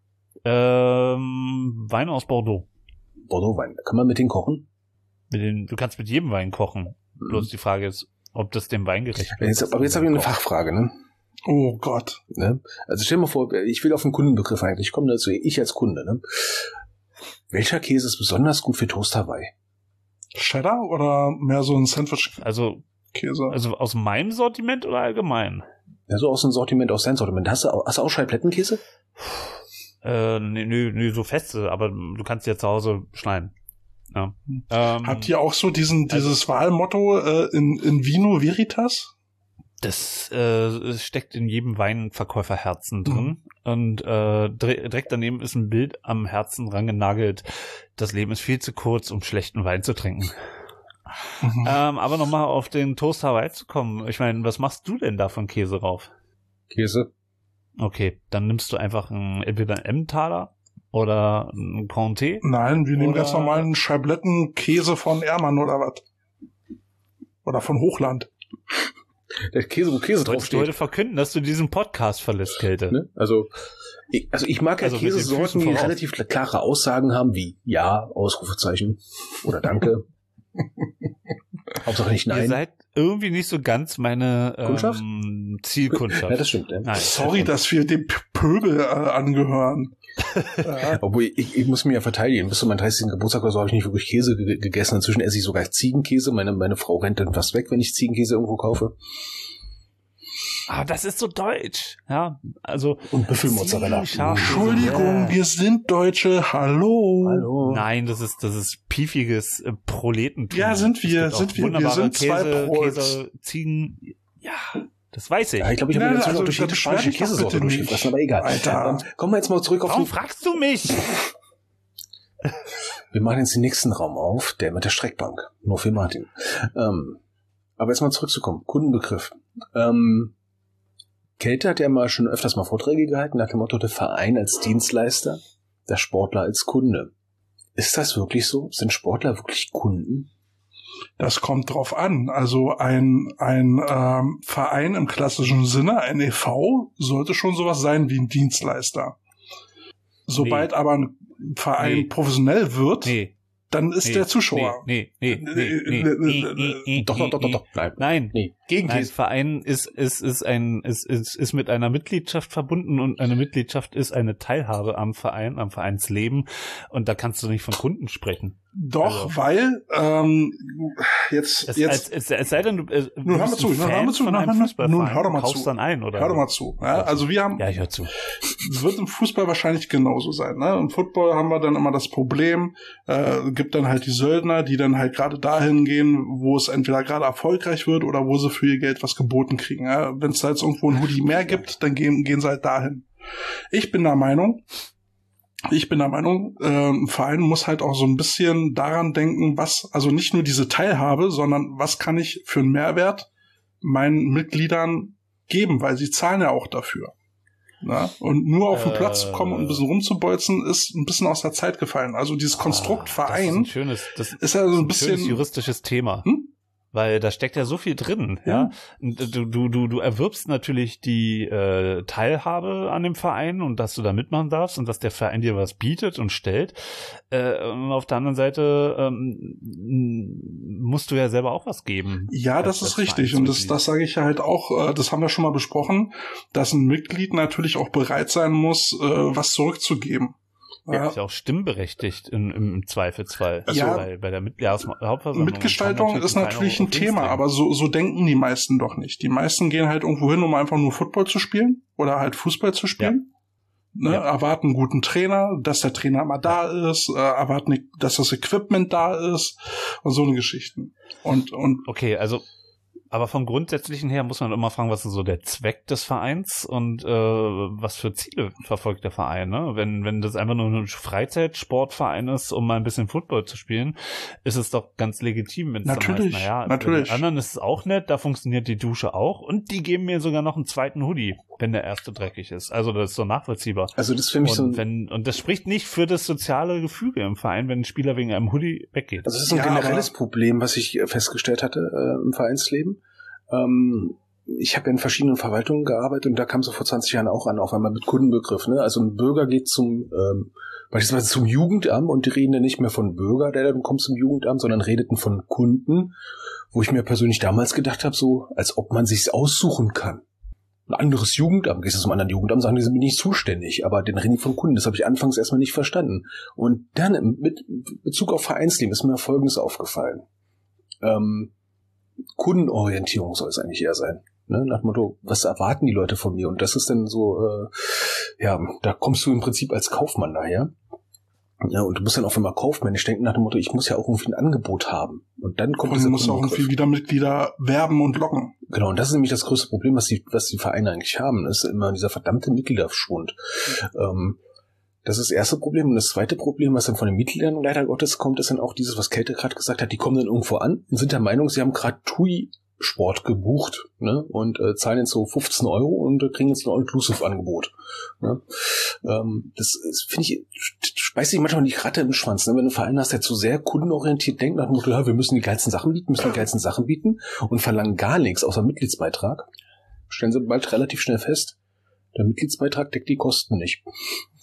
Ähm, Wein aus Bordeaux. Bordeaux-Wein. Kann man mit denen kochen? Mit den, du kannst mit jedem Wein kochen. Bloß die Frage ist, ob das dem Wein gerecht wird. Jetzt, aber jetzt habe ich eine Fachfrage, ne? Oh Gott. ne? Also stell dir mal vor, ich will auf den Kundenbegriff eigentlich kommen, dazu ich als Kunde, ne? Welcher Käse ist besonders gut für Toast Hawaii? Cheddar oder mehr so ein Sandwich-Käse? Also, also aus meinem Sortiment oder allgemein? Ja, so aus dem Sortiment, aus deinem Sortiment. Hast du, auch- hast du auch Scheiblettenkäse? Äh, nee, nee, nee, so feste, aber du kannst ja zu Hause schneiden. Ja. Ähm, Habt ihr auch so diesen, also- dieses Wahlmotto äh, in, in Vino Veritas? Das äh, steckt in jedem Weinverkäuferherzen drin. Und äh, dire- direkt daneben ist ein Bild am Herzen rangenagelt. Das Leben ist viel zu kurz, um schlechten Wein zu trinken. Mhm. Ähm, aber nochmal auf den Toast Hawaii zu kommen. Ich meine, was machst du denn da von Käse rauf? Käse. Okay, dann nimmst du einfach ein, entweder einen Emmentaler oder einen Comté. Nein, wir nehmen Oder- ganz normalen Scheiblettenkäse von Ermann oder was? Oder von Hochland. Der Käse, wo Käse Solltest du heute draufsteht. verkünden, dass du diesen Podcast verlässt, Kälte? Ne? Also, ich, also ich mag ja Also mit den Käsesorten, Füßen die voraus. relativ klare Aussagen haben, wie Ja, Ausrufezeichen oder Danke. Hauptsache nicht Ihr Nein. seid irgendwie nicht so ganz meine Kundschaft? ähm, Zielkundschaft. Ja, das stimmt. Ja. Nein. Sorry, dass wir dem P- Pöbel äh, angehören. Ja. Obwohl, ich, ich muss mich ja verteidigen. Bis zu meinem dreißigsten Geburtstag oder so habe ich nicht wirklich Käse ge- gegessen. Inzwischen esse ich sogar Ziegenkäse. Meine, meine Frau rennt dann fast weg, wenn ich Ziegenkäse irgendwo kaufe. Ah, das ist so deutsch. Ja, also. Und Büffelmozzarella. Entschuldigung, wir sind Deutsche. Hallo. Hallo. Nein, das ist, das ist piefiges äh, Proletentum. Ja, sind wir, Es gibt sind auch wir. Wir sind Käse, zwei Prols. Käse, Ziegen. Ja, das weiß ich. Ja, ich glaube, ich habe Ja, jetzt also, noch durch da jede spanische beschwer dich doch Käsesorte bitte nicht. durchgefressen, aber egal. Alter. Ähm, kommen wir jetzt mal zurück auf Warum den... fragst du mich? Wir machen jetzt den nächsten Raum auf, der mit der Streckbank. Nur für Martin. Ähm, aber jetzt mal zurückzukommen. Kundenbegriff. Ähm, Kälte hat ja mal schon öfters mal Vorträge gehalten, nach dem Motto, der Verein als Dienstleister, der Sportler als Kunde. Ist das wirklich so? Sind Sportler wirklich Kunden? Das kommt drauf an. Also ein, ein ähm, Verein im klassischen Sinne, ein E V, sollte schon sowas sein wie ein Dienstleister. Sobald Nee. aber ein Verein Nee. professionell wird, Nee. dann ist nee, der Zuschauer. Nee, nee, nee, nee, nee, nee, nee, nee, Doch, doch, doch, doch, doch. Nein. Nein. Nee. Nein, Gegenkäse. Verein ist, ist, ist ein, ist, ist, ist mit einer Mitgliedschaft verbunden und eine Mitgliedschaft ist eine Teilhabe am Verein, am Vereinsleben und da kannst du nicht von Kunden sprechen. Doch, Also. weil ähm, jetzt, Es, jetzt als, es, es sei denn, du, äh, du Nun hör mal bist zu, ein nun hör Fan mal zu, von nun, einem nun, Fußballverein nun hör doch mal und kaufst zu. dann ein, oder? hör doch mal zu. Ja, also wir haben, Ja, ich hör zu. es wird im Fußball wahrscheinlich genauso sein. Ne? Im Football haben wir dann immer das Problem, äh, gibt dann halt die Söldner, die dann halt gerade dahin gehen, wo es entweder gerade erfolgreich wird oder wo sie für ihr Geld was geboten kriegen. Ja? Wenn es da jetzt irgendwo ein Hoodie mehr gibt, dann gehen, gehen sie halt dahin. Ich bin der Meinung, Ich bin der Meinung, äh, ein Verein muss halt auch so ein bisschen daran denken, was, also nicht nur diese Teilhabe, sondern was kann ich für einen Mehrwert meinen Mitgliedern geben, weil sie zahlen ja auch dafür. Na? Und nur auf den Äh, Platz zu kommen und ein bisschen rumzubolzen, ist ein bisschen aus der Zeit gefallen. Also dieses Konstrukt Ah, Das ist Verein ein schönes, das ist ja so ein ein bisschen schönes juristisches Thema. Hm? Weil da steckt ja so viel drin, ja. Ja. Und Du, du, du, du erwirbst natürlich die äh, Teilhabe an dem Verein und dass du da mitmachen darfst und dass der Verein dir was bietet und stellt. Äh, und auf der anderen Seite ähm, musst du ja selber auch was geben. Ja, das als- ist als richtig. Und das, Vereinsmitglied. das sage ich ja halt auch, äh, das haben wir schon mal besprochen, dass ein Mitglied natürlich auch bereit sein muss, äh, was zurückzugeben. Ja. Ist ja auch stimmberechtigt im, im, im Zweifelsfall. Also, ja, bei, bei der Mit Jahreshauptversammlung. Mitgestaltung kann ist Verein natürlich auch ein Thema, auflegen. aber so, so denken die meisten doch nicht. Die meisten gehen halt irgendwo hin, um einfach nur Football zu spielen oder halt Fußball zu spielen. Ne, Ja. erwarten einen guten Trainer, dass der Trainer immer da ist, äh, erwarten, dass das Equipment da ist und so eine Geschichten. Und, und Okay, also aber vom Grundsätzlichen her muss man immer fragen, was ist so der Zweck des Vereins und äh, was für Ziele verfolgt der Verein. Ne? Wenn wenn das einfach nur ein Freizeitsportverein ist, um mal ein bisschen Football zu spielen, ist es doch ganz legitim, wenn es dann Natürlich, heißt, naja, natürlich. bei den anderen ist es auch nett, da funktioniert die Dusche auch und die geben mir sogar noch einen zweiten Hoodie, wenn der erste dreckig ist. Also das ist so nachvollziehbar. Also das finde ich so Und, ein, wenn, und das spricht nicht für das soziale Gefüge im Verein, wenn ein Spieler wegen einem Hoodie weggeht. also das ist so ein Ja, generelles aber- Problem, was ich äh, festgestellt hatte äh, im Vereinsleben. Ähm, ich habe ja in verschiedenen Verwaltungen gearbeitet und da kam so vor zwanzig Jahren auch an, auf einmal mit Kundenbegriff. Ne? Also ein Bürger geht zum ähm, beispielsweise zum Jugendamt und die reden dann nicht mehr von Bürger, der dann kommt zum Jugendamt, sondern redeten von Kunden, wo ich mir persönlich damals gedacht habe, so als ob man sich's aussuchen kann. Ein anderes Jugendamt, gehst du zum anderen Jugendamt, sagen, die sind mir nicht zuständig, aber den reden die von Kunden, das habe ich anfangs erstmal nicht verstanden. Und dann mit Bezug auf Vereinsleben ist mir Folgendes aufgefallen. Ähm, Kundenorientierung soll es eigentlich eher sein. Ne? Nach dem Motto, was erwarten die Leute von mir? Und das ist dann so, äh, ja, da kommst du im Prinzip als Kaufmann daher. Ja, und du musst dann auch immer kaufmännisch denken nach dem Motto, ich muss ja auch irgendwie ein Angebot haben. Und dann kommt und dieser muss auch Kundenbegriff. irgendwie wieder Mitglieder werben und locken. Genau, und das ist nämlich das größte Problem, was die, was die Vereine eigentlich haben. Das ist immer dieser verdammte Mitgliederschwund. Ähm, das ist das erste Problem. Und das zweite Problem, was dann von den Mitgliedern leider Gottes kommt, ist dann auch dieses, was Kälte gerade gesagt hat, die kommen dann irgendwo an und sind der Meinung, sie haben gerade T U I-Sport gebucht, ne, und äh, zahlen jetzt so fünfzehn Euro und äh, kriegen jetzt ein All-Inclusive-Angebot. Ne? Ähm, das das finde ich, speist sich manchmal die Ratte im Schwanz. Ne? Wenn du einen Verein hast, der zu sehr kundenorientiert denkt, nach dem Motto, ja, wir müssen die geilsten Sachen bieten, müssen die geilsten Sachen bieten und verlangen gar nichts außer Mitgliedsbeitrag, stellen sie bald relativ schnell fest, der Mitgliedsbeitrag deckt die Kosten nicht.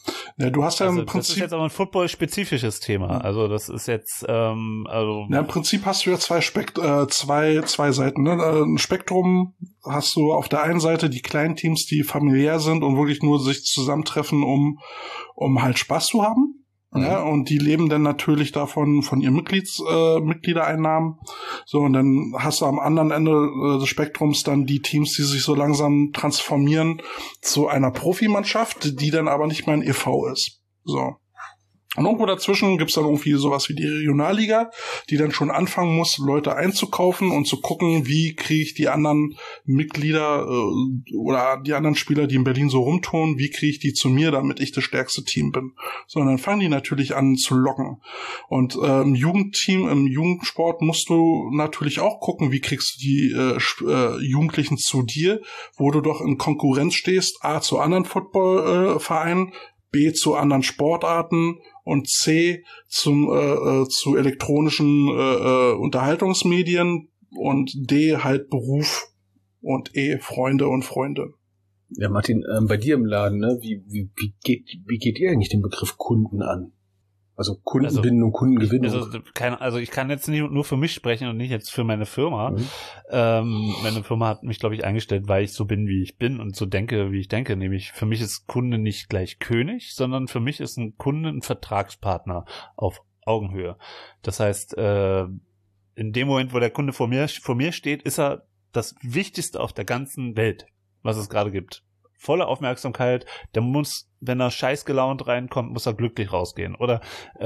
Ja, du hast ja also im Prinzip. Das ist jetzt aber ein football-spezifisches Thema. Also das ist jetzt, ähm, also. Ja, im Prinzip hast du ja zwei Spekt äh, zwei zwei Seiten. Ne? Ein Spektrum hast du auf der einen Seite die kleinen Teams, die familiär sind und wirklich nur sich zusammentreffen, um um halt Spaß zu haben. Mhm. Ja, und die leben dann natürlich davon von ihren Mitglieds äh, Mitgliedereinnahmen. So, und dann hast du am anderen Ende äh, des Spektrums dann die Teams, die sich so langsam transformieren zu einer Profimannschaft, die dann aber nicht mehr ein E V ist. So. Und irgendwo dazwischen gibt's dann irgendwie sowas wie die Regionalliga, die dann schon anfangen muss, Leute einzukaufen und zu gucken, wie kriege ich die anderen Mitglieder äh, oder die anderen Spieler, die in Berlin so rumtun, wie kriege ich die zu mir, damit ich das stärkste Team bin. So, und dann fangen die natürlich an zu locken. Und äh, im Jugendteam, im Jugendsport musst du natürlich auch gucken, wie kriegst du die äh, äh, Jugendlichen zu dir, wo du doch in Konkurrenz stehst, A, zu anderen Footballvereinen, äh, B, zu anderen Sportarten und C, zum äh, zu elektronischen äh, Unterhaltungsmedien und D, halt Beruf und E, Freunde und Freunde. Ja, Martin, ähm, bei dir im Laden, ne, wie, wie, wie, geht, wie geht ihr eigentlich den Begriff Kunden an? Also Kundenbindung, also, Kundengewinnung. Also, keine, also ich kann jetzt nicht nur für mich sprechen und nicht jetzt für meine Firma. Mhm. Ähm, meine Firma hat mich, glaube ich, eingestellt, weil ich so bin, wie ich bin und so denke, wie ich denke. Nämlich für mich ist Kunde nicht gleich König, sondern für mich ist ein Kunde ein Vertragspartner auf Augenhöhe. Das heißt, äh, in dem Moment, wo der Kunde vor mir, vor mir steht, ist er das Wichtigste auf der ganzen Welt, was es gerade gibt. Volle Aufmerksamkeit, der muss, wenn er scheiß gelaunt reinkommt, muss er glücklich rausgehen. Oder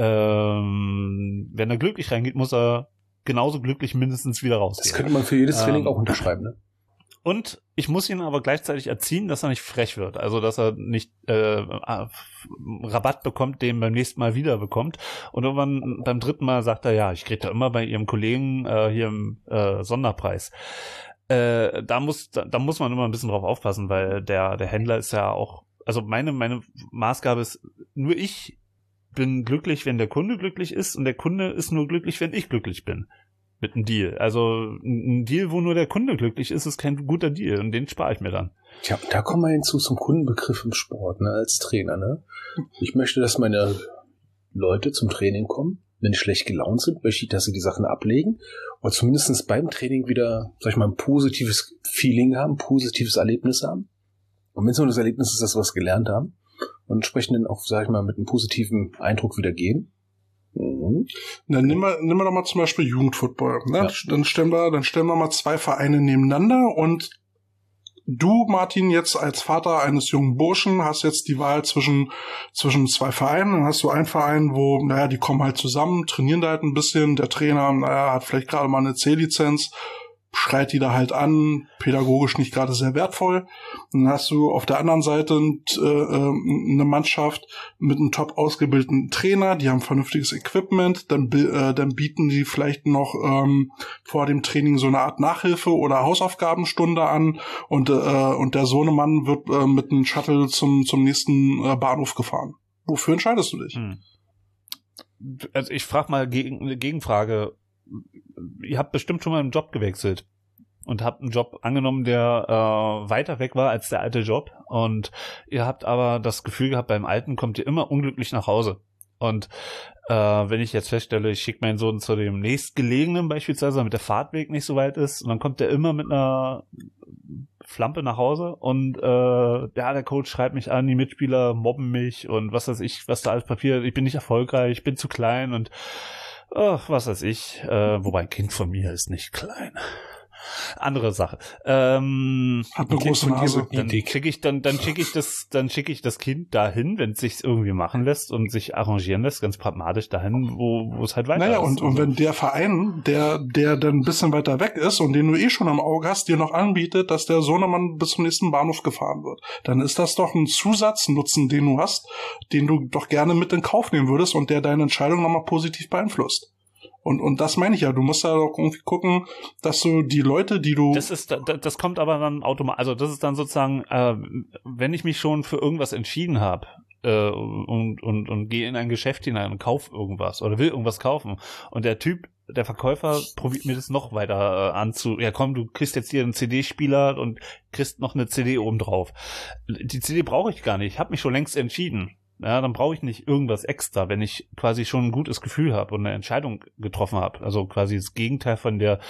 ähm, wenn er glücklich reingeht, muss er genauso glücklich mindestens wieder rausgehen. Das könnte man für jedes Training ähm, auch unterschreiben, ne? Und ich muss ihn aber gleichzeitig erziehen, dass er nicht frech wird. Also, dass er nicht äh, Rabatt bekommt, den beim nächsten Mal wieder bekommt. Und irgendwann beim dritten Mal sagt er, ja, ich kriege da immer bei ihrem Kollegen äh, hier im äh, Sonderpreis. Äh, da muss da, da muss man immer ein bisschen drauf aufpassen, weil der der Händler ist ja auch, also meine meine Maßgabe ist, nur ich bin glücklich, wenn der Kunde glücklich ist und der Kunde ist nur glücklich, wenn ich glücklich bin mit einem Deal. Also ein Deal, wo nur der Kunde glücklich ist, ist kein guter Deal und den spare ich mir dann. Tja, da kommen wir hinzu zum Kundenbegriff im Sport, ne, als Trainer, ne? Ich möchte, dass meine Leute zum Training kommen. Wenn die schlecht gelaunt sind, möchte ich, dass sie die Sachen ablegen oder zumindest beim Training wieder, sag ich mal, ein positives Feeling haben, ein positives Erlebnis haben. Und wenn es nur das Erlebnis ist, dass wir was gelernt haben und entsprechend dann auch, sag ich mal, mit einem positiven Eindruck wieder gehen. Mhm. Dann nehmen wir, nehmen wir doch mal zum Beispiel Jugendfootball. Ne? Ja. Dann stellen wir, dann stellen wir mal zwei Vereine nebeneinander und du, Martin, jetzt als Vater eines jungen Burschen, hast jetzt die Wahl zwischen zwischen zwei Vereinen. Dann hast du einen Verein, wo, naja, die kommen halt zusammen, trainieren da halt ein bisschen. Der Trainer, naja, hat vielleicht gerade mal eine C-Lizenz, schreit die da halt an, pädagogisch nicht gerade sehr wertvoll. Dann hast du auf der anderen Seite äh, eine Mannschaft mit einem top ausgebildeten Trainer, die haben vernünftiges Equipment, dann, äh, dann bieten die vielleicht noch ähm, vor dem Training so eine Art Nachhilfe oder Hausaufgabenstunde an und äh, und der Sohnemann wird äh, mit einem Shuttle zum zum nächsten äh, Bahnhof gefahren. Wofür entscheidest du dich? Hm. Also ich frage mal gegen, eine Gegenfrage. Ihr habt bestimmt schon mal einen Job gewechselt und habt einen Job angenommen, der äh, weiter weg war als der alte Job und ihr habt aber das Gefühl gehabt, beim alten kommt ihr immer unglücklich nach Hause. Und äh, wenn ich jetzt feststelle, ich schicke meinen Sohn zu dem nächstgelegenen beispielsweise, damit der Fahrtweg nicht so weit ist, und dann kommt der immer mit einer Flampe nach Hause und äh, ja, der Coach schreibt mich an, die Mitspieler mobben mich und was weiß ich, was da alles passiert, ich bin nicht erfolgreich, ich bin zu klein und ach, was weiß ich, äh, wobei ein Kind von mir ist nicht klein. Andere Sache. Ähm, Hat eine große Nase. Dann schicke ich dann, dann schicke ich das, dann schicke ich das Kind dahin, wenn es sich irgendwie machen lässt und sich arrangieren lässt, ganz pragmatisch dahin, wo, wo es halt weiter naja, ist. Und, und wenn der Verein, der, der dann ein bisschen weiter weg ist und den du eh schon am Auge hast, dir noch anbietet, dass der Sohnemann bis zum nächsten Bahnhof gefahren wird, dann ist das doch ein Zusatznutzen, den du hast, den du doch gerne mit in Kauf nehmen würdest und der deine Entscheidung nochmal positiv beeinflusst. Und, und das meine ich ja, du musst ja doch irgendwie gucken, dass du die Leute, die du... Das ist, das, das kommt aber dann automatisch, also das ist dann sozusagen, äh, wenn ich mich schon für irgendwas entschieden habe äh, und, und, und gehe in ein Geschäft hinein und kaufe irgendwas oder will irgendwas kaufen und der Typ, der Verkäufer probiert mir das noch weiter äh, an zu, ja komm, du kriegst jetzt hier einen C D-Spieler und kriegst noch eine C D oben drauf. Die C D brauche ich gar nicht, ich habe mich schon längst entschieden. Ja, dann brauche ich nicht irgendwas extra, wenn ich quasi schon ein gutes Gefühl habe und eine Entscheidung getroffen habe. Also quasi das Gegenteil von der,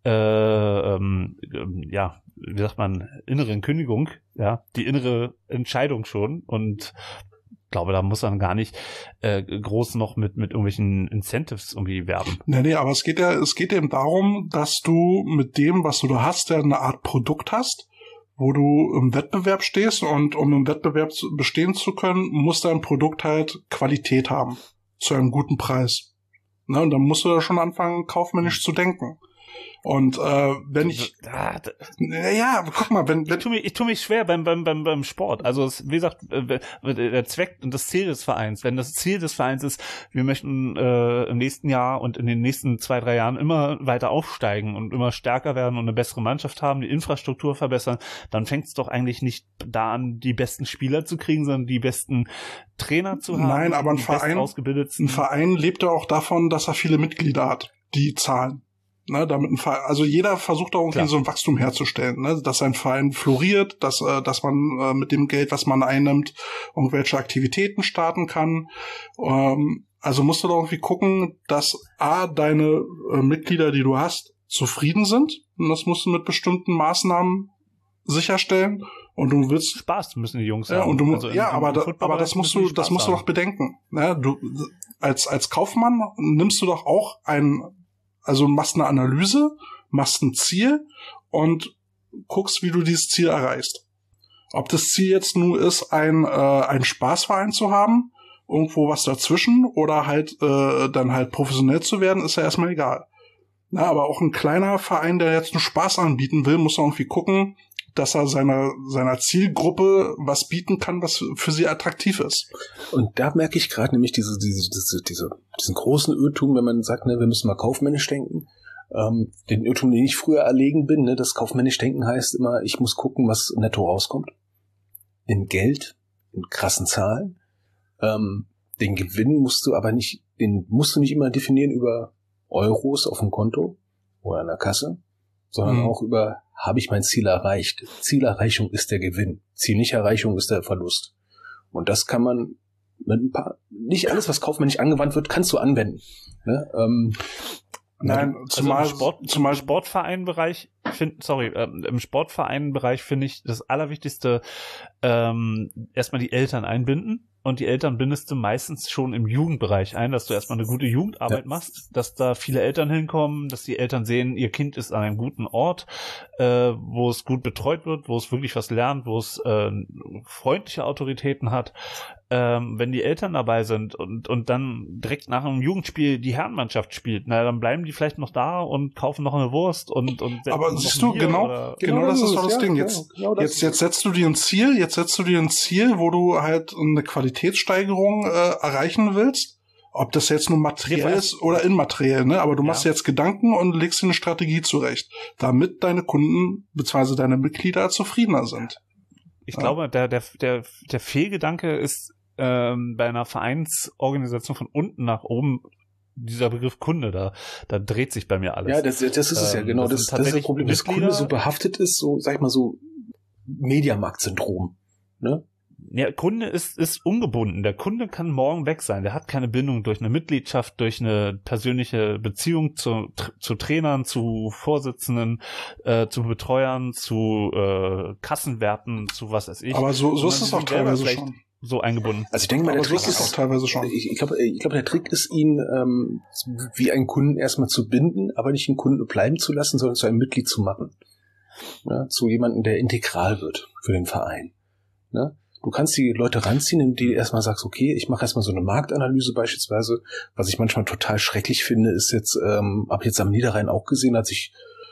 äh, ähm, ja, wie sagt man, inneren Kündigung, ja, die innere Entscheidung schon. Und ich glaube, da muss man gar nicht äh, groß noch mit mit irgendwelchen Incentives irgendwie werben. Nee, nee, aber es geht ja, es geht eben darum, dass du mit dem, was du da hast, ja eine Art Produkt hast, wo du im Wettbewerb stehst, und um im Wettbewerb zu, bestehen zu können, muss dein Produkt halt Qualität haben. Zu einem guten Preis. Ne, und dann musst du da schon anfangen, kaufmännisch zu denken. Und äh, wenn ich, ja, ja, guck mal, wenn, wenn ich tue mich, ich tue mich schwer beim beim beim beim Sport. Also es, wie gesagt, der Zweck und das Ziel des Vereins. Wenn das Ziel des Vereins ist, wir möchten äh, im nächsten Jahr und in den nächsten zwei drei Jahren immer weiter aufsteigen und immer stärker werden und eine bessere Mannschaft haben, die Infrastruktur verbessern, dann fängt es doch eigentlich nicht da an, die besten Spieler zu kriegen, sondern die besten Trainer zu haben. Nein, aber ein Verein, ein Verein lebt ja auch davon, dass er viele Mitglieder hat, die zahlen. Ne, damit ein Verein, also jeder versucht auch irgendwie Klar. so ein Wachstum herzustellen, ne, dass ein Verein floriert, dass äh, dass man äh, mit dem Geld, was man einnimmt, irgendwelche Aktivitäten starten kann. Ähm, also musst du doch irgendwie gucken, dass a deine äh, Mitglieder, die du hast, zufrieden sind. Und das musst du mit bestimmten Maßnahmen sicherstellen. Und du willst Spaß müssen die Jungs ja, haben. Und du, also ja, aber da, aber das musst du, das musst du doch bedenken. Ne, du als als Kaufmann nimmst du doch auch ein Also machst eine Analyse, machst ein Ziel und guckst, wie du dieses Ziel erreichst. Ob das Ziel jetzt nur ist, ein äh, einen Spaßverein zu haben, irgendwo was dazwischen, oder halt äh, dann halt professionell zu werden, ist ja erstmal egal. Na, aber auch ein kleiner Verein, der jetzt nur Spaß anbieten will, muss irgendwie gucken, dass er seiner seiner Zielgruppe was bieten kann, was für sie attraktiv ist. Und da merke ich gerade nämlich diese, diese, diese, diese, diesen großen Irrtum, wenn man sagt, ne, wir müssen mal kaufmännisch denken. Ähm, den Irrtum, den ich früher erlegen bin, ne, das kaufmännisch denken heißt immer, ich muss gucken, was netto rauskommt. In Geld, in krassen Zahlen. Ähm, den Gewinn musst du aber nicht, den musst du nicht immer definieren über Euros auf dem Konto oder in der Kasse, sondern mhm. auch über, habe ich mein Ziel erreicht? Zielerreichung ist der Gewinn. Zielnichterreichung ist der Verlust. Und das kann man mit ein paar, nicht alles, was kaufmännisch angewandt wird, kannst du anwenden. Ne? Ähm, Nein, also zumal, im Sport, zumal im Sportvereinbereich, find, sorry, ähm, im Sportvereinbereich finde ich das Allerwichtigste, ähm, erstmal die Eltern einbinden. Und die Eltern bindest du meistens schon im Jugendbereich ein, dass du erstmal eine gute Jugendarbeit ja. machst, dass da viele Eltern hinkommen, dass die Eltern sehen, ihr Kind ist an einem guten Ort, äh, wo es gut betreut wird, wo es wirklich was lernt, wo es äh, freundliche Autoritäten hat. Ähm, wenn die Eltern dabei sind und und dann direkt nach einem Jugendspiel die Herrenmannschaft spielt, na dann bleiben die vielleicht noch da und kaufen noch eine Wurst und und aber siehst du genau oder genau das ist doch das ja, Ding jetzt genau das jetzt jetzt setzt du dir ein Ziel jetzt setzt du dir ein Ziel, wo du halt eine Qualitätssteigerung äh, erreichen willst, ob das jetzt nur materiell ist oder immateriell, ne, aber du machst ja. jetzt Gedanken und legst dir eine Strategie zurecht, damit deine Kunden bzw. deine Mitglieder zufriedener sind. Ich ja. glaube, der der der der Fehlgedanke ist Ähm, bei einer Vereinsorganisation von unten nach oben, dieser Begriff Kunde, da da dreht sich bei mir alles. Ja, das, das ist es ähm, ja, genau. Das, das, das ist das Problem, dass Kunde so behaftet ist, so, sag ich mal, so Mediamarkt-Syndrom. Ne? Ja, Kunde ist ist ungebunden. Der Kunde kann morgen weg sein. Der hat keine Bindung durch eine Mitgliedschaft, durch eine persönliche Beziehung zu zu Trainern, zu Vorsitzenden, äh, zu Betreuern, zu äh, Kassenwerten, zu was weiß ich. Aber so so ist es auch teilweise schon. So eingebunden. Also ich denke mal, der aber Trick so ist es auch teilweise schon. Ich, ich glaube, ich glaube, der Trick ist, ihn ähm, wie einen Kunden erstmal zu binden, aber nicht einen Kunden bleiben zu lassen, sondern zu einem Mitglied zu machen. Ja, zu jemandem, der integral wird für den Verein. Ja? Du kannst die Leute ranziehen, indem du erstmal sagst, okay, ich mache erstmal so eine Marktanalyse beispielsweise. Was ich manchmal total schrecklich finde, ist jetzt, ähm, habe jetzt am Niederrhein auch gesehen, als ich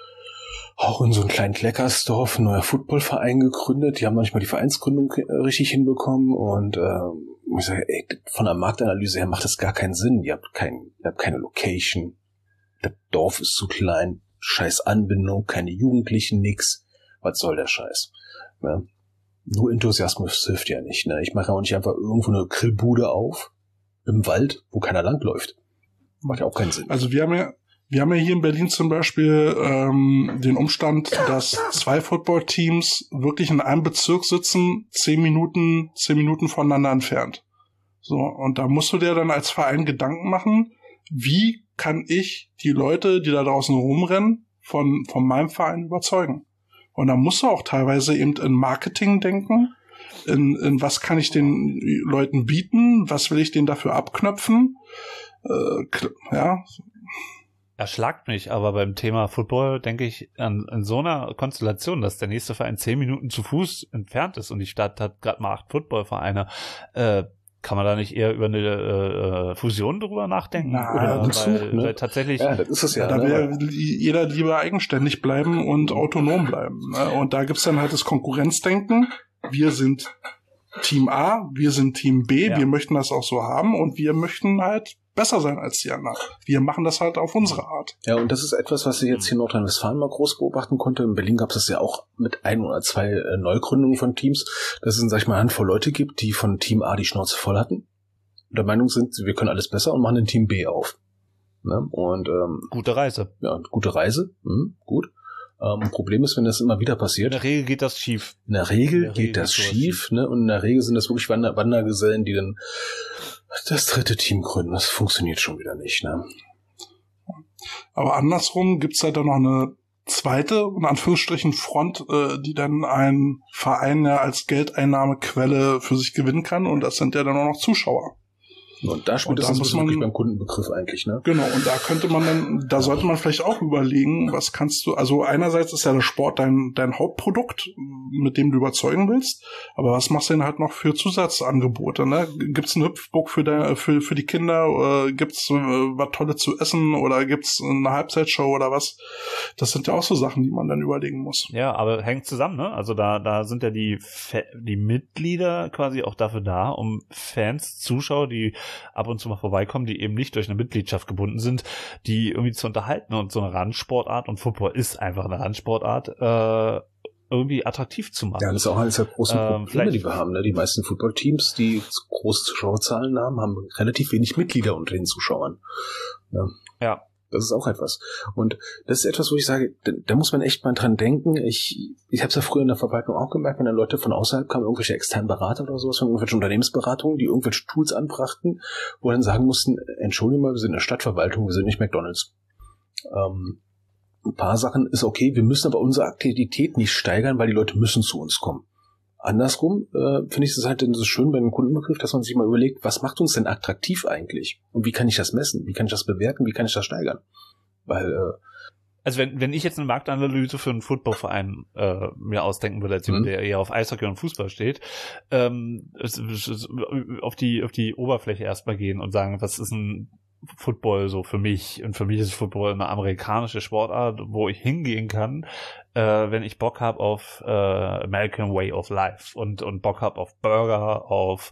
auch in so einem kleinen Kleckersdorf ein neuer Footballverein gegründet. Die haben manchmal die Vereinsgründung richtig hinbekommen und äh, ich sage, ey, von der Marktanalyse her macht das gar keinen Sinn. Ihr habt kein, ihr habt keine Location, das Dorf ist zu klein, scheiß Anbindung, keine Jugendlichen, nix. Was soll der Scheiß? Ja. Nur Enthusiasmus hilft ja nicht. Ne? Ich mache auch nicht einfach irgendwo eine Grillbude auf im Wald, wo keiner langläuft. Macht ja auch keinen Sinn. Also wir haben ja Wir haben ja hier in Berlin zum Beispiel ähm, den Umstand, dass zwei Footballteams wirklich in einem Bezirk sitzen, zehn Minuten, zehn Minuten voneinander entfernt. So, und da musst du dir dann als Verein Gedanken machen, wie kann ich die Leute, die da draußen rumrennen, von, von meinem Verein überzeugen? Und da musst du auch teilweise eben in Marketing denken, in, in was kann ich den Leuten bieten, was will ich denen dafür abknöpfen, äh, ja. Erschlagt mich, aber beim Thema Football denke ich an, an so einer Konstellation, dass der nächste Verein zehn Minuten zu Fuß entfernt ist und die Stadt hat gerade mal acht Footballvereine. Äh, kann man da nicht eher über eine äh, Fusion drüber nachdenken? Na, Oder weil, Zug, ne? weil tatsächlich... Ja, das ist es ja. Ja, da ne? will jeder lieber eigenständig bleiben und autonom bleiben. Ne? Und da gibt's dann halt das Konkurrenzdenken. Wir sind Team A, wir sind Team B, Ja. wir möchten das auch so haben und wir möchten halt besser sein als die anderen. Wir machen das halt auf unsere Art. Ja, und das ist etwas, was ich jetzt hier in Nordrhein-Westfalen mal groß beobachten konnte. In Berlin gab es das ja auch mit ein oder zwei äh, Neugründungen von Teams, dass es, sag ich mal, eine Handvoll Leute gibt, die von Team A die Schnauze voll hatten und der Meinung sind, wir können alles besser und machen ein Team B auf. Ne? Und ähm, Gute Reise. ja, gute Reise, hm, gut. Ähm, Problem ist, wenn das immer wieder In passiert, der Regel geht das schief. in der Regel In der Regel geht das geht sowas schief, ne? Und in der Regel sind das wirklich Wander Wandergesellen, die dann das dritte Team gründen. Das funktioniert schon wieder nicht, ne? Aber andersrum gibt's halt dann noch eine zweite, in Anführungsstrichen, Front, äh, die dann ein Verein ja als Geldeinnahmequelle für sich gewinnen kann und das sind ja dann auch noch Zuschauer. Und da spielt Und das da das muss wirklich man- beim Kundenbegriff eigentlich, ne? Genau, und da könnte man dann, da sollte man vielleicht auch überlegen, was kannst du, also einerseits ist ja der Sport dein, dein Hauptprodukt, mit dem du überzeugen willst, aber was machst du denn halt noch für Zusatzangebote, ne? Gibt's eine Hüpfburg für, der, für, für die Kinder, äh, gibt's äh, was Tolles zu essen oder gibt's eine Halbzeitshow oder was? Das sind ja auch so Sachen, die man dann überlegen muss. Ja, aber hängt zusammen, ne? Also da, da sind ja die, Fa- die Mitglieder quasi auch dafür da, um Fans, Zuschauer, die ab und zu mal vorbeikommen, die eben nicht durch eine Mitgliedschaft gebunden sind, die irgendwie zu unterhalten und so eine Randsportart, und Football ist einfach eine Randsportart, äh, irgendwie attraktiv zu machen. Ja, das ist auch eines der großen Ähm, Probleme, vielleicht- die wir haben, ne? Die meisten Footballteams, die große Zuschauerzahlen haben, haben relativ wenig Mitglieder unter den Zuschauern. Ja. Ja. Das ist auch etwas. Und das ist etwas, wo ich sage, da, da muss man echt mal dran denken. Ich, ich habe es ja früher in der Verwaltung auch gemerkt, wenn dann Leute von außerhalb kamen, irgendwelche externen Berater oder sowas, von irgendwelchen Unternehmensberatungen, die irgendwelche Tools anbrachten, wo dann sagen mussten, entschuldigen mal, wir sind eine Stadtverwaltung, wir sind nicht McDonald's. Ähm, ein paar Sachen ist okay, wir müssen aber unsere Aktivität nicht steigern, weil die Leute müssen zu uns kommen. Andersrum äh, finde ich es halt so schön bei einem Kundenbegriff, dass man sich mal überlegt, was macht uns denn attraktiv eigentlich? Und wie kann ich das messen? Wie kann ich das bewerten? Wie kann ich das steigern? Weil, äh, Also wenn, wenn ich jetzt eine Marktanalyse für einen Footballverein äh, mir ausdenken würde, als jemand, Mhm. der eher auf Eishockey und Fußball steht, ähm, es, es, es, auf die auf die Oberfläche erstmal gehen und sagen, was ist ein Football so für mich? Und für mich ist Football eine amerikanische Sportart, wo ich hingehen kann, äh, wenn ich Bock habe auf äh, American Way of Life und und Bock habe auf Burger, auf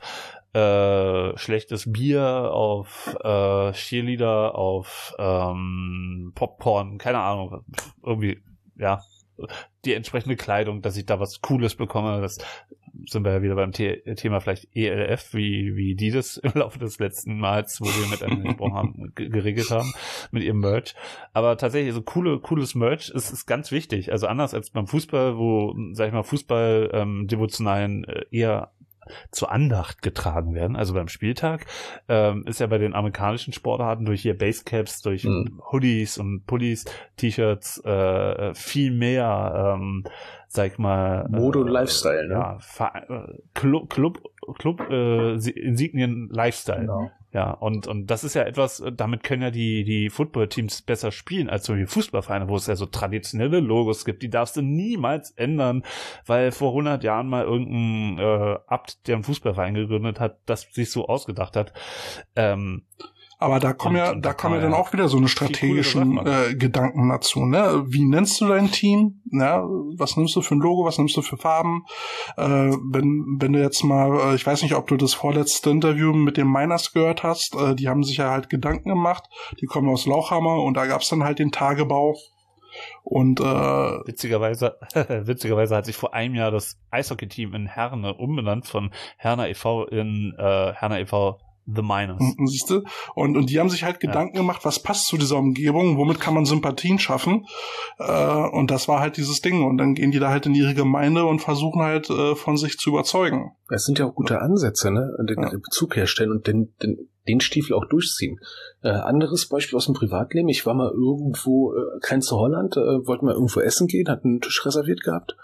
äh, schlechtes Bier, auf äh, Cheerleader, auf ähm, Popcorn, keine Ahnung, irgendwie, ja, die entsprechende Kleidung, dass ich da was Cooles bekomme. Das sind wir ja wieder beim The- Thema vielleicht E L F, wie wie die das im Laufe des letzten Mals, wo wir miteinander gesprochen haben, g- geregelt haben mit ihrem Merch. Aber tatsächlich, so coole, cooles Merch ist, ist ganz wichtig. Also anders als beim Fußball, wo, sag ich mal, Fußball ähm, devotionalen äh, eher zur Andacht getragen werden. Also beim Spieltag ähm, ist ja bei den amerikanischen Sportarten durch hier Basecaps, durch Mhm. Hoodies und Pullis, T-Shirts äh, viel mehr, ähm, sag ich mal, Mode und äh, Lifestyle, ne? Ja, Ver- äh, Club, Club, Club äh, Insignien Lifestyle. Genau. Ja, und und das ist ja etwas, äh, damit können ja die die Footballteams besser spielen als so die Fußballvereine, wo es ja so traditionelle Logos gibt, die darfst du niemals ändern, weil vor hundert Jahren mal irgendein äh, Abt, der einen Fußballverein gegründet hat, das sich so ausgedacht hat. Ähm, Aber da kommen Und- ja, und da da kommen ja kann dann man auch wieder so eine viel strategischen coolere Sachen äh, Gedanken dazu, ne? Wie nennst du dein Team? Ja, was nimmst du für ein Logo? Was nimmst du für Farben? Äh, wenn, wenn du jetzt mal, äh, ich weiß nicht, ob du das vorletzte Interview mit den Miners gehört hast, äh, die haben sich ja halt Gedanken gemacht. Die kommen aus Lauchhammer und da gab's dann halt den Tagebau. Und äh, Witzigerweise, witzigerweise hat sich vor einem Jahr das Eishockey-Team in Herne umbenannt von Herner e V in äh, Herner e V The Miners. Siehst du? Und, und die haben sich halt Gedanken ja. gemacht, was passt zu dieser Umgebung, womit kann man Sympathien schaffen. Äh, und das war halt dieses Ding. Und dann gehen die da halt in ihre Gemeinde und versuchen halt äh, von sich zu überzeugen. Das sind ja auch gute Ansätze, ne? Den ja. Bezug herstellen und den, den, den Stiefel auch durchziehen. Äh, anderes Beispiel aus dem Privatleben. Ich war mal irgendwo, äh, Grenze Holland, äh, wollten mal irgendwo essen gehen, hatten einen Tisch reserviert gehabt.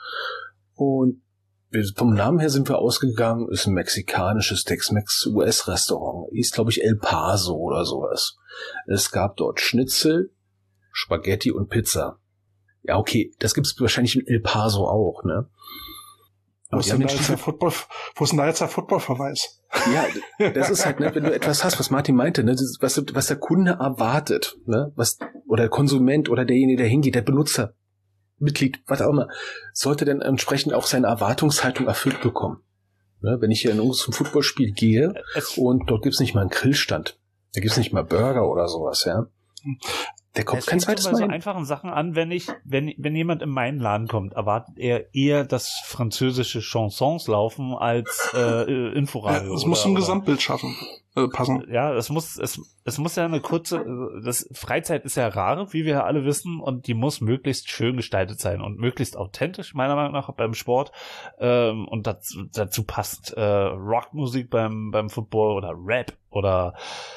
Und vom Namen her sind wir ausgegangen, ist ein mexikanisches Tex-Mex-U S-Restaurant. Hieß, glaube ich, El Paso oder sowas. Es gab dort Schnitzel, Spaghetti und Pizza. Ja, okay, das gibt's wahrscheinlich in El Paso auch, ne? Wo ist denn da jetzt der Football, wo ist denn da jetzt der Football-Verweis? Ja, das ist halt, ne, wenn du etwas hast, was Martin meinte, ne, das, was, was der Kunde erwartet, ne, was, oder der Konsument oder derjenige, der hingeht, der Benutzer, Mitglied, was auch immer, sollte dann entsprechend auch seine Erwartungshaltung erfüllt bekommen. Ne, wenn ich hier in zum Footballspiel gehe es und dort gibt's nicht mal einen Grillstand, da gibt's nicht mal Burger oder sowas, ja. Der kommt kein zweites Mal. Es fängt bei so einfachen Sachen an, wenn ich, wenn, wenn jemand in meinen Laden kommt, erwartet er eher, dass französische Chansons laufen als äh, Inforadio. Ja, es muss ein Gesamtbild schaffen, äh, passen. Ja, es muss, es, es muss ja eine kurze, das Freizeit ist ja rar, wie wir ja alle wissen, und die muss möglichst schön gestaltet sein und möglichst authentisch, meiner Meinung nach, beim Sport. Ähm, und dazu, dazu passt äh, Rockmusik beim, beim Football oder Rap oder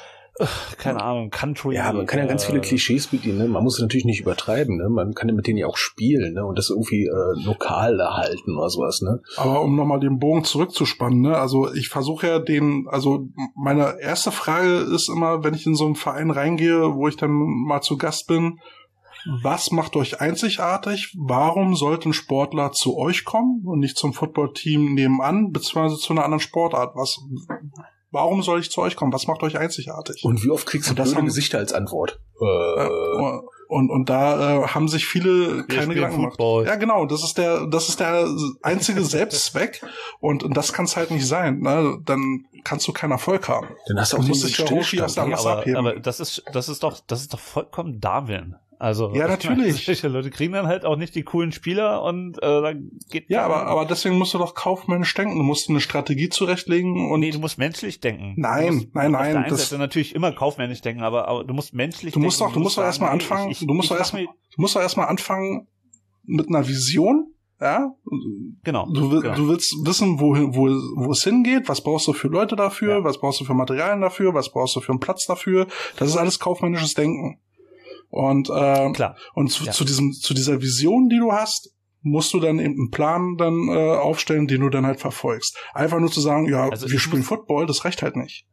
keine Ahnung, Country. Ja, man kann ja ganz viele Klischees bedienen, ne? Man muss es natürlich nicht übertreiben, ne? Man kann ja mit denen ja auch spielen, ne? Und das irgendwie äh, lokal erhalten oder sowas, ne? Aber um nochmal den Bogen zurückzuspannen, ne? Also ich versuche ja den, also meine erste Frage ist immer, wenn ich in so einen Verein reingehe, wo ich dann mal zu Gast bin, was macht euch einzigartig? Warum sollte ein Sportler zu euch kommen und nicht zum Footballteam nebenan, beziehungsweise zu einer anderen Sportart? Was... Warum soll ich zu euch kommen? Was macht euch einzigartig? Und wie oft kriegst du blöde Gesichter als Antwort? Äh, und und da äh, haben sich viele keine Gedanken gemacht. Ja, genau. Das ist der das ist der einzige Selbstzweck und, und das kann es halt nicht sein. Ne? Dann kannst du keinen Erfolg haben. Dann hast du auch du so einen Stillstand. aus der nee, Masse aber, abheben. aber das ist das ist doch das ist doch vollkommen Darwin. Also ja, natürlich. Solche Leute kriegen dann halt auch nicht die coolen Spieler und äh, dann geht ja, aber aber deswegen musst du doch kaufmännisch denken. Du musst eine Strategie zurechtlegen und nee, du musst menschlich denken. Nein, musst, nein, nein. Auf der einen das Seite natürlich immer kaufmännisch denken, aber, aber du musst menschlich du musst denken. Doch, du musst doch erstmal anfangen. Ich, ich, du musst doch erstmal du musst doch erstmal anfangen mit einer Vision. Ja, genau. Du, will, genau. du willst wissen, wo, wo, wo es hingeht, was brauchst du für Leute dafür, ja. was brauchst du für Materialien dafür, was brauchst du für einen Platz dafür. Das ist alles kaufmännisches Denken. Und, äh, Klar. und zu, ja. zu diesem, zu dieser Vision, die du hast, musst du dann eben einen Plan dann äh, aufstellen, den du dann halt verfolgst. Einfach nur zu sagen, ja, also wir spielen muss, Football, das reicht halt nicht.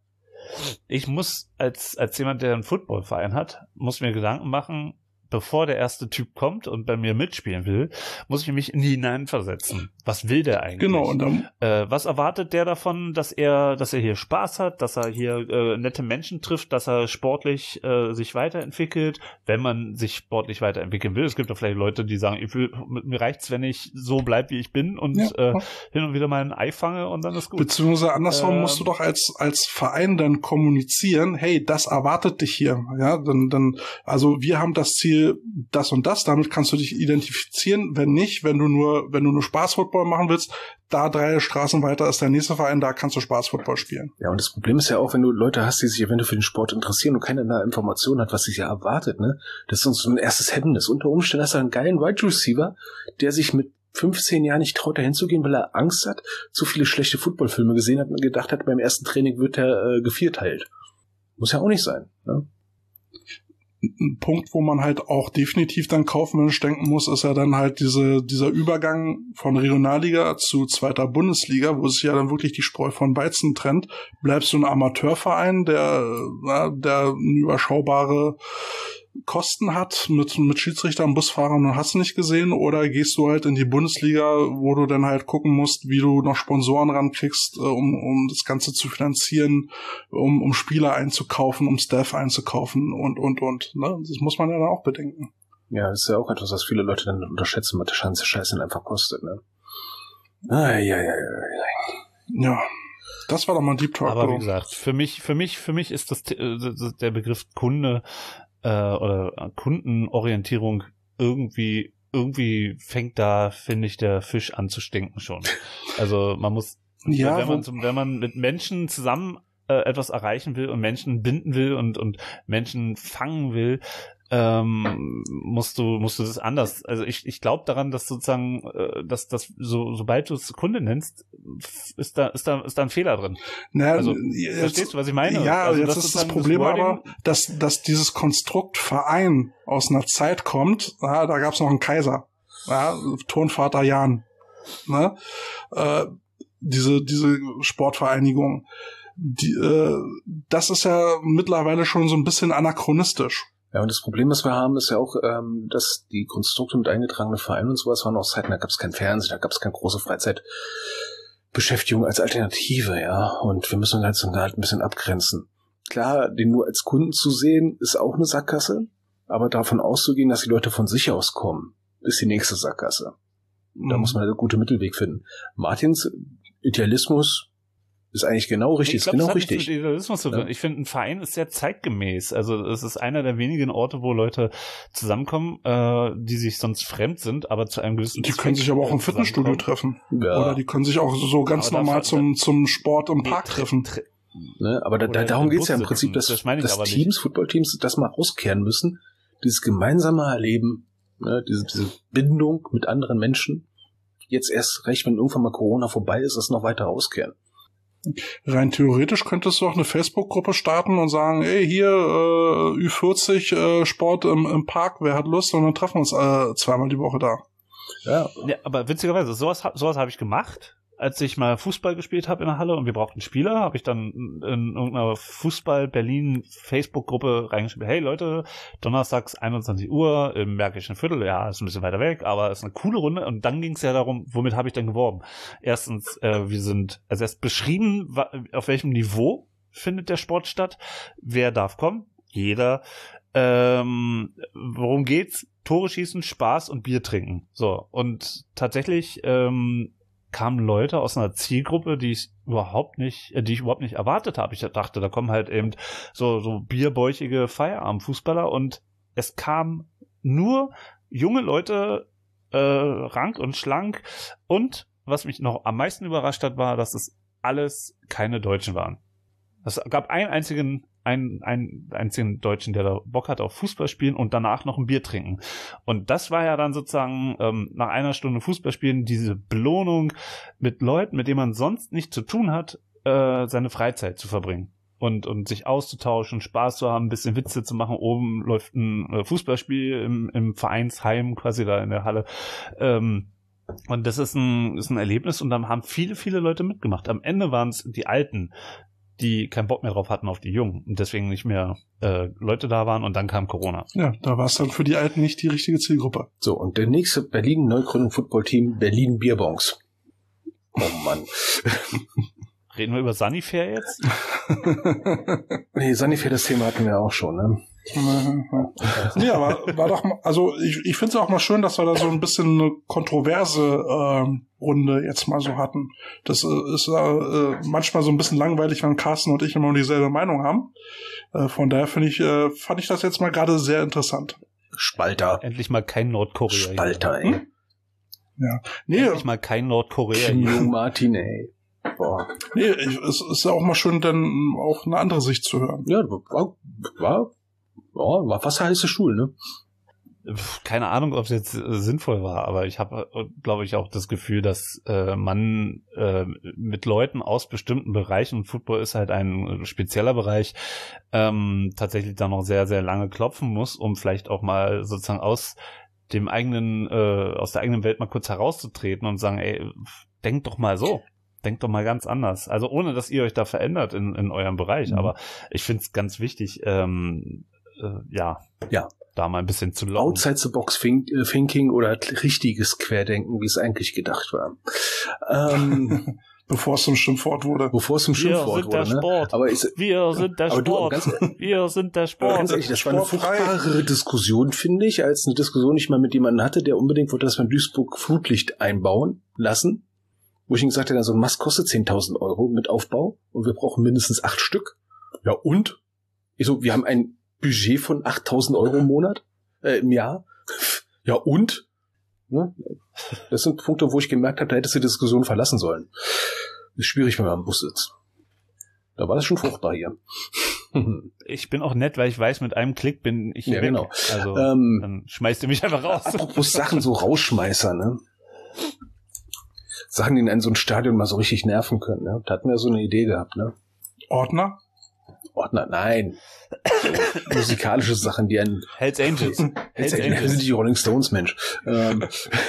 Ich muss als, als jemand, der einen Footballverein hat, muss mir Gedanken machen, bevor der erste Typ kommt und bei mir mitspielen will, muss ich mich in die hineinversetzen. Was will der eigentlich? Genau. Und dann, äh, was erwartet der davon, dass er, dass er hier Spaß hat, dass er hier äh, nette Menschen trifft, dass er sportlich äh, sich weiterentwickelt, wenn man sich sportlich weiterentwickeln will. Es gibt ja vielleicht Leute, die sagen, ich will, mir reicht's, wenn ich so bleib, wie ich bin und ja. äh, hin und wieder mal ein Ei fange und dann ist gut. Beziehungsweise andersrum ähm, musst du doch als als Verein dann kommunizieren, hey, das erwartet dich hier. Ja, dann dann also wir haben das Ziel das und das, damit kannst du dich identifizieren. Wenn nicht, wenn du nur, wenn du nur Spaß-Football machen willst, da drei Straßen weiter ist der nächste Verein, da kannst du Spaß-Football spielen. Ja, und das Problem ist ja auch, wenn du Leute hast, die sich eventuell für den Sport interessieren und keine Information hat, was sich ja erwartet, ne? Das ist uns so ein erstes Hemmnis. Unter Umständen hast du einen geilen Wide Receiver, der sich mit fünfzehn Jahren nicht traut, da hinzugehen, weil er Angst hat, zu viele schlechte Footballfilme gesehen hat und gedacht hat, beim ersten Training wird er äh, gevierteilt. Muss ja auch nicht sein, ne? Ein Punkt, wo man halt auch definitiv dann kaufmännisch denken muss, ist ja dann halt diese dieser Übergang von Regionalliga zu zweiter Bundesliga, wo sich ja dann wirklich die Spreu von Weizen trennt. Bleibst du ein Amateurverein, der na, der eine überschaubare Kosten hat mit mit Schiedsrichtern, Busfahrern und hast nicht gesehen, oder gehst du halt in die Bundesliga, wo du dann halt gucken musst, wie du noch Sponsoren rankriegst, äh, um um das Ganze zu finanzieren, um um Spieler einzukaufen, um Staff einzukaufen und und und. Ne? Das muss man ja dann auch bedenken. Ja, das ist ja auch etwas, was viele Leute dann unterschätzen, was der ganze Scheiß dann einfach kostet. Ne? Ah, ja, ja, ja, ja. Ja. Das war doch mal ein Deep Talk. Aber wie gesagt, für mich, für mich, für mich ist das der Begriff Kunde äh, oder Kundenorientierung irgendwie, irgendwie fängt da, finde ich, der Fisch an zu stinken schon. Also man muss, ja, wenn man, wenn man mit Menschen zusammen äh, etwas erreichen will und Menschen binden will und und Menschen fangen will, ähm, musst du musst du das anders. Also ich ich glaube daran, dass sozusagen, äh, dass dass so sobald du es Kunde nennst, ist da ist da ist da ein Fehler drin. Na, Also jetzt, verstehst du, was ich meine? Ja, also, jetzt ist das Problem das aber, dass dass dieses Konstrukt Verein aus einer Zeit kommt. Ja, da gab's noch einen Kaiser, ja, Turnvater Jan, ne? Äh, diese diese Sportvereinigung. Die, äh, das ist ja mittlerweile schon so ein bisschen anachronistisch. Ja, und das Problem, was wir haben, ist ja auch, ähm, dass die Konstrukte mit eingetragenen Vereinen und sowas waren aus Zeiten, da gab es kein Fernsehen, da gab es keine große Freizeitbeschäftigung als Alternative, ja. Und wir müssen halt so halt ein bisschen abgrenzen. Klar, den nur als Kunden zu sehen, ist auch eine Sackgasse, aber davon auszugehen, dass die Leute von sich aus kommen, ist die nächste Sackgasse. Da mhm. muss man halt einen guten Mittelweg finden. Martins Idealismus ist eigentlich genau richtig, ich glaub, ist genau das hat richtig. nichts mit Idealismus zu tun. Ja. Ich finde, ein Verein ist sehr zeitgemäß. Also es ist einer der wenigen Orte, wo Leute zusammenkommen, äh, die sich sonst fremd sind, aber zu einem gewissen Die können sich aber auch im Fitnessstudio treffen. Ja. Oder die können sich auch so ganz aber normal da, zum zum Sport im nee, Park treffen. Tre- ne? Aber da, da, darum geht's ja im Prinzip, dass, das meine ich dass aber Teams, nicht. Footballteams das mal auskehren müssen. Dieses gemeinsame Erleben, ne? diese, diese Bindung mit anderen Menschen. Jetzt erst recht, wenn irgendwann mal Corona vorbei ist, das noch weiter auskehren. Rein theoretisch könntest du auch eine Facebook-Gruppe starten und sagen, ey, hier äh, Ü vierzig äh, Sport im, im Park, wer hat Lust? Und dann treffen wir uns äh, zweimal die Woche da. Ja. Ja, aber witzigerweise, sowas, sowas habe ich gemacht, als ich mal Fußball gespielt habe in der Halle und wir brauchten Spieler, habe ich dann in irgendeiner Fußball-Berlin-Facebook-Gruppe reingeschrieben, hey Leute, donnerstags einundzwanzig Uhr im Märkischen Viertel, ja, ist ein bisschen weiter weg, aber ist eine coole Runde. Und dann ging es ja darum, womit habe ich denn geworben? Erstens, äh, wir sind, also erst beschrieben, wa- auf welchem Niveau findet der Sport statt, wer darf kommen, jeder, ähm, worum geht's? Tore schießen, Spaß und Bier trinken. So, und tatsächlich ähm, kamen Leute aus einer Zielgruppe, die ich überhaupt nicht, äh, die ich überhaupt nicht erwartet habe. Ich dachte, da kommen halt eben so so bierbäuchige Feierabendfußballer und es kamen nur junge Leute, äh, rank und schlank. Und was mich noch am meisten überrascht hat, war, dass es alles keine Deutschen waren. Es gab einen einzigen einen, einen einzigen Deutschen, der da Bock hat auf Fußball spielen und danach noch ein Bier trinken. Und das war ja dann sozusagen ähm, nach einer Stunde Fußball spielen diese Belohnung mit Leuten, mit denen man sonst nichts zu tun hat, äh, seine Freizeit zu verbringen. Und, und sich auszutauschen, Spaß zu haben, ein bisschen Witze zu machen. Oben läuft ein äh, Fußballspiel im, im Vereinsheim, quasi da in der Halle. Ähm, und das ist ein, ist ein Erlebnis und dann haben viele, viele Leute mitgemacht. Am Ende waren es die Alten, die keinen Bock mehr drauf hatten auf die Jungen und deswegen nicht mehr äh, Leute da waren und dann kam Corona. Ja, da war es dann für die Alten nicht die richtige Zielgruppe. So, und der nächste Berlin-Neugründung-Football-Team, Berlin Bierbongs. Oh Mann. Reden wir über Sunnyfair jetzt? Nee, Sunnyfair, das Thema hatten wir auch schon, ne? Nee, aber war doch mal, also ich, ich finde es auch mal schön, dass wir da so ein bisschen eine kontroverse ähm, Runde jetzt mal so hatten. Das äh, ist äh, manchmal so ein bisschen langweilig, wenn Carsten und ich immer dieselbe Meinung haben. Äh, von daher finde ich, äh, fand ich das jetzt mal gerade sehr interessant. Spalter. Endlich mal kein Nordkorea. Spalter, hier. ey. Ja. Nee, Endlich mal kein Nordkorea. Kim hier. Jong Martin, ey. Boah. nee ich, es ist ja auch mal schön, dann auch eine andere Sicht zu hören. Ja, war, war, war, war fast der heiße Stuhl, ne? Keine Ahnung, ob es jetzt äh, sinnvoll war, aber ich habe, äh, glaube ich, auch das Gefühl, dass äh, man äh, mit Leuten aus bestimmten Bereichen, und Football ist halt ein spezieller Bereich, ähm, tatsächlich da noch sehr, sehr lange klopfen muss, um vielleicht auch mal sozusagen aus dem eigenen, äh, aus der eigenen Welt mal kurz herauszutreten und sagen, ey, denkt doch mal so. Denkt doch mal ganz anders. Also ohne, dass ihr euch da verändert in, in eurem Bereich. Mhm. Aber ich finde es ganz wichtig, ähm, äh, ja, ja, da mal ein bisschen zu locken. Outside the box thinking oder richtiges Querdenken, wie es eigentlich gedacht war. Ähm, bevor es zum Schimpfwort wurde. Bevor es zum Schimpfwort wurde. Wir sind der Sport. Ne? Aber ist, wir sind der aber Sport. Du, ganz, wir sind der Sport. Ganz ehrlich, das war eine fruchtbare Diskussion, finde ich, als eine Diskussion, die ich mal mit jemandem hatte, der unbedingt wollte, dass wir in Duisburg Flutlicht einbauen lassen. Wo ich ihm gesagt habe, so ein Mast kostet zehntausend Euro mit Aufbau und wir brauchen mindestens acht Stück. Ja, und? Ich so, wir haben ein Budget von achttausend Euro im Monat, äh, im Jahr. Ja, und? Ne? Das sind Punkte, wo ich gemerkt habe, da hättest du die Diskussion verlassen sollen. Ist schwierig, wenn man am Bus sitzt. Da war das schon fruchtbar hier. Ich bin auch nett, weil ich weiß, mit einem Klick bin ich Ja, weg. genau. Also Ähm, dann schmeißt du mich einfach raus. Apropos Sachen, so Rausschmeißer, ne? Sachen, die in so ein Stadion mal so richtig nerven können, ne? Da hatten wir so eine Idee gehabt, ne? Ordner? Ordner, nein. So musikalische Sachen, die einen... Hells Angels. Hells Hells Angels. Wir sind Angels. die Rolling Stones, Mensch. Ähm,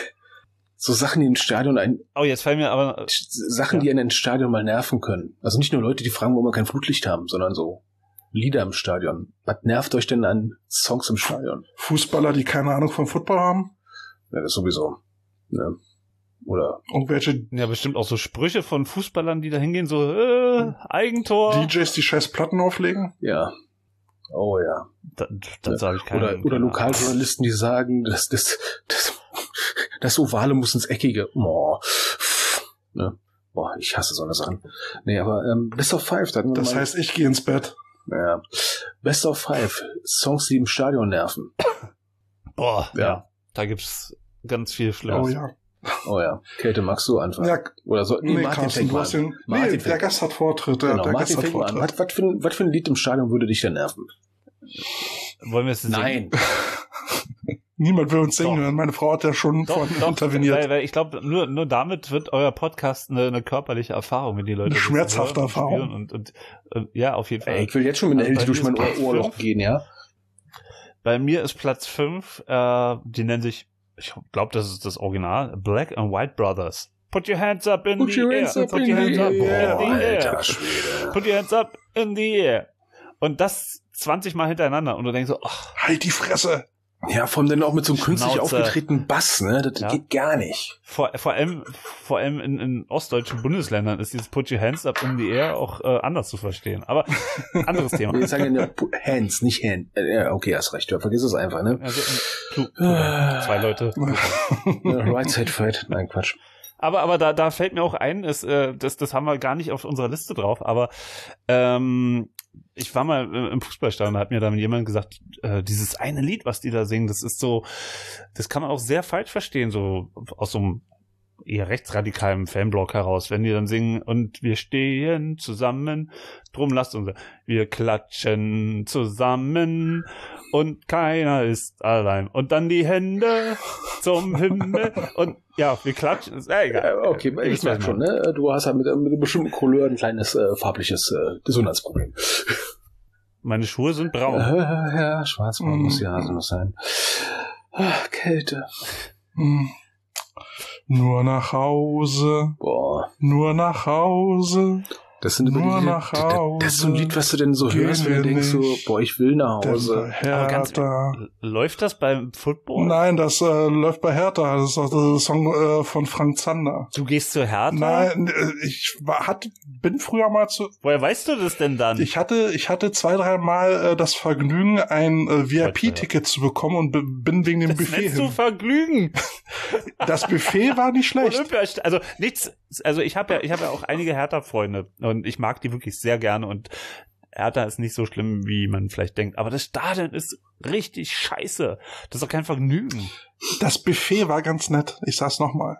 so Sachen, die in Stadion ein, Oh, jetzt fallen mir aber... Sachen, Ja. die in ein Stadion mal nerven können. Also nicht nur Leute, die fragen, warum wir kein Flutlicht haben, sondern so Lieder im Stadion. Was nervt euch denn an Songs im Stadion? Fußballer, die keine Ahnung vom Football haben? Ja, das sowieso. Ne? Oder Irgendwelche Ja, bestimmt auch so Sprüche von Fußballern, die da hingehen, so, äh, Eigentor. D Js, die scheiß Platten auflegen? ja. Oh ja. Da, das sage ich keine Oder, oder Lokaljournalisten, die sagen, das, das, das, das Ovale muss ins Eckige. Boah. Ne? Boah, ich hasse so eine Sachen. Nee, aber ähm, Best of Five. Da hatten wir Das mal, heißt, ich gehe ins Bett. ja. Best of Five. Songs, die im Stadion nerven. Boah, ja. Ja. Da gibt's ganz viel Schlimmes. Oh ja. Oh ja. Kälte, magst du anfangen? Ja, Oder so? nee, Martin, Carsten, fängt du mal hast an. den... Nee, Martin der fängt- Gast hat Vortritt. Der, Genau, der Martin Gast hat fängt mal an. Vortritt. Was, was, für ein, was für ein Lied im Stadion würde dich denn nerven? Wollen wir es singen? Nein. Niemand will uns singen Doch. hören. Meine Frau hat ja schon Doch, von doch, interveniert. weil, weil ich glaube, nur, nur damit wird euer Podcast eine, eine körperliche Erfahrung, wenn die Leute Eine das schmerzhafte hören und Erfahrung. spüren Und, und, und ja, auf jeden Fall. Ey, ich will jetzt schon mit der Also Hälfte bei durch mir mein ist Ohr Ohrloch Platz gehen, ja? Bei mir ist Platz fünf, äh, die nennen sich, ich glaube, das ist das Original, Black and White Brothers. Put your hands up in Put the your air. hands up Put in your the hands up air. in the air. Alter Schwede. Put your hands up in the air. Und das zwanzig Mal hintereinander. Und du denkst so, ach, Halt die Fresse! Ja, vor allem dann auch mit so einem künstlich Schnauze. aufgetretenen Bass, ne? Das Ja. geht gar nicht. vor, vor allem, vor allem in, in ostdeutschen Bundesländern ist dieses Put your hands up in the air auch äh, anders zu verstehen. Aber anderes Thema. Wir sagen ja nur Hands, nicht Hand. Äh, Ja, okay, hast recht. Ja, vergiss es einfach, ne? Also, Plu- Plu- zwei Leute. Right Side Fight. Nein, Quatsch. Aber, aber da, da fällt mir auch ein, ist, äh, das, das haben wir gar nicht auf unserer Liste drauf, aber ähm, ich war mal äh, im Fußballstadion, da hat mir dann jemand gesagt, äh, dieses eine Lied, was die da singen, das ist so, das kann man auch sehr falsch verstehen, so aus so einem eher rechtsradikalen Fanblock heraus, wenn die dann singen, und wir stehen zusammen, drum lasst uns, wir klatschen zusammen und keiner ist allein. Und dann die Hände zum Himmel und ja, wir klatschen, ist ja egal. Ja, okay, Ihr ich wisst, was merke schon, meine. ne? Du hast halt mit, mit einem bestimmten Couleur ein kleines äh, farbliches äh, Gesundheitsproblem. Meine Schuhe sind braun. Ja, ja, schwarzbraun Mm. muss ja so noch sein. Ach, Kälte. Hm. Nur nach Hause, Boah. nur nach Hause. Das sind immer Nur die, nach das, das ist so ein Lied, was du denn so Gehen hörst, wenn du wir denkst so, nicht. boah, ich will nach Denn Hause. bei Aber ganz- Hertha. Läuft das beim Football? Nein, das äh, läuft bei Hertha. Das ist auch der Song äh, von Frank Zander. Du gehst zu Hertha? Nein, äh, ich war, hat, bin früher mal zu. Woher weißt du das denn dann? Ich hatte, ich hatte zwei, drei Mal äh, das Vergnügen, ein äh, V I P-Ticket zu bekommen und b- bin wegen dem das Buffet nennst du hin. Vergnügen. Das Buffet war nicht schlecht. Olympiast- also nichts, also ich habe ja, ich habe ja auch einige Hertha-Freunde und ich mag die wirklich sehr gerne und Hertha ist nicht so schlimm, wie man vielleicht denkt, aber das Stadion ist richtig scheiße. Das ist doch kein Vergnügen. Das Buffet war ganz nett. Ich sag's nochmal.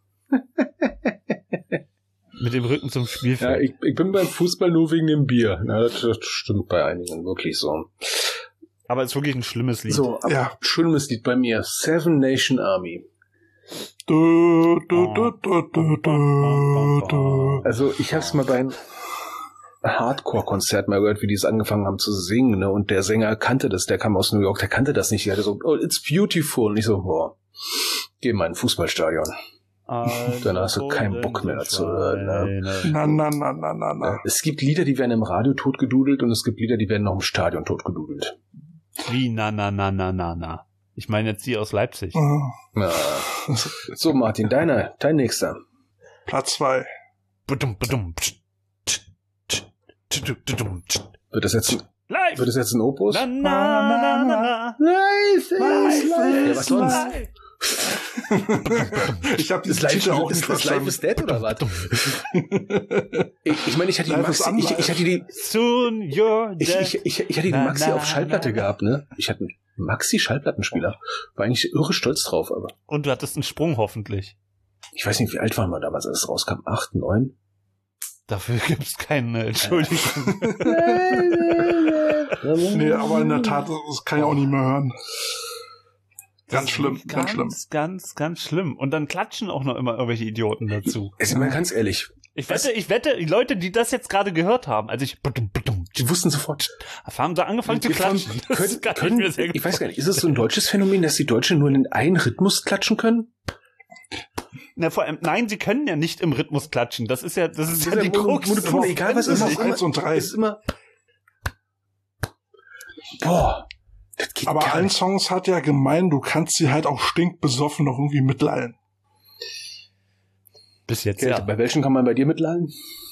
Mit dem Rücken zum Ja, Spielfeld. ich, ich bin beim Fußball nur wegen dem Bier. Ja, das, das stimmt bei einigen wirklich so. Aber es ist wirklich ein schlimmes Lied. So, aber Ja. schönes Lied bei mir. Seven Nation Army. Du, du, du, du, du, du, du. Also ich hab's mal bei einem Hardcore-Konzert mal gehört, wie die es angefangen haben zu singen, ne? Und der Sänger kannte das, der kam aus New York, der kannte das nicht. Der hatte so, oh, it's beautiful. Und ich so, boah, geh mal in ein Fußballstadion. Dann hast du keinen Bock mehr zu hören, ne? Na, na, na, na, na, na. Es gibt Lieder, die werden im Radio totgedudelt und es gibt Lieder, die werden noch im Stadion totgedudelt. Wie na na na na na na. Ich meine jetzt die aus Leipzig. Ah, Ja. So, Martin, deiner, dein nächster. Platz zwei. Badum, badum, tsch, tsch, tsch, tsch, tsch, tsch, tsch. Wird das jetzt ein, Live! wird das jetzt ein Opus? Na na na na na. Life is life. Ja, was sonst? Live. Ich habe Ist diesen live, Titel auch ist, nicht ist live is verstanden. dead oder was? Ich, ich meine, ich hatte die Live is Maxi, ich, ich hatte die, Soon you're ich, dead. ich, ich, ich hatte die Na, Maxi na, auf Schallplatte na, na. gehabt, ne? Ich hatte einen Maxi-Schallplattenspieler. War eigentlich irre stolz drauf, aber Und du hattest einen Sprung hoffentlich. ich weiß nicht, wie alt waren wir damals, als es rauskam? Acht, neun? Dafür gibt's keine Entschuldigung. Nee, aber in der Tat, das kann ich auch nicht mehr hören. Ganz schlimm, ganz, ganz schlimm. Ganz, ganz schlimm. Und dann klatschen auch noch immer irgendwelche Idioten dazu. Also mal ganz ehrlich. Ich wette, ich wette, die Leute, die das jetzt gerade gehört haben, als ich Die wussten sofort. haben da angefangen zu klatschen. Das Können, kann ich können, mir sehr ich gut weiß gar nicht, ist es so ein deutsches Phänomen, dass die Deutschen nur in einen Rhythmus klatschen können? Na, vor allem, nein, sie können ja nicht im Rhythmus klatschen. Das ist ja, das ist ja die Krux. Monoton, egal was ist, Immer ist eins und drei. ist immer. Boah, das geht Aber gar allen nicht. Songs hat ja gemein, du kannst sie halt auch stinkbesoffen noch irgendwie mitleihen. Bis jetzt, Okay, ja. bei welchen kann man bei dir mitleihen?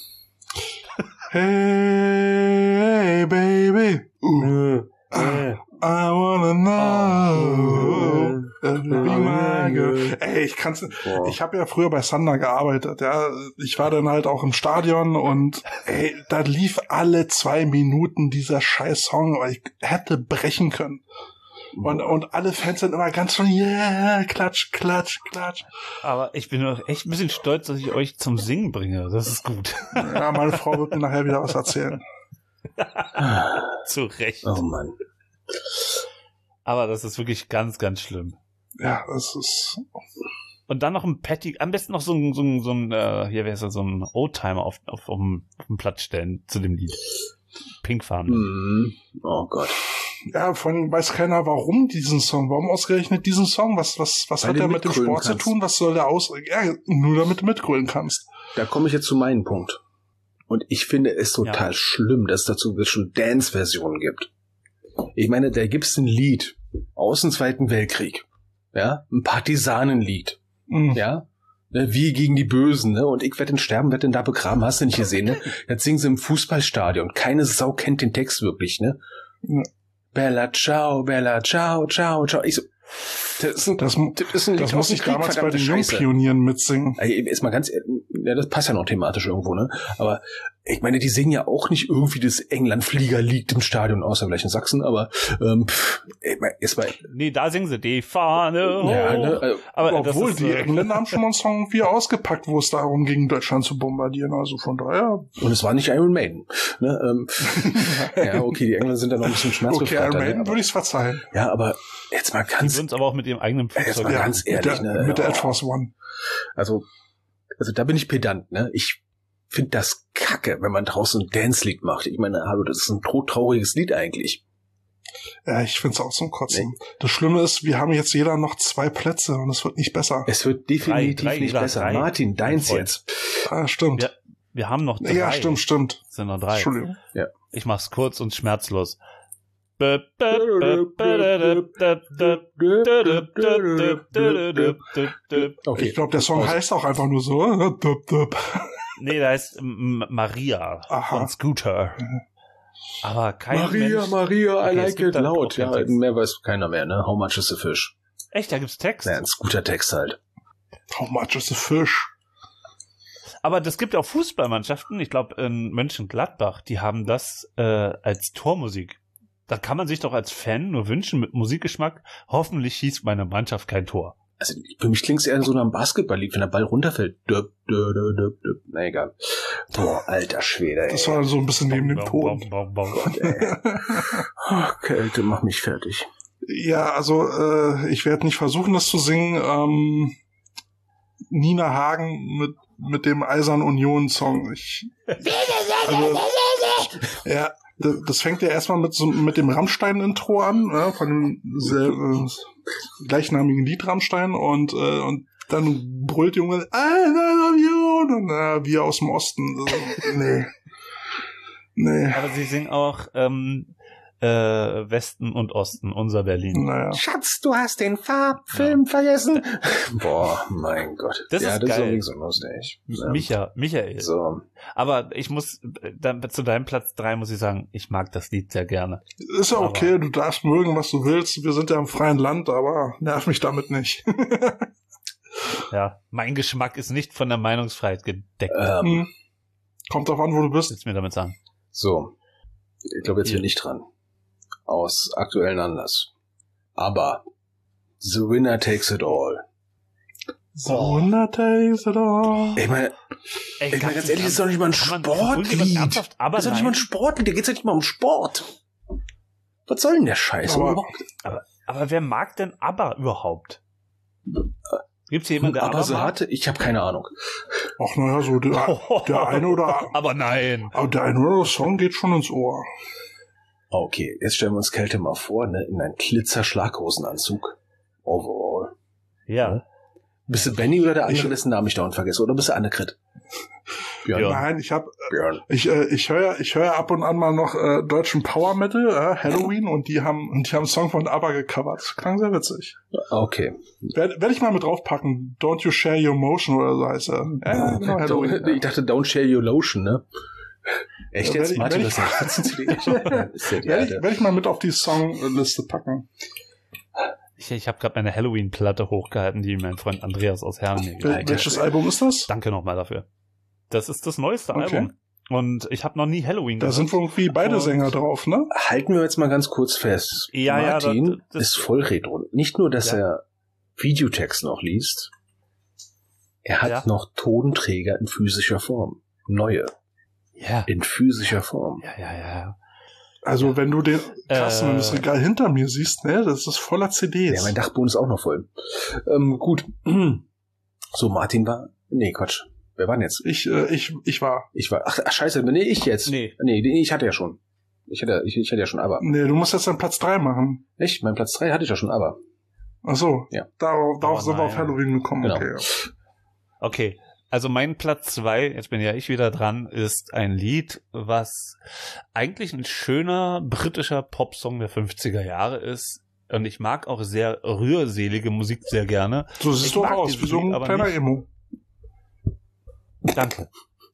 Hey, baby, uh, Äh, I wanna know. Oh. uh, be my girl. Ey, ich kann's. Boah. Ich habe ja früher bei Sander gearbeitet. Ja, ich war dann halt auch im Stadion und ey, da lief alle zwei Minuten dieser scheiß Song, weil ich hätte brechen können. Und und alle Fans sind immer ganz von yeah, klatsch, klatsch, klatsch. Aber ich bin doch echt ein bisschen stolz, dass ich euch zum Singen bringe. Das ist gut. Ja, meine Frau wird mir nachher wieder was erzählen. Zu Recht. Oh Mann. Aber das ist wirklich ganz, ganz schlimm. Ja, das ist. Und dann noch ein Patty, am besten noch so ein, so ein, so ein äh, hier wäre es ja so ein Oldtimer auf, auf, auf, dem, auf dem Platz stellen zu dem Lied. Pinkfarben. Mhm. Oh Gott. Ja, vor allem weiß keiner, warum diesen Song. Warum ausgerechnet diesen Song? Was, was, was Weil hat du der mit dem mitgrölen Sport kannst. zu tun? Was soll der aus? Ja, nur damit du mitgrölen kannst. Da komme ich jetzt zu meinem Punkt. Und ich finde es total Ja. schlimm, dass es dazu schon Dance-Versionen gibt. Ich meine, da gibt's ein Lied aus dem Zweiten Weltkrieg. Ja, ein Partisanenlied. Mhm. Ja, ne, wie gegen die Bösen, ne? Und ich werde den sterben, werde den da begraben, hast du nicht gesehen, ne? Jetzt singen sie im Fußballstadion. Keine Sau kennt den Text wirklich, ne? Ja. Bella ciao, Bella ciao, ciao, ciao. Ich so, das ist ein, Das, das ist ein das Lied aus muss dem ich Krieg, damals bei verdammte den Scheiße. Jungpionieren mitsingen. Ey, ist mal ganz, ja, das passt ja noch thematisch irgendwo, ne? Aber ich meine, die singen ja auch nicht irgendwie das England-Fliegerlied im Stadion, außer vielleicht in Sachsen, aber ähm, pff, ich mein, ist mal, Nee, da singen sie die Fahne hoch. ja, ne? Also, Aber das Obwohl, ist, die äh, Engländer haben schon mal einen Song wie ausgepackt, wo es darum ging, Deutschland zu bombardieren. Also von daher. und es war nicht Iron Maiden. Ne? Ähm, ja, okay, die Engländer sind da noch ein bisschen Okay, schmerzbefreiter. Iron Maiden ne? würde ich es verzeihen. Ja, aber jetzt mal die ganz, sind aber auch mit ihrem eigenen jetzt Flugzeug. mal Ja, ganz mit ehrlich, der, ne? mit der Ja. Air Force One. Also, also da bin ich pedant, ne? Ich finde das kacke, wenn man draußen ein Dance-Lied macht. Ich meine, hallo, das ist ein todtrauriges Lied eigentlich. Ja, ich find's auch zum Kotzen. Das Schlimme ist, wir haben jetzt jeder noch zwei Plätze und es wird nicht besser. Es wird definitiv Drei, drei, nicht jeder besser. drei. Martin, deins Voll. jetzt. Ah, stimmt. Ja, wir haben noch drei. Ja, stimmt, stimmt. Es sind noch drei. Entschuldigung. Ich mach's kurz und schmerzlos. Okay. Ich glaube, der Song Aus. heißt auch einfach nur so. äh, Dup, dup. Nee, der heißt M- Maria Aha. von Scooter. Aber kein Maria, Mensch... Maria, I Okay, es like gibt it da laut. auch Ja, keinen Text. mehr weiß keiner mehr, ne? How much is the fish? Echt, da gibt's Text? Ja, ein guter Text halt. How much is a fish? Aber das gibt auch Fußballmannschaften, ich glaube in Mönchengladbach, die haben das äh, als Tormusik. Da kann man sich doch als Fan nur wünschen, mit Musikgeschmack, hoffentlich schießt meine Mannschaft kein Tor. Also für mich klingt es eher so nach einem Basketballlied, wenn der Ball runterfällt. Döp, döp, döp, döp, döp. Na egal. Boah, alter Schwede, ey. Das war so ein bisschen neben dem Ton. Bom, bom, bom. Gott, ey. Oh, Kälte, mach mich fertig. Ja, also äh, ich werde nicht versuchen, das zu singen. Ähm, Nina Hagen mit mit dem Eisern Union Song. Ich, also, ja, d- das fängt ja erstmal mit so mit dem Rammstein-Intro an, ja, von dem sel- äh, gleichnamigen Lied Rammstein und äh, und dann brüllt Junge Eisern Union und äh, wir aus dem Osten. Also, nee. Nee. Aber sie singen auch ähm, äh, Westen und Osten, unser Berlin. Naja. Schatz, du hast den Farbfilm vergessen. Boah, mein Gott. Das ja, ist das ist geil. auch nicht so lustig. Ja. Micha, Michael. So. Aber ich muss, äh, dann, zu deinem Platz drei muss ich sagen, ich mag das Lied sehr gerne. Ist ja okay, du darfst mögen, was du willst. Wir sind ja im freien Land, aber nerv mich damit nicht. Ja, mein Geschmack ist nicht von der Meinungsfreiheit gedeckt. Ähm, Hm. Kommt drauf an, wo du bist. Willst du mir damit sagen? so. Ich glaube, jetzt Hier. bin ich dran. Aus aktuellen Anlass. Aber The Winner Takes It All. So, na, taste it all. Ich meine, Ey, Ich meine, ganz ehrlich, das ist doch nicht mal ein Sportlied. Das ist doch nicht mal ein Sportlied, da geht's doch nicht mal um Sport. Was soll denn der Scheiß Aber- überhaupt? Aber, aber wer mag denn ABBA überhaupt? Gibt's hier jemanden, der Aber ABBA so mag? hatte, ich habe keine Ahnung. Ach naja, so der, der eine oder Aber nein. aber der eine oder andere Song geht schon ins Ohr. Okay, jetzt stellen wir uns Kälte mal vor, ne, in einen Glitzer-Schlaghosenanzug. Overall. Ja. Bist du Benny oder der andere, Ich- dessen Namen ich dauernd vergesse? Oder bist du Annegret? Björn. Ja. Nein, ich hab Björn. ich äh, ich höre ich höre ab und an mal noch äh, deutschen Power Metal, äh, Halloween, und die haben und die haben einen Song von ABBA gecovert. Klang sehr witzig. Okay. Werde werd ich mal mit draufpacken. Don't You Share Your Motion oder so heißt er. Ja, genau, Halloween. Ich dachte, don't share your lotion, ne? Echt Ja, jetzt? wenn ich- Martin, wenn das ich- ist zu dir. Ist ja die Werde ich, Alte. werd ich mal mit auf die Songliste packen. Ich, ich habe gerade meine Halloween-Platte hochgehalten, die mein Freund Andreas aus Herren mir Wel gegeben hat. welches Album ist das? Danke nochmal dafür. Das ist das neueste Okay. Album. Und ich habe noch nie Halloween Da sind irgendwie beide Und- Sänger drauf, ne? Halten wir jetzt mal ganz kurz fest. Ja, ja, Martin das- das- ist voll retro. Nicht nur, dass Ja. er Videotext noch liest, er hat Ja. noch Tonenträger in physischer Form. Neue. Ja. In physischer Form. Ja, ja, ja. Also wenn du den Kasten, Äh. wenn du das Regal hinter mir siehst, ne, das ist voller C Ds. Ja, mein Dachboden ist auch noch voll. Ähm, gut. So, Martin war... Nee, Quatsch. Wer war denn jetzt? ich, äh, ich, ich war. Ich war... Ach, ach scheiße, nee, ich jetzt. Nee. Nee, nee, ich hatte ja schon. Ich hatte, ich, ich hatte ja schon aber. Nee, du musst jetzt dann Platz drei machen. Nicht? Mein Platz drei hatte ich ja schon aber. Ach so. Ja. Darauf, darauf Aber sind wir auf nein. Halloween gekommen. Genau. Okay, ja. Okay. Also mein Platz zwei, jetzt bin ja ich wieder dran, ist ein Lied, was eigentlich ein schöner britischer Popsong der fünfziger Jahre ist. Und ich mag auch sehr rührselige Musik sehr gerne. So siehst Ich du auch mag aus, dieses wie so ein Lied, aber kleiner nicht. Emo. Danke.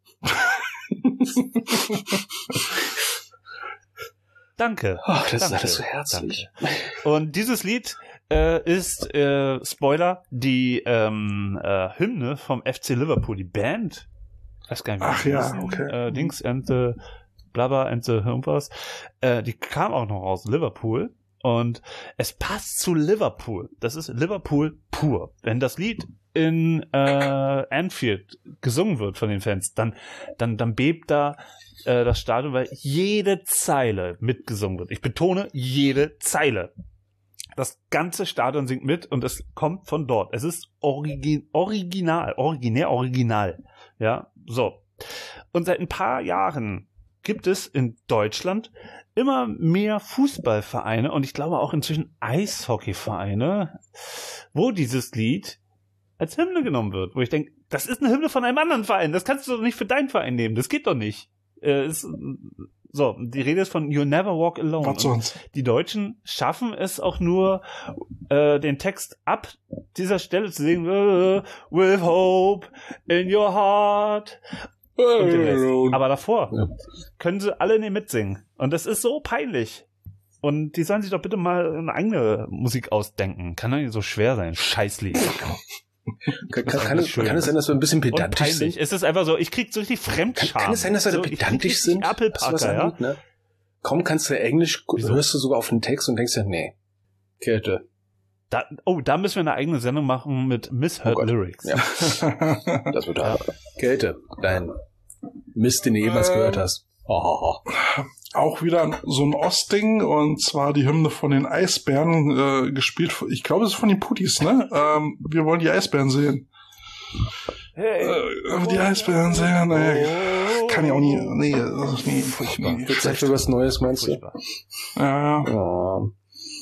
Danke. Ach, das ist Danke. alles so herzlich. Und dieses Lied äh, ist, äh, Spoiler, die ähm, äh, Hymne vom F C Liverpool, die Band. Ich weiß gar nicht, wie Ach die ja, heißen. okay. Äh, Dings and the Blabber and the irgendwas. Äh, die kam auch noch aus Liverpool. Und es passt zu Liverpool. Das ist Liverpool pur. Wenn das Lied in äh, Anfield gesungen wird von den Fans, dann, dann, dann bebt da äh, das Stadion, weil jede Zeile mitgesungen wird. Ich betone, jede Zeile. Das ganze Stadion singt mit und es kommt von dort. Es ist origi original, originär, original. Ja, so. Und seit ein paar Jahren gibt es in Deutschland immer mehr Fußballvereine und ich glaube auch inzwischen Eishockeyvereine, wo dieses Lied als Hymne genommen wird. Wo ich denke, das ist eine Hymne von einem anderen Verein. Das kannst du doch nicht für deinen Verein nehmen. Das geht doch nicht. Äh, ist, so, die Rede ist von You Never Walk Alone. Was sonst? Die Deutschen schaffen es auch nur, äh, den Text ab dieser Stelle zu singen, äh, with hope in your heart. Und den Rest. Aber davor Ja. können sie alle nicht mitsingen. Und das ist so peinlich. Und die sollen sich doch bitte mal eine eigene Musik ausdenken. Kann doch nicht so schwer sein. Scheißlied. Kann, Das ist kann, schön. kann es sein, dass wir ein bisschen Und pedantisch peinlich. sind? Es ist einfach so, ich krieg so richtig Kann, Fremdscham. kann es sein, dass wir so, da ich krieg pedantisch richtig sind? Apple Was was Parker, ja? angeht, ne? Kaum kannst du Englisch, Wieso? hörst du sogar auf den Text und denkst ja, nee. Kälte. Da, oh, da müssen wir eine eigene Sendung machen mit Misheard Oh Gott. Lyrics. Ja. Das wird da. Kälte. Dein Mist, den du jemals Äh. gehört hast. Oh. Auch wieder so ein Ostding, und zwar die Hymne von den Eisbären, äh, gespielt, ich glaube, es ist von den Puttis, ne? ähm, wir wollen die Eisbären sehen. Hey. Äh, die Eisbären sehen, naja, kann ich auch nie, nee, das ist nie, Furchtbar. nie Wird Zeit schlecht. für was Neues, meinst du? Furchtbar. Ja, ja. Oh.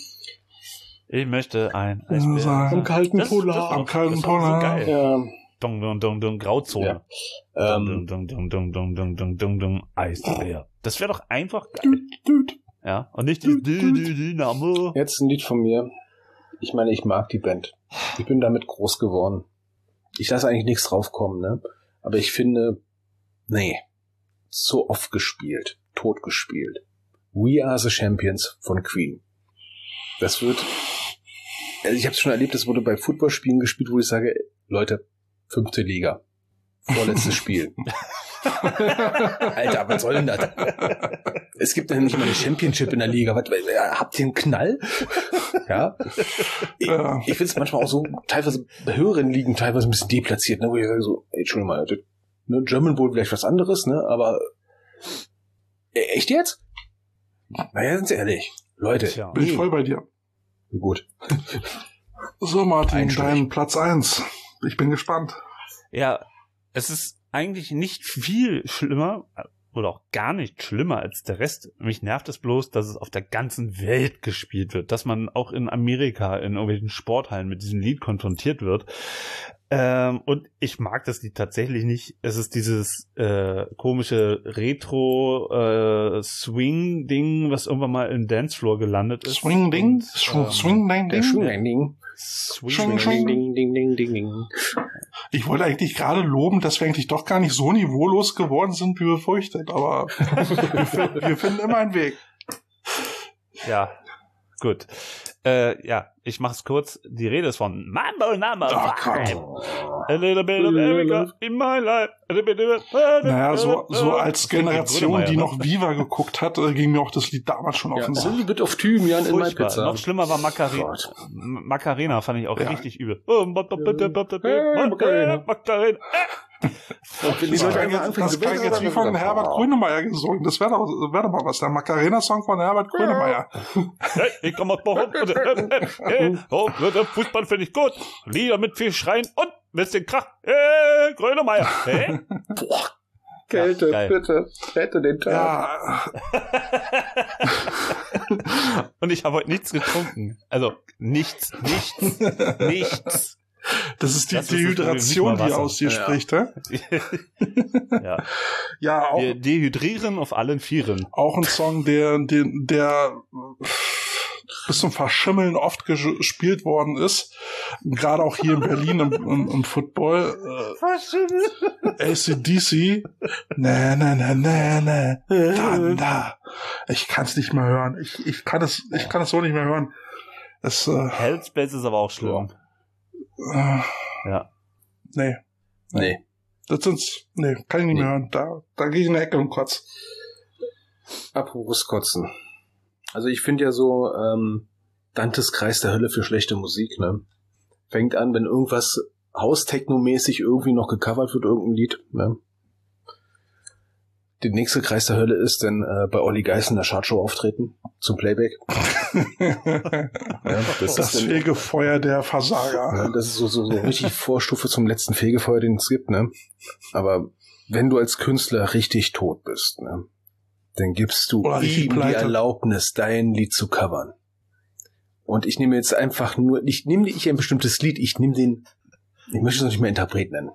Ich möchte ein Ja, Eisbär. sagen. Am kalten Das- Polar. das war- Am kalten das war so Polar. geil. Ja. Dung, dung, dung, dung, Grauzone. Ja. Dung, Ähm, dung, dung, dung, dung, dung, dung, dung, dung, Eisbär. Das wäre doch einfach geil. Düt, düt. Ja. Und nicht dieses Dü, Dü, Dynamo. jetzt ein Lied von mir. Ich meine, ich mag die Band. Ich bin damit groß geworden. Ich lasse eigentlich nichts draufkommen, ne? Aber ich finde, nee, so oft gespielt, tot gespielt. We Are the Champions von Queen. Das wird, also ich habe es schon erlebt, das wurde bei Footballspielen gespielt, wo ich sage, Leute, fünfte Liga, vorletztes Spiel. Alter, was soll denn das? Es gibt ja nicht mal eine Championship in der Liga. Was, habt ihr einen Knall? Ja. Ich, Ja. ich finde es manchmal auch so, teilweise bei höheren Ligen teilweise ein bisschen deplatziert, ne, wo ich sage so, ey, Entschuldigung mal, das Ne, German Bowl vielleicht was anderes, ne? Aber e- echt jetzt? Naja, sind Sie ehrlich. Leute. Tja. Bin ich voll bei dir. Gut. So, Martin, Einstimmig. dein Platz eins. Ich bin gespannt. Ja, es ist eigentlich nicht viel schlimmer oder auch gar nicht schlimmer als der Rest. Mich nervt es bloß, dass es auf der ganzen Welt gespielt wird, dass man auch in Amerika in irgendwelchen Sporthallen mit diesem Lied konfrontiert wird. Ähm, und ich mag das Lied tatsächlich nicht. Es ist dieses äh, komische Retro-Swing-Ding, was irgendwann mal im Dancefloor gelandet ist. Swing-Ding? Und, ähm, Swing-Ding? Der Schwing-Ding. Swing, Ding, ding, ding, ding, ding, ding. Ich wollte eigentlich gerade loben, dass wir eigentlich doch gar nicht so niveaulos geworden sind, wie befürchtet, aber wir, finden, wir finden immer einen Weg. Ja, gut. Äh, ja, ich mach's kurz. Die Rede ist von Mambo Number Oh Five. Gott. A little bit of America in my life. A little bit of Naja, so, so als Generation, die ne? noch Viva geguckt hat, äh, ging mir auch das Lied damals schon auf Ja, den so Sack. ein Bit of Thymian in my Furchtbar. Pizza. Noch schlimmer war Macare- Gott. M- Macarena, fand ich auch Ja. richtig übel. Oh, Macarena. Macarena. Macarena. Und wenn die Das Leute klang einfach jetzt, anfangen das zu klang beten, jetzt wie dann von sagen, Herbert oh. Grönemeyer gesungen. Das wäre doch, wär doch mal was. Der Macarena-Song von Herbert Grönemeyer. Hey, ich komm aus Bochum. Hey, oh, Fußball finde ich gut. Lieder mit viel Schreien und ein bisschen Krach. Hey, Grönemeyer. Hey. Boah, Kälte, Ja, geil. bitte. Rette den Tag. Ja, Und ich habe heute nichts getrunken. Also nichts, nichts, nichts. das ist die Das ist das Dehydration, Problem, nicht mal die Wasser. aus dir Ja. spricht, hä? Ja. Ja, auch, Wir dehydrieren auf allen Vieren. auch ein Song, der, der, der bis zum Verschimmeln oft ges- gespielt worden ist. Gerade auch hier in Berlin im, im, im Football. Äh, A C D C. Na, na, na, na, na. Thunder. Ich kann es nicht mehr hören. Ich, ich kann es, ich kann es so nicht mehr hören. Es, äh, Hellspace ist aber auch schlimm. äh, Ja. nee. Nee. Das sind's, nee, kann ich nicht Nee. mehr hören. Da, da gehe ich in die Ecke und kotz. Apropos Kotzen. Also ich finde ja so, ähm, Dantes Kreis der Hölle für schlechte Musik, ne? Fängt an, wenn irgendwas Haustechno-mäßig irgendwie noch gecovert wird, irgendein Lied, ne? Der nächste Kreis der Hölle ist dann äh, bei Olli Geiß in der Chartshow auftreten, zum Playback. Ja, das, Das ist dann, Fegefeuer der Versager. ja, das ist so, so, so richtig Vorstufe zum letzten Fegefeuer, den es gibt, ne? Aber wenn du als Künstler richtig tot bist, ne? Dann gibst du Oder richtig ihm die pleite. Erlaubnis, dein Lied zu covern. Und ich nehme jetzt einfach nur, ich nehme nicht ein bestimmtes Lied, ich nehme den, ich möchte es noch nicht mehr Interpret nennen.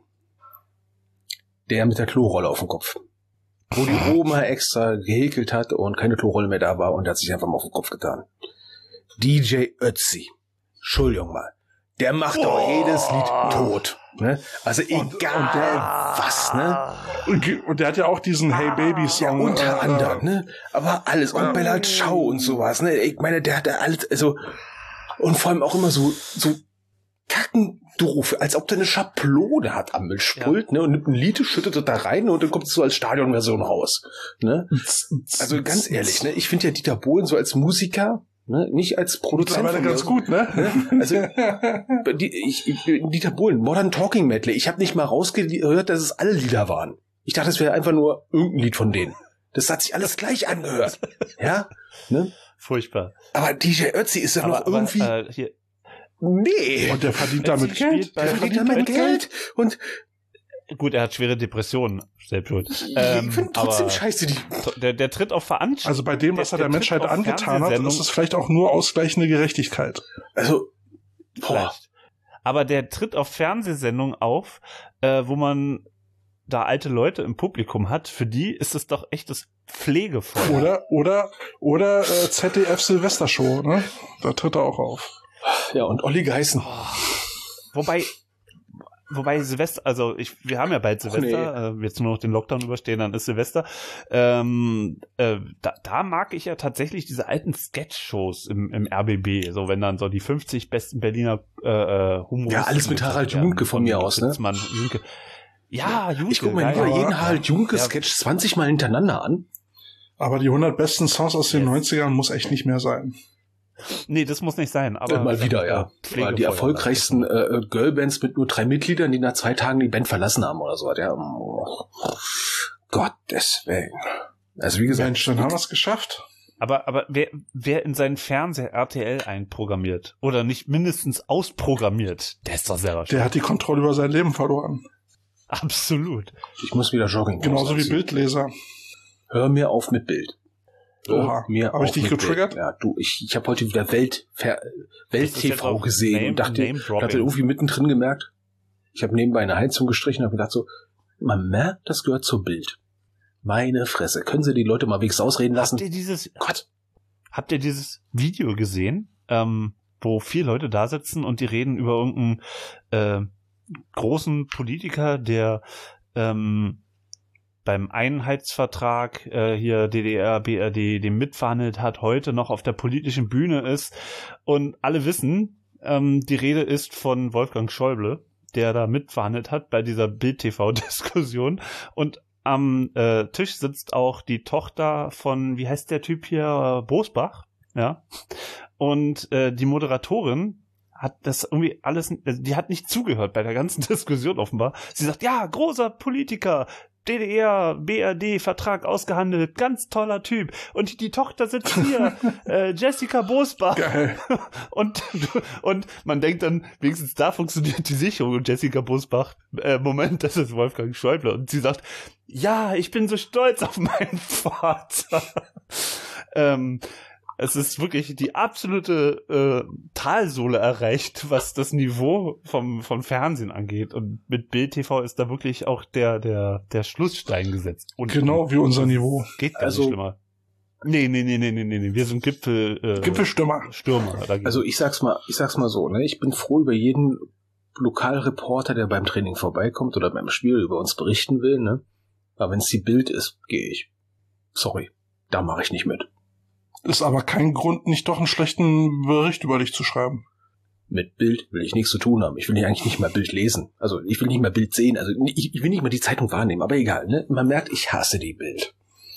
Der mit der Klorolle auf dem Kopf. Wo die Oma extra gehäkelt hat und keine Klorolle mehr da war und der hat sich einfach mal auf den Kopf getan. D J Ötzi. Entschuldigung mal. Der macht doch jedes Lied tot. Ne? Also egal und der- was, ne? Und, und der hat ja auch diesen Hey Baby Ja, Song. unter äh, anderem, ne? Aber alles. Und Bella Ciao und sowas, ne? Ich meine, der hat da alles, also, und vor allem auch immer so, so kackendoof, als ob der eine Schablone hat am Mischpult, ne? Und nimmt ein Lied, schüttet das da rein und dann kommt es so als Stadionversion raus, ne? Also ganz ehrlich, ne? Ich finde ja Dieter Bohlen so als Musiker, ne? Nicht als Produzent. Mittlerweile von mir ganz aus. gut, ne? Also, die, ich, ich, Dieter Bohlen, Modern Talking Medley. Ich habe nicht mal rausgehört, dass es alle Lieder waren. Ich dachte, es wäre einfach nur irgendein Lied von denen. Das hat sich alles gleich angehört. Ja? Ne? Furchtbar. Aber D J Ötzi ist ja Aber, noch irgendwie... aber, äh, hier, nee. Und der verdient damit Ötzi Geld. spielt bei- der verdient damit Geld. Und gut, er hat schwere Depressionen, selbst schuld. ich Ähm, finde trotzdem aber scheiße, die... der, der tritt auf Veranstaltungen. Also bei dem, was er Der- der der Menschheit tritt auf angetan hat, Fernsehsendungen. ist es vielleicht auch nur ausgleichende Gerechtigkeit. Also, boah. Vielleicht. Aber der tritt auf Fernsehsendungen auf, äh, wo man da alte Leute im Publikum hat. Für die ist es doch echtes Pflegefeuer. Oder, oder, oder äh, Z D F Silvestershow, ne? Da tritt er auch auf. Ja, und Olli Geißen. Wobei, wobei Silvester, also ich, wir haben ja bald Silvester, äh, jetzt nur noch den Lockdown überstehen, dann ist Silvester. Ähm, äh, da, da mag ich ja tatsächlich diese alten Sketch-Shows im, im R B B, so wenn dann so die fünfzig besten Berliner äh, Humoristen. Ja, alles mit Harald werden, Junke von mir aus, ne? Witzmann, Junke. Ja, Junke. Ich gucke mir geil. lieber aber- jeden Harald Junke-Sketch zwanzig Mal hintereinander an. Aber die hundert besten Songs aus den Yes. neunzigern muss echt nicht mehr sein. Nee, das muss nicht sein. Aber äh, mal wieder, ja. War die erfolgreichsten äh, Girlbands mit nur drei Mitgliedern, die nach zwei Tagen die Band verlassen haben oder so. Ja. Oh, Gottes Willen. Also wie gesagt, Mensch, dann haben wir es geschafft. Aber, aber wer, wer in seinen Fernseher R T L einprogrammiert oder nicht mindestens ausprogrammiert, der ist doch selber schuld. Der hat die Kontrolle über sein Leben verloren. Absolut. ich muss wieder Jogging. Genauso wie Bildleser. Hör mir auf mit Bild. Oha, mir habe ich auf dich mit getriggert? Bild. Ja, du, ich, ich habe heute wieder Welt, Welt-T V gesehen Name, und dachte, Name hatte irgendwie mittendrin gemerkt, ich habe nebenbei eine Heizung gestrichen und habe gedacht so, man merkt, das gehört zur Bild. Meine Fresse. Können Sie die Leute mal wegs ausreden lassen? Habt ihr dieses, Gott. habt ihr dieses Video gesehen, ähm, wo vier Leute da sitzen und die reden über irgendeinen äh, großen Politiker, der ähm, beim Einheitsvertrag äh, hier D D R, B R D, dem mitverhandelt hat, heute noch auf der politischen Bühne ist und alle wissen, ähm, die Rede ist von Wolfgang Schäuble, der da mitverhandelt hat bei dieser Bild-T V-Diskussion und am äh, Tisch sitzt auch die Tochter von, wie heißt der Typ hier, äh, Bosbach, ja, und äh, die Moderatorin hat das irgendwie alles, die hat nicht zugehört bei der ganzen Diskussion offenbar. Sie sagt, ja, großer Politiker, D D R, B R D, Vertrag ausgehandelt, ganz toller Typ. Und die Tochter sitzt hier, äh, Jessica Bosbach. Geil. Und, und man denkt dann, wenigstens da funktioniert die Sicherung. Und Jessica Bosbach, äh, Moment, das ist Wolfgang Schäuble. Und sie sagt, ja, ich bin so stolz auf meinen Vater. ähm, Es ist wirklich die absolute äh, Talsohle erreicht, was das Niveau vom, vom Fernsehen angeht. Und mit Bild-T V ist da wirklich auch der, der, der Schlussstein gesetzt. Und Genau wie unser Niveau. geht gar Also- nicht schlimmer. Nee, nee, nee, nee, nee, nee, nee. Wir sind Gipfel, äh, Gipfelstürmer. Stürmer. dagegen. Also ich sag's mal, ich sag's mal so, ne? Ich bin froh über jeden Lokalreporter, der beim Training vorbeikommt oder beim Spiel über uns berichten will, ne? Aber wenn's die Bild ist, gehe ich. Sorry, da mache ich nicht mit. Ist aber kein Grund, nicht doch einen schlechten Bericht über dich zu schreiben. Mit Bild will ich nichts zu tun haben. Ich will eigentlich nicht mal Bild lesen. Also ich will nicht mal Bild sehen. Also ich, ich will nicht mal die Zeitung wahrnehmen. Aber egal, ne? Man merkt, ich hasse die Bild.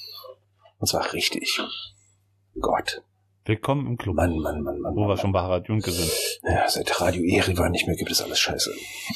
Und zwar richtig. Gott. Willkommen im Club, Mann, Mann, Mann, Mann. wo wir Mann, schon bei Harald Junke sind. Ja, seit Radio Erivan nicht mehr gibt es alles Scheiße.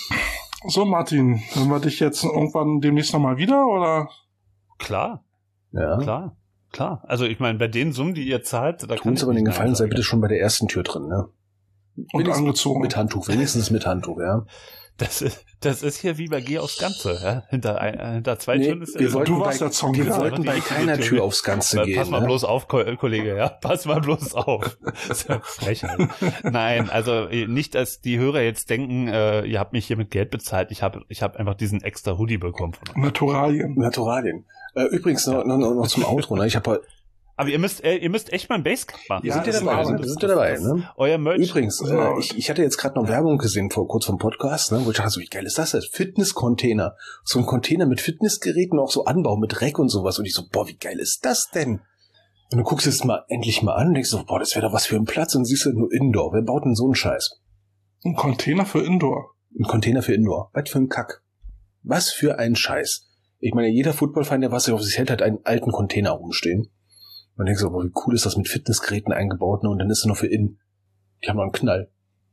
So, Martin, hören wir dich jetzt irgendwann demnächst nochmal wieder, oder? Klar, Ja. klar, klar. Also ich meine, bei den Summen, die ihr zahlt, da Tu kann uns ich aber den nicht Gefallen, Nein sei sagen. bitte schon bei der ersten Tür drin, ne? Und Wenigstens angezogen. Mit Handtuch, wenigstens mit Handtuch, ja. Das ist, das ist hier wie bei Geh aufs Ganze. Ja? Hinter, ein, äh, hinter zwei Nee, Türen ist wir wollten du warst bei, der Song, wir ja. wollten bei Die keiner Tür. Tür aufs Ganze Pass gehen. Pass mal ne? bloß auf, Ko- Kollege, ja. Pass mal bloß auf. Das ist ja Frechheit. Nein, also äh, nicht, dass die Hörer jetzt denken, äh, ihr habt mich hier mit Geld bezahlt. Ich habe ich hab einfach diesen extra Hoodie bekommen von euch. Naturalien. Naturalien. Äh, übrigens noch, noch, noch zum Outro, ne? Ich habe Aber ihr müsst, äh, ihr müsst echt mal ein Basecamp machen. Ja, sind ihr das dabei, ist ne? das- Sind ihr dabei, ne? Euer Merch. Übrigens, Ja. äh, ich, ich hatte jetzt gerade noch Werbung gesehen, vor kurz vom Podcast, ne, wo ich dachte, so, wie geil ist das denn? Fitness-Container. So ein Container mit Fitnessgeräten, auch so Anbau mit Reck und sowas. Und ich so, boah, wie geil ist das denn? Und du guckst es mal endlich mal an und denkst so, boah, das wäre doch was für ein Platz. Und siehst du nur Indoor. Wer baut denn so einen Scheiß? Ein Container für Indoor. Ein Container für Indoor. Was für ein Kack. Was für ein Scheiß. Ich meine, jeder Footballfan, der was auf sich hält, hat einen alten Container rumstehen. Man denkt so, boah, wie cool ist das mit Fitnessgeräten eingebaut, ne? Und dann ist es noch für innen. Die haben noch einen Knall.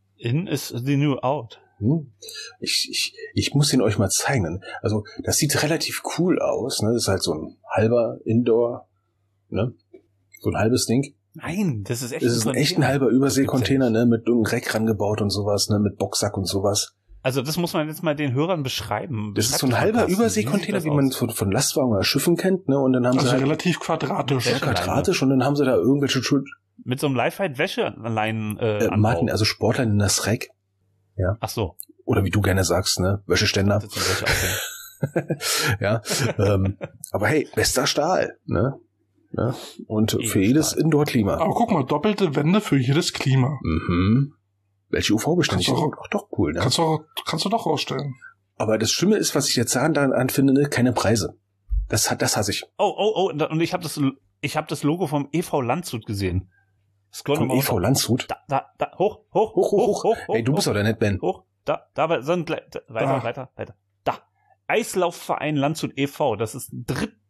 In is the new out. Hm? Ich, ich, ich muss den euch mal zeigen. Also, das sieht relativ cool aus, ne? Das ist halt so ein halber Indoor, ne? So ein halbes Ding. Nein, das ist echt Das ist ein echt ein halber Überseekontainer, ne? Mit einem Reck rangebaut und sowas, ne? Mit Boxsack und sowas. Also das muss man jetzt mal den Hörern beschreiben. Das ist so ein Beschreibt halber mal, Carsten, Überseekontainer, sieht wie das man aus? von, von Lastwagen oder Schiffen kennt, ne? Und dann haben Also sie halt relativ quadratisch. sehr quadratisch und dann haben sie da irgendwelche Schu- Mit so einem Lifehide-Wäschelein äh, äh, Anbau. Martin, also Sportler in das Reck. Ach so. Oder wie du gerne sagst, ne? Wäscheständer. Das ist ein Wäscheaufhänger. Ja. ähm, aber hey, bester Stahl, ne? Ja. Und für Edelstahl. jedes Indoor-Klima. Aber guck mal, doppelte Wände für jedes Klima. Mhm. Welche U V-beständig Kannst ist. du Ach, doch cool, ne? Kannst du, kannst du doch rausstellen. Aber das Schlimme ist, was ich jetzt daran anfinde, ne? Keine Preise. Das hat, das hasse ich. Oh, oh, oh, und da- und ich habe das, ich habe das Logo vom E V Landshut gesehen. Scroll Vom nochmal E V runter. Landshut. Da, da, da, hoch, hoch, Hoch, hoch, hoch. Hey, du hoch, bist doch der nicht Ben. hoch, da, da, aber so ein, Gle- da, weiter, Da. weiter, weiter. Da. Eislaufverein Landshut e V. Das ist dritt,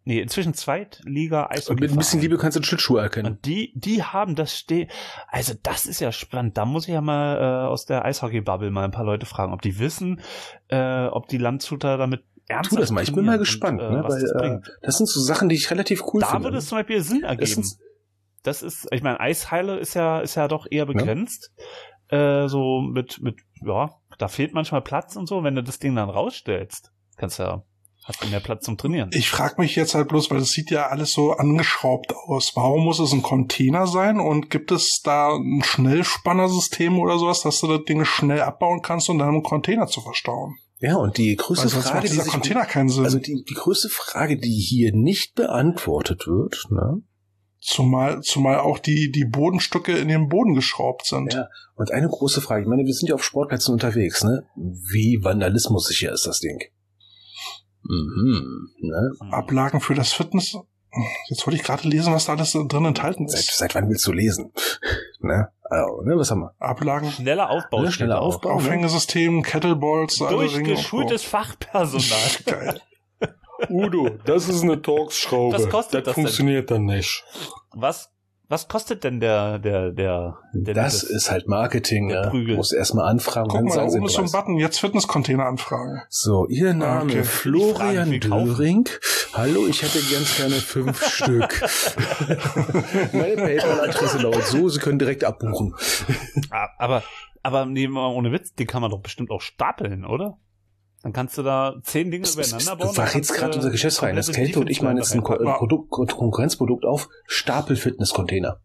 nee, inzwischen Zweitliga Eishockey. Und mit ein bisschen Liebe kannst du den Schlittschuh erkennen. Und die, die haben das stehen. Also das ist ja spannend. Da muss ich ja mal äh, aus der Eishockey-Bubble mal ein paar Leute fragen, ob die wissen, äh, ob die Landshuter damit ernsthaft Tu das mal, ich bin mal gespannt, und, äh, ne, was weil das äh, bringt. das sind so Sachen, die ich relativ cool Da finde. würde es zum Beispiel Sinn ergeben. Das ist, Das ist, ich meine, Eisheile ist ja, ist ja doch eher begrenzt. Ja. Äh, so mit, mit, ja, da fehlt manchmal Platz und so. Wenn du das Ding dann rausstellst, kannst du ja, hast du mehr Platz zum Trainieren. Ich frage mich jetzt halt bloß, weil das sieht ja alles so angeschraubt aus. Warum muss es ein Container sein? Und gibt es da ein Schnellspannersystem oder sowas, dass du das Ding schnell abbauen kannst und dann im Container zu verstauen? Ja, und die größte Weil sonst Frage, macht die dieser sich, Container keinen Sinn. also die, die größte Frage, die hier nicht beantwortet wird, ne? Zumal, zumal auch die, die Bodenstücke in den Boden geschraubt sind. Ja, und eine große Frage, ich meine, wir sind ja auf Sportplätzen unterwegs, ne? Wie vandalismussicher ist das Ding? Mhm, ne? Ablagen für das Fitness. Jetzt wollte ich gerade lesen, was da alles drin enthalten Seit, ist. seit wann willst du lesen? ne? Also, ne? Was haben wir? Ablagen, Schneller Aufbau. Ne, steht schneller da auch. Aufbau. Aufhängesystem, Kettleballs, alle Ringe und Durchgeschultes Fachpersonal. so. Geil. Udo, das ist eine Torx-Schraube. Was kostet das funktioniert dann nicht. Was, was kostet denn der, der, der, der Das Littes? ist halt Marketing, Der ja. Prügel. Musst erstmal anfragen. Guck dann mal, da sagen sie oben ist so ein Preis. Button, jetzt Fitnesscontainer anfragen. So, Ihr Name, Okay. Florian Die Fragen, wie Döring. Hallo, ich hätte ganz gerne fünf Stück. Meine PayPal-Adresse lautet so, Sie können direkt abbuchen. Ah, aber, aber nee, mal ohne Witz, die kann man doch bestimmt auch stapeln, oder? Dann kannst du da zehn Dinge übereinander bauen. Du verrätst gerade unser Geschäftsverein. Das komplette Kälte und ich meine, es ist ein Ko Defensive äh, Produkt, Ko- Konkurrenzprodukt auf Stapel-Fitness-Container.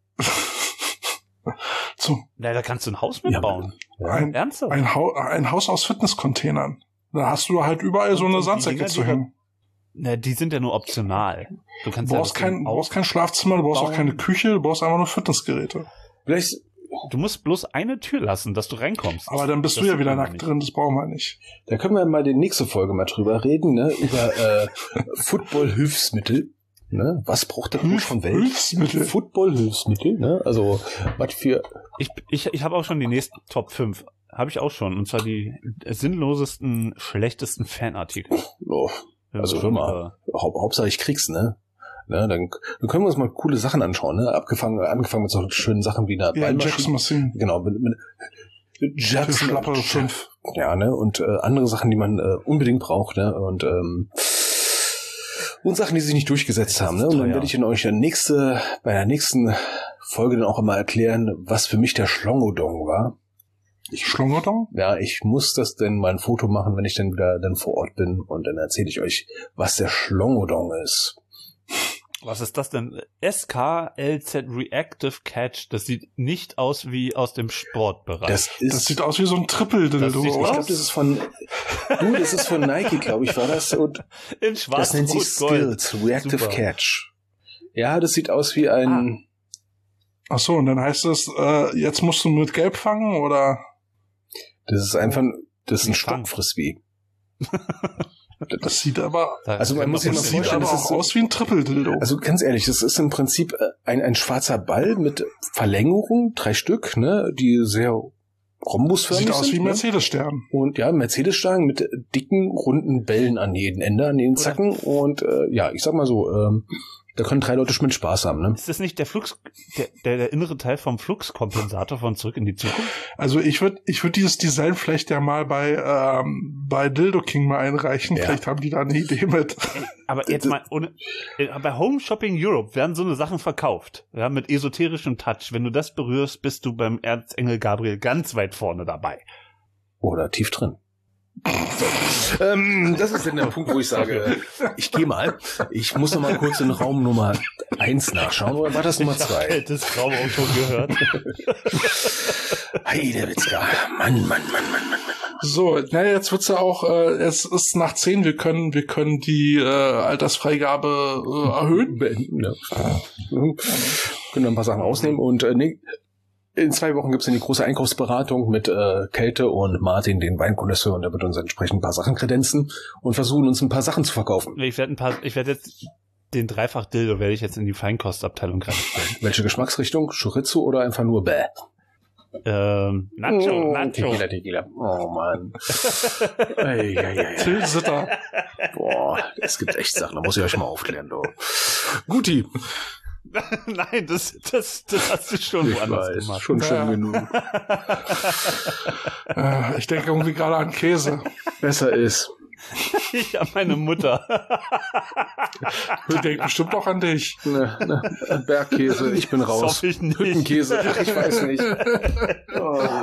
So, Na, da kannst du ein Haus mitbauen. ein, Ernsthaft? ein, Hau- ein Haus aus Fitnesscontainern. Da hast du halt überall so Und- eine und die Sandsäcke Dinger, zu die hängen. Na, die sind ja nur optional. Du Du kannst ja brauchst das kein, Ding du brauchst auf- kein Schlafzimmer, du brauchst auch bauen. keine Küche, du brauchst einfach nur Fitnessgeräte. Vielleicht, Du musst bloß eine Tür lassen, dass du reinkommst. Aber dann bist Das du ja sieht wieder man nackt nicht. drin, das brauchen wir nicht. da können wir mal die nächste Folge mal drüber reden, ne? Über äh, Football-Hilfsmittel. Ne? Was braucht der Coach von Welt? Hilfsmittel. Football-Hilfsmittel, ne? Also, was für. Ich, ich, ich habe auch schon die nächsten Top fünf. Habe ich auch schon. Und zwar die sinnlosesten, schlechtesten Fanartikel. Oh, also hör mal, Haupt, Hauptsache ich krieg's, ne? Ne, dann, dann können wir uns mal coole Sachen anschauen, ne? Abgefangen, angefangen mit so schönen Sachen wie einer Ja, Ballmaschine. Jackson Machine. Genau, mit, mit Für Jackson schlappe fünf. Ja, ne? Und äh, andere Sachen, die man äh, unbedingt braucht, ne? Und ähm, und Sachen, die sich nicht durchgesetzt haben, ne? Und dann teuer. werde ich in euch der nächste, bei der nächsten Folge dann auch einmal erklären, was für mich der Schlongodong war. Schlongodong? Ja, ich muss das denn mal ein Foto machen, wenn ich dann wieder dann vor Ort bin und dann erzähle ich euch, was der Schlongodong ist. Was ist das denn? S K L Z Reactive Catch. Das sieht nicht aus wie aus dem Sportbereich. Das ist Das sieht aus wie so ein Triple-Dildo. Das sieht ich aus- oder? glaube, das ist von du, das ist von Nike, glaube ich, war das und in das schwarz, nennt sich rot, gold. Skills Reactive Super. Catch. Ja, das sieht aus wie ein Ach so, und dann heißt es, äh, jetzt musst du mit Gelb fangen, oder? das ist einfach das ist ein Wie Fang. Stockfrisbee. Das sieht aber, Da Also man können muss wir sich das mal uns- sieht vorstellen, aber das ist auch so- aus wie ein Triple-Dildo. Also ganz ehrlich, das ist im Prinzip äh, ein, ein schwarzer Ball mit Verlängerung, drei Stück, ne, die sehr rhombusförmig Sieht aus sind, wie ein ne? Mercedes-Stern. Und ja, Mercedes-Stangen mit dicken, runden Bällen an jedem Ende, an den Zacken. Und äh, ja, ich sag mal so, ähm, da können drei Leute mit Spaß haben, ne? Ist das nicht der Flux, der, der, der innere Teil vom Fluxkompensator von Zurück in die Zukunft? Also ich würde ich würd dieses Design vielleicht ja mal bei, ähm, bei Dildo King mal einreichen. Ja. Vielleicht haben die da eine Idee mit. Aber jetzt mal ohne, äh, bei Home Shopping Europe werden so eine Sachen verkauft. Ja, mit esoterischem Touch. Wenn du das berührst, bist du beim Erzengel Gabriel ganz weit vorne dabei. Oder tief drin. So. ähm, das ist dann der Punkt, wo ich sage, ich gehe mal. Ich muss noch mal kurz in Raum Nummer eins nachschauen. Oder war das Nummer zwei? Das Raum auch schon gehört. Heidewitzka. Mann, Mann, Mann, Mann, Mann, Mann. So, na jetzt wird's ja auch, äh, es ist nach zehn, wir können, wir können die äh, Altersfreigabe äh, erhöhen. Beenden, ja. Mhm. Können wir ein paar Sachen ausnehmen und äh, nee, in zwei Wochen gibt's dann die große Einkaufsberatung mit äh, Kälte und Martin, den Weinkonnoisseur, und der wird uns entsprechend ein paar Sachen kredenzen und versuchen, uns ein paar Sachen zu verkaufen. Ich werde ein paar, ich werde jetzt den Dreifach-Dildo werde ich jetzt in die Feinkostabteilung gerade stellen. Welche Geschmacksrichtung? Chorizo oder einfach nur Bäh? Ähm, Nacho, oh, Nacho. Tequila, Tequila. Oh, Mann. Ei, ei, ei. Tilsiter. Boah, es gibt echt Sachen, da muss ich euch mal aufklären, du. Guti. Nein, das, das, das hast du schon Ich woanders weiß, gemacht. schon schön Ja. genug. Äh, ich denke irgendwie gerade an Käse. Besser ist. Ich an meine Mutter. Ich denke bestimmt auch an dich. Ne, ne, Bergkäse, ich bin Das raus. hoffe ich nicht. Hüttenkäse, ach, ich weiß nicht. Oh.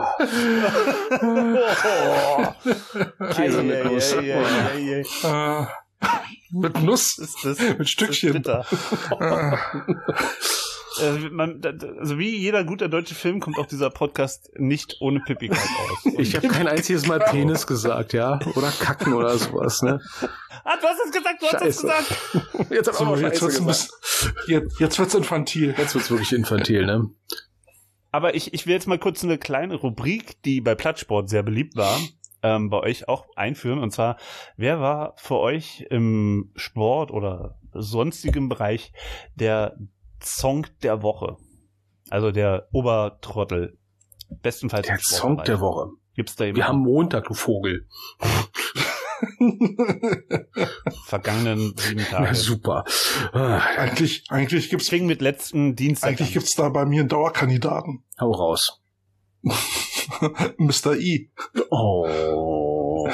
Käse mit Ei, Nuss. ei, ei, ei, ei. Äh, mit Nuss. Das, das, Mit Stückchen. Das ist bitter. Äh, man, da- da- also wie jeder gute deutsche Film kommt auch dieser Podcast nicht ohne Pippigkeit aus. Und- Ich habe kein einziges Mal Penis gesagt, ja? Oder Kacken oder sowas, ne? Ah, du hast es gesagt, du hast es Scheiße. gesagt. Jetzt hat So, auch noch jetzt Scheiße wird's ein gesagt. bisschen, jetzt, jetzt wird's infantil. Jetzt wird's wirklich infantil, ne? Aber ich, ich will jetzt mal kurz eine kleine Rubrik, die bei Plattsport sehr beliebt war, ähm, bei euch auch einführen. Und zwar, wer war für euch im Sport oder sonstigem Bereich der Song der Woche? Also der Obertrottel. Bestenfalls Der im Song Sportbereich. der Woche. Gibt's da Wir jemanden? haben Montag, du Vogel. Vergangenen sieben Tage. Ja, super. Ah, Eigentlich, eigentlich gibt's, Es fing mit letzten Dienstag eigentlich an. gibt's da bei mir einen Dauerkandidaten. hau raus. Mister I. Oh.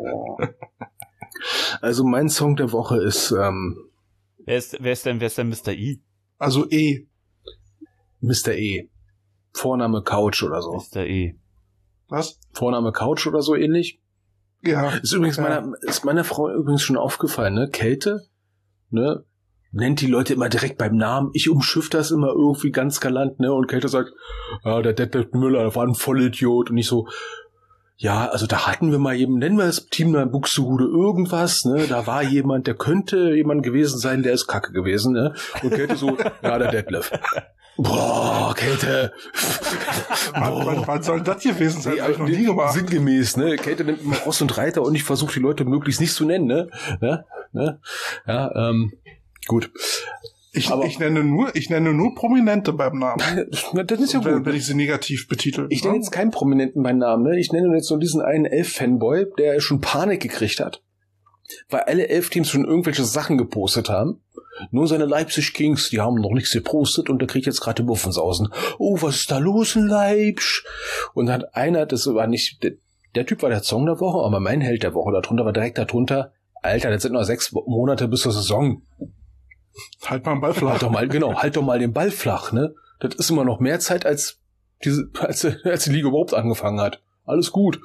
Also mein Song der Woche ist ähm, Wer ist, wer ist denn, wer ist denn Mister I? Also E. Mister E. Vorname Couch oder so. Mister E. Was? Vorname Couch oder so ähnlich. Ja. Ist übrigens Ja. meiner, ist meiner Frau übrigens schon aufgefallen, ne? Kälte, ne? Nennt die Leute immer direkt beim Namen. Ich umschiff das immer irgendwie ganz galant, ne? Und Kälte sagt, ja, der Detlef Müller, der war ein Vollidiot. Und ich so, ja, also da hatten wir mal jemanden, nennen wir das Team da Buxtehude irgendwas, ne? Da war jemand, der könnte jemand gewesen sein, der ist kacke gewesen, ne? Und Kälte so, ja, der Detlef. Boah, Kälte. Wann, wann, wann soll das gewesen sein? Nee, Hab ich noch aber nie gemacht. Sinngemäß, ne? Kälte nimmt immer Ross und Reiter und ich versuche die Leute möglichst nicht zu nennen, ne? Ne? Ne? Ja, ähm, gut. Ich, aber- ich nenne nur, ich nenne nur Prominente beim Namen. Na, das ist ja wenn, gut. wenn ich sie negativ betitel. Ich nenne jetzt keinen Prominenten meinen Namen, ne? Ich nenne jetzt nur diesen einen Elf-Fanboy, der schon Panik gekriegt hat, weil alle Elf-Teams schon irgendwelche Sachen gepostet haben. Nur seine Leipzig Kings, die haben noch nichts gepostet und der kriegt jetzt gerade Muffensausen. Oh, was ist da los in Leipzig? Und dann hat einer, das war nicht, der, der Typ war der Song der Woche, aber mein Held der Woche darunter war direkt darunter, Alter, das sind noch sechs Monate bis zur Saison. Halt mal einen Ball flach. Halt doch mal, genau, halt doch mal den Ball flach, ne? Das ist immer noch mehr Zeit, als diese, als, als die Liga überhaupt angefangen hat. Alles gut.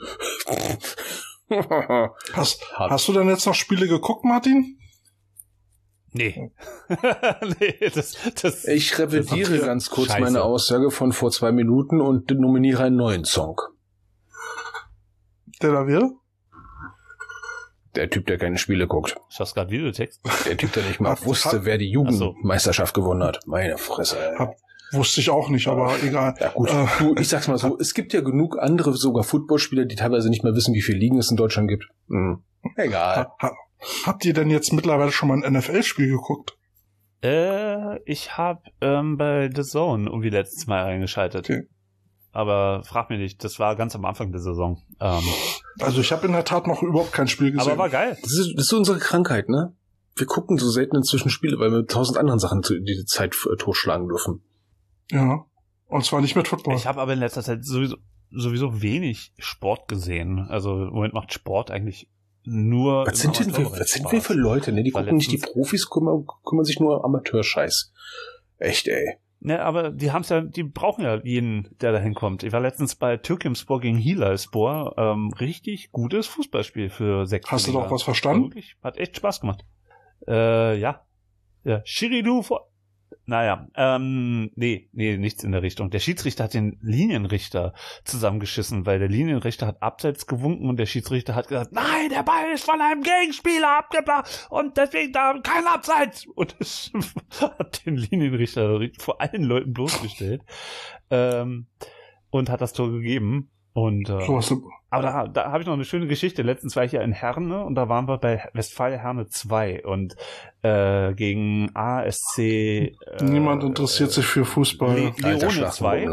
Hast, Hart. hast du denn jetzt noch Spiele geguckt, Martin? Nee. nee, das, das. Ich revidiere Das ist ganz kurz Scheiße. meine Aussage von vor zwei Minuten und nominiere einen neuen Song. Der da wäre? Der Typ, der keine Spiele guckt. Ich hast gerade Videotext. Der Typ, der nicht mal Hab- wusste, hab- wer die Jugendmeisterschaft gewonnen hat. Meine Fresse. ey. Hab- Wusste ich auch nicht, aber egal. Ja gut, Äh, du, ich sag's mal so, es gibt ja genug andere, sogar Footballspieler, die teilweise nicht mehr wissen, wie viele Ligen es in Deutschland gibt. Hm. Egal. ha, ha, habt ihr denn jetzt mittlerweile schon mal ein N F L-Spiel geguckt? Äh, ich habe ähm, bei The Zone irgendwie letztes Mal reingeschaltet. Okay. Aber frag mich nicht, das war ganz am Anfang der Saison. Ähm, Also ich habe in der Tat noch überhaupt kein Spiel gesehen. aber war geil. Das ist, das ist unsere Krankheit, ne? Wir gucken so selten inzwischen Spiele, weil wir mit tausend anderen Sachen zu- die Zeit äh, totschlagen dürfen. Ja. Und zwar nicht mit Football. Ich habe aber in letzter Zeit sowieso, sowieso wenig Sport gesehen. Also im Moment macht Sport eigentlich nur... Was im sind denn wir, Amateurbereich was sind Spaß. wir für Leute, ne? Die War gucken nicht die letztens- Profis, kümmern, kümmern sich nur um Amateurscheiß. Echt, ey. Ne, aber die haben's ja, die brauchen ja jeden, der da hinkommt. Ich war letztens bei Türkimspor gegen Hilalspor. Ähm, richtig gutes Fußballspiel für sechs. Hast du doch was verstanden? Wirklich, hat echt Spaß gemacht. Äh, ja. Ja, Schiridu vor... Naja, ähm, nee, nee, nichts in der Richtung. Der Schiedsrichter hat den Linienrichter zusammengeschissen, weil der Linienrichter hat abseits gewunken und der Schiedsrichter hat gesagt, nein, der Ball ist von einem Gegenspieler abgebracht und deswegen da kein Abseits. Und das hat den Linienrichter vor allen Leuten bloßgestellt ähm, und hat das Tor gegeben. Und äh, So was, aber da, da habe ich noch eine schöne Geschichte. Letztens war ich ja in Herne und da waren wir bei Westfalia Herne zwei und äh, gegen A S C. Äh, niemand interessiert sich für Fußball. Le Alter Leone zwei. Schlachtenbummler.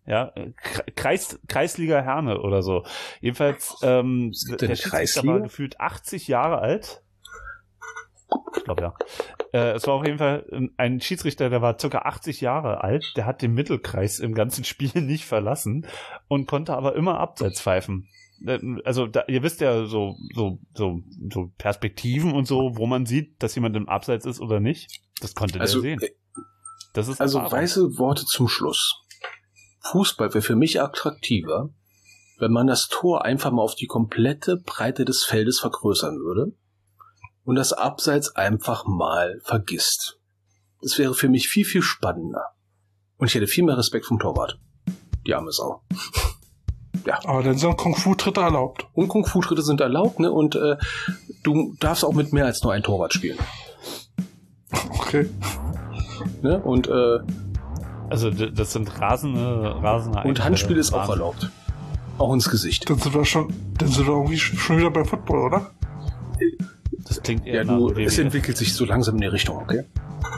Ja, Kreis, Kreisliga Herne oder so. Jedenfalls, ähm, der Schiedsrichter war gefühlt achtzig Jahre alt. Ich glaube, ja. Äh, es war auf jeden Fall ein Schiedsrichter, der war circa achtzig Jahre alt. Der hat den Mittelkreis im ganzen Spiel nicht verlassen und konnte aber immer abseits pfeifen. Also, da, ihr wisst ja so, so, so, so Perspektiven und so, wo man sieht, dass jemand im Abseits ist oder nicht. Das konnte also, der sehen. Das ist also, Erfahrung. weise Worte zum Schluss. Fußball wäre für mich attraktiver, wenn man das Tor einfach mal auf die komplette Breite des Feldes vergrößern würde und das Abseits einfach mal vergisst. Das wäre für mich viel, viel spannender. Und ich hätte viel mehr Respekt vom Torwart. Die arme Sau. Ja. Aber dann sind Kung-Fu-Tritte erlaubt. Und Kung-Fu-Tritte sind erlaubt, ne? Und äh, du darfst auch mit mehr als nur ein Torwart spielen. Okay. Ne? Und äh, also das sind rasende, rasende Und Handspiel ist auch erlaubt. Auch ins Gesicht. Dann sind wir schon, dann sind wir irgendwie schon wieder beim Football, oder? Das klingt eher ja, nach du, W W F. es entwickelt sich so langsam in die Richtung, okay?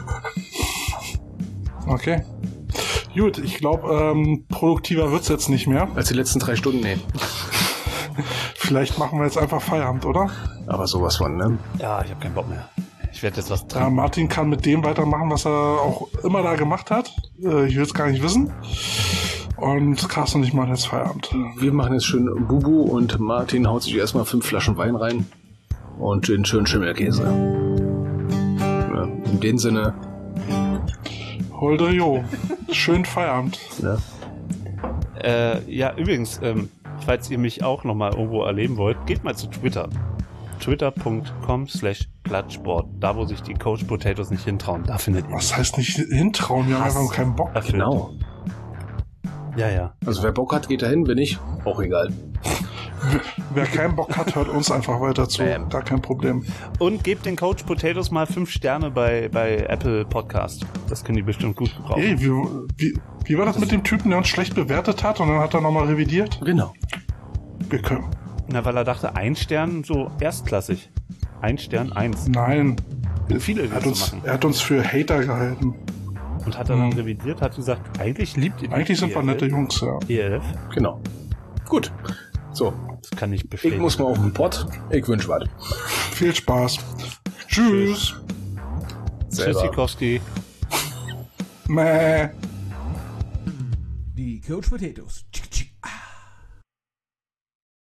Okay. Gut, ich glaube, ähm, produktiver wird's jetzt nicht mehr. Als die letzten drei Stunden, nee. Vielleicht machen wir jetzt einfach Feierabend, oder? Aber sowas von, ne? Ja, ich habe keinen Bock mehr. Ich werde jetzt was Ja, trinken. Martin kann mit dem weitermachen, was er auch immer da gemacht hat. Äh, ich will es gar nicht wissen. Und Carsten und ich machen jetzt Feierabend. Wir machen jetzt schön Bubu und Martin haut sich erstmal fünf Flaschen Wein rein und den schönen Schimmelkäse. Ja, in dem Sinne. Holder Jo. Schönen Feierabend. Ja. Äh, ja, übrigens, ähm, falls ihr mich auch nochmal irgendwo erleben wollt, geht mal zu Twitter. Twitter.com slash Plattsport. Da, wo sich die Coach Potatoes nicht hintrauen. Da findet ihr Was heißt nicht hintrauen? Wir haben Hass einfach keinen Bock. erfüllt. Genau. Ja, ja. Also wer Bock hat, geht dahin. Wenn nicht, auch egal. Wer keinen Bock hat, hört uns einfach weiter zu. Bam. Gar kein Problem. Und gebt den Coach Potatoes mal fünf Sterne bei, bei Apple Podcast. Das können die bestimmt gut gebrauchen. Hey, wie, wie, wie war das mit dem Typen, der uns schlecht bewertet hat und dann hat er nochmal revidiert? Genau. Wir können. Na, weil er dachte, ein Stern so erstklassig. Ein Stern, eins. Nein. Viele Er hat, willst du uns, machen. er hat uns für Hater gehalten. Und hat er dann Hm. revidiert, hat gesagt, eigentlich liebt ihr die Eigentlich sind wir E L F. nette Jungs, ja. E L F? Genau. Gut. So. Das kann ich Ich bestätigen. muss mal auf den Pott. Ich wünsche was. Viel Spaß. Tschüss. Selber. Tschüssikowski. Mäh. Die Coach Potatoes.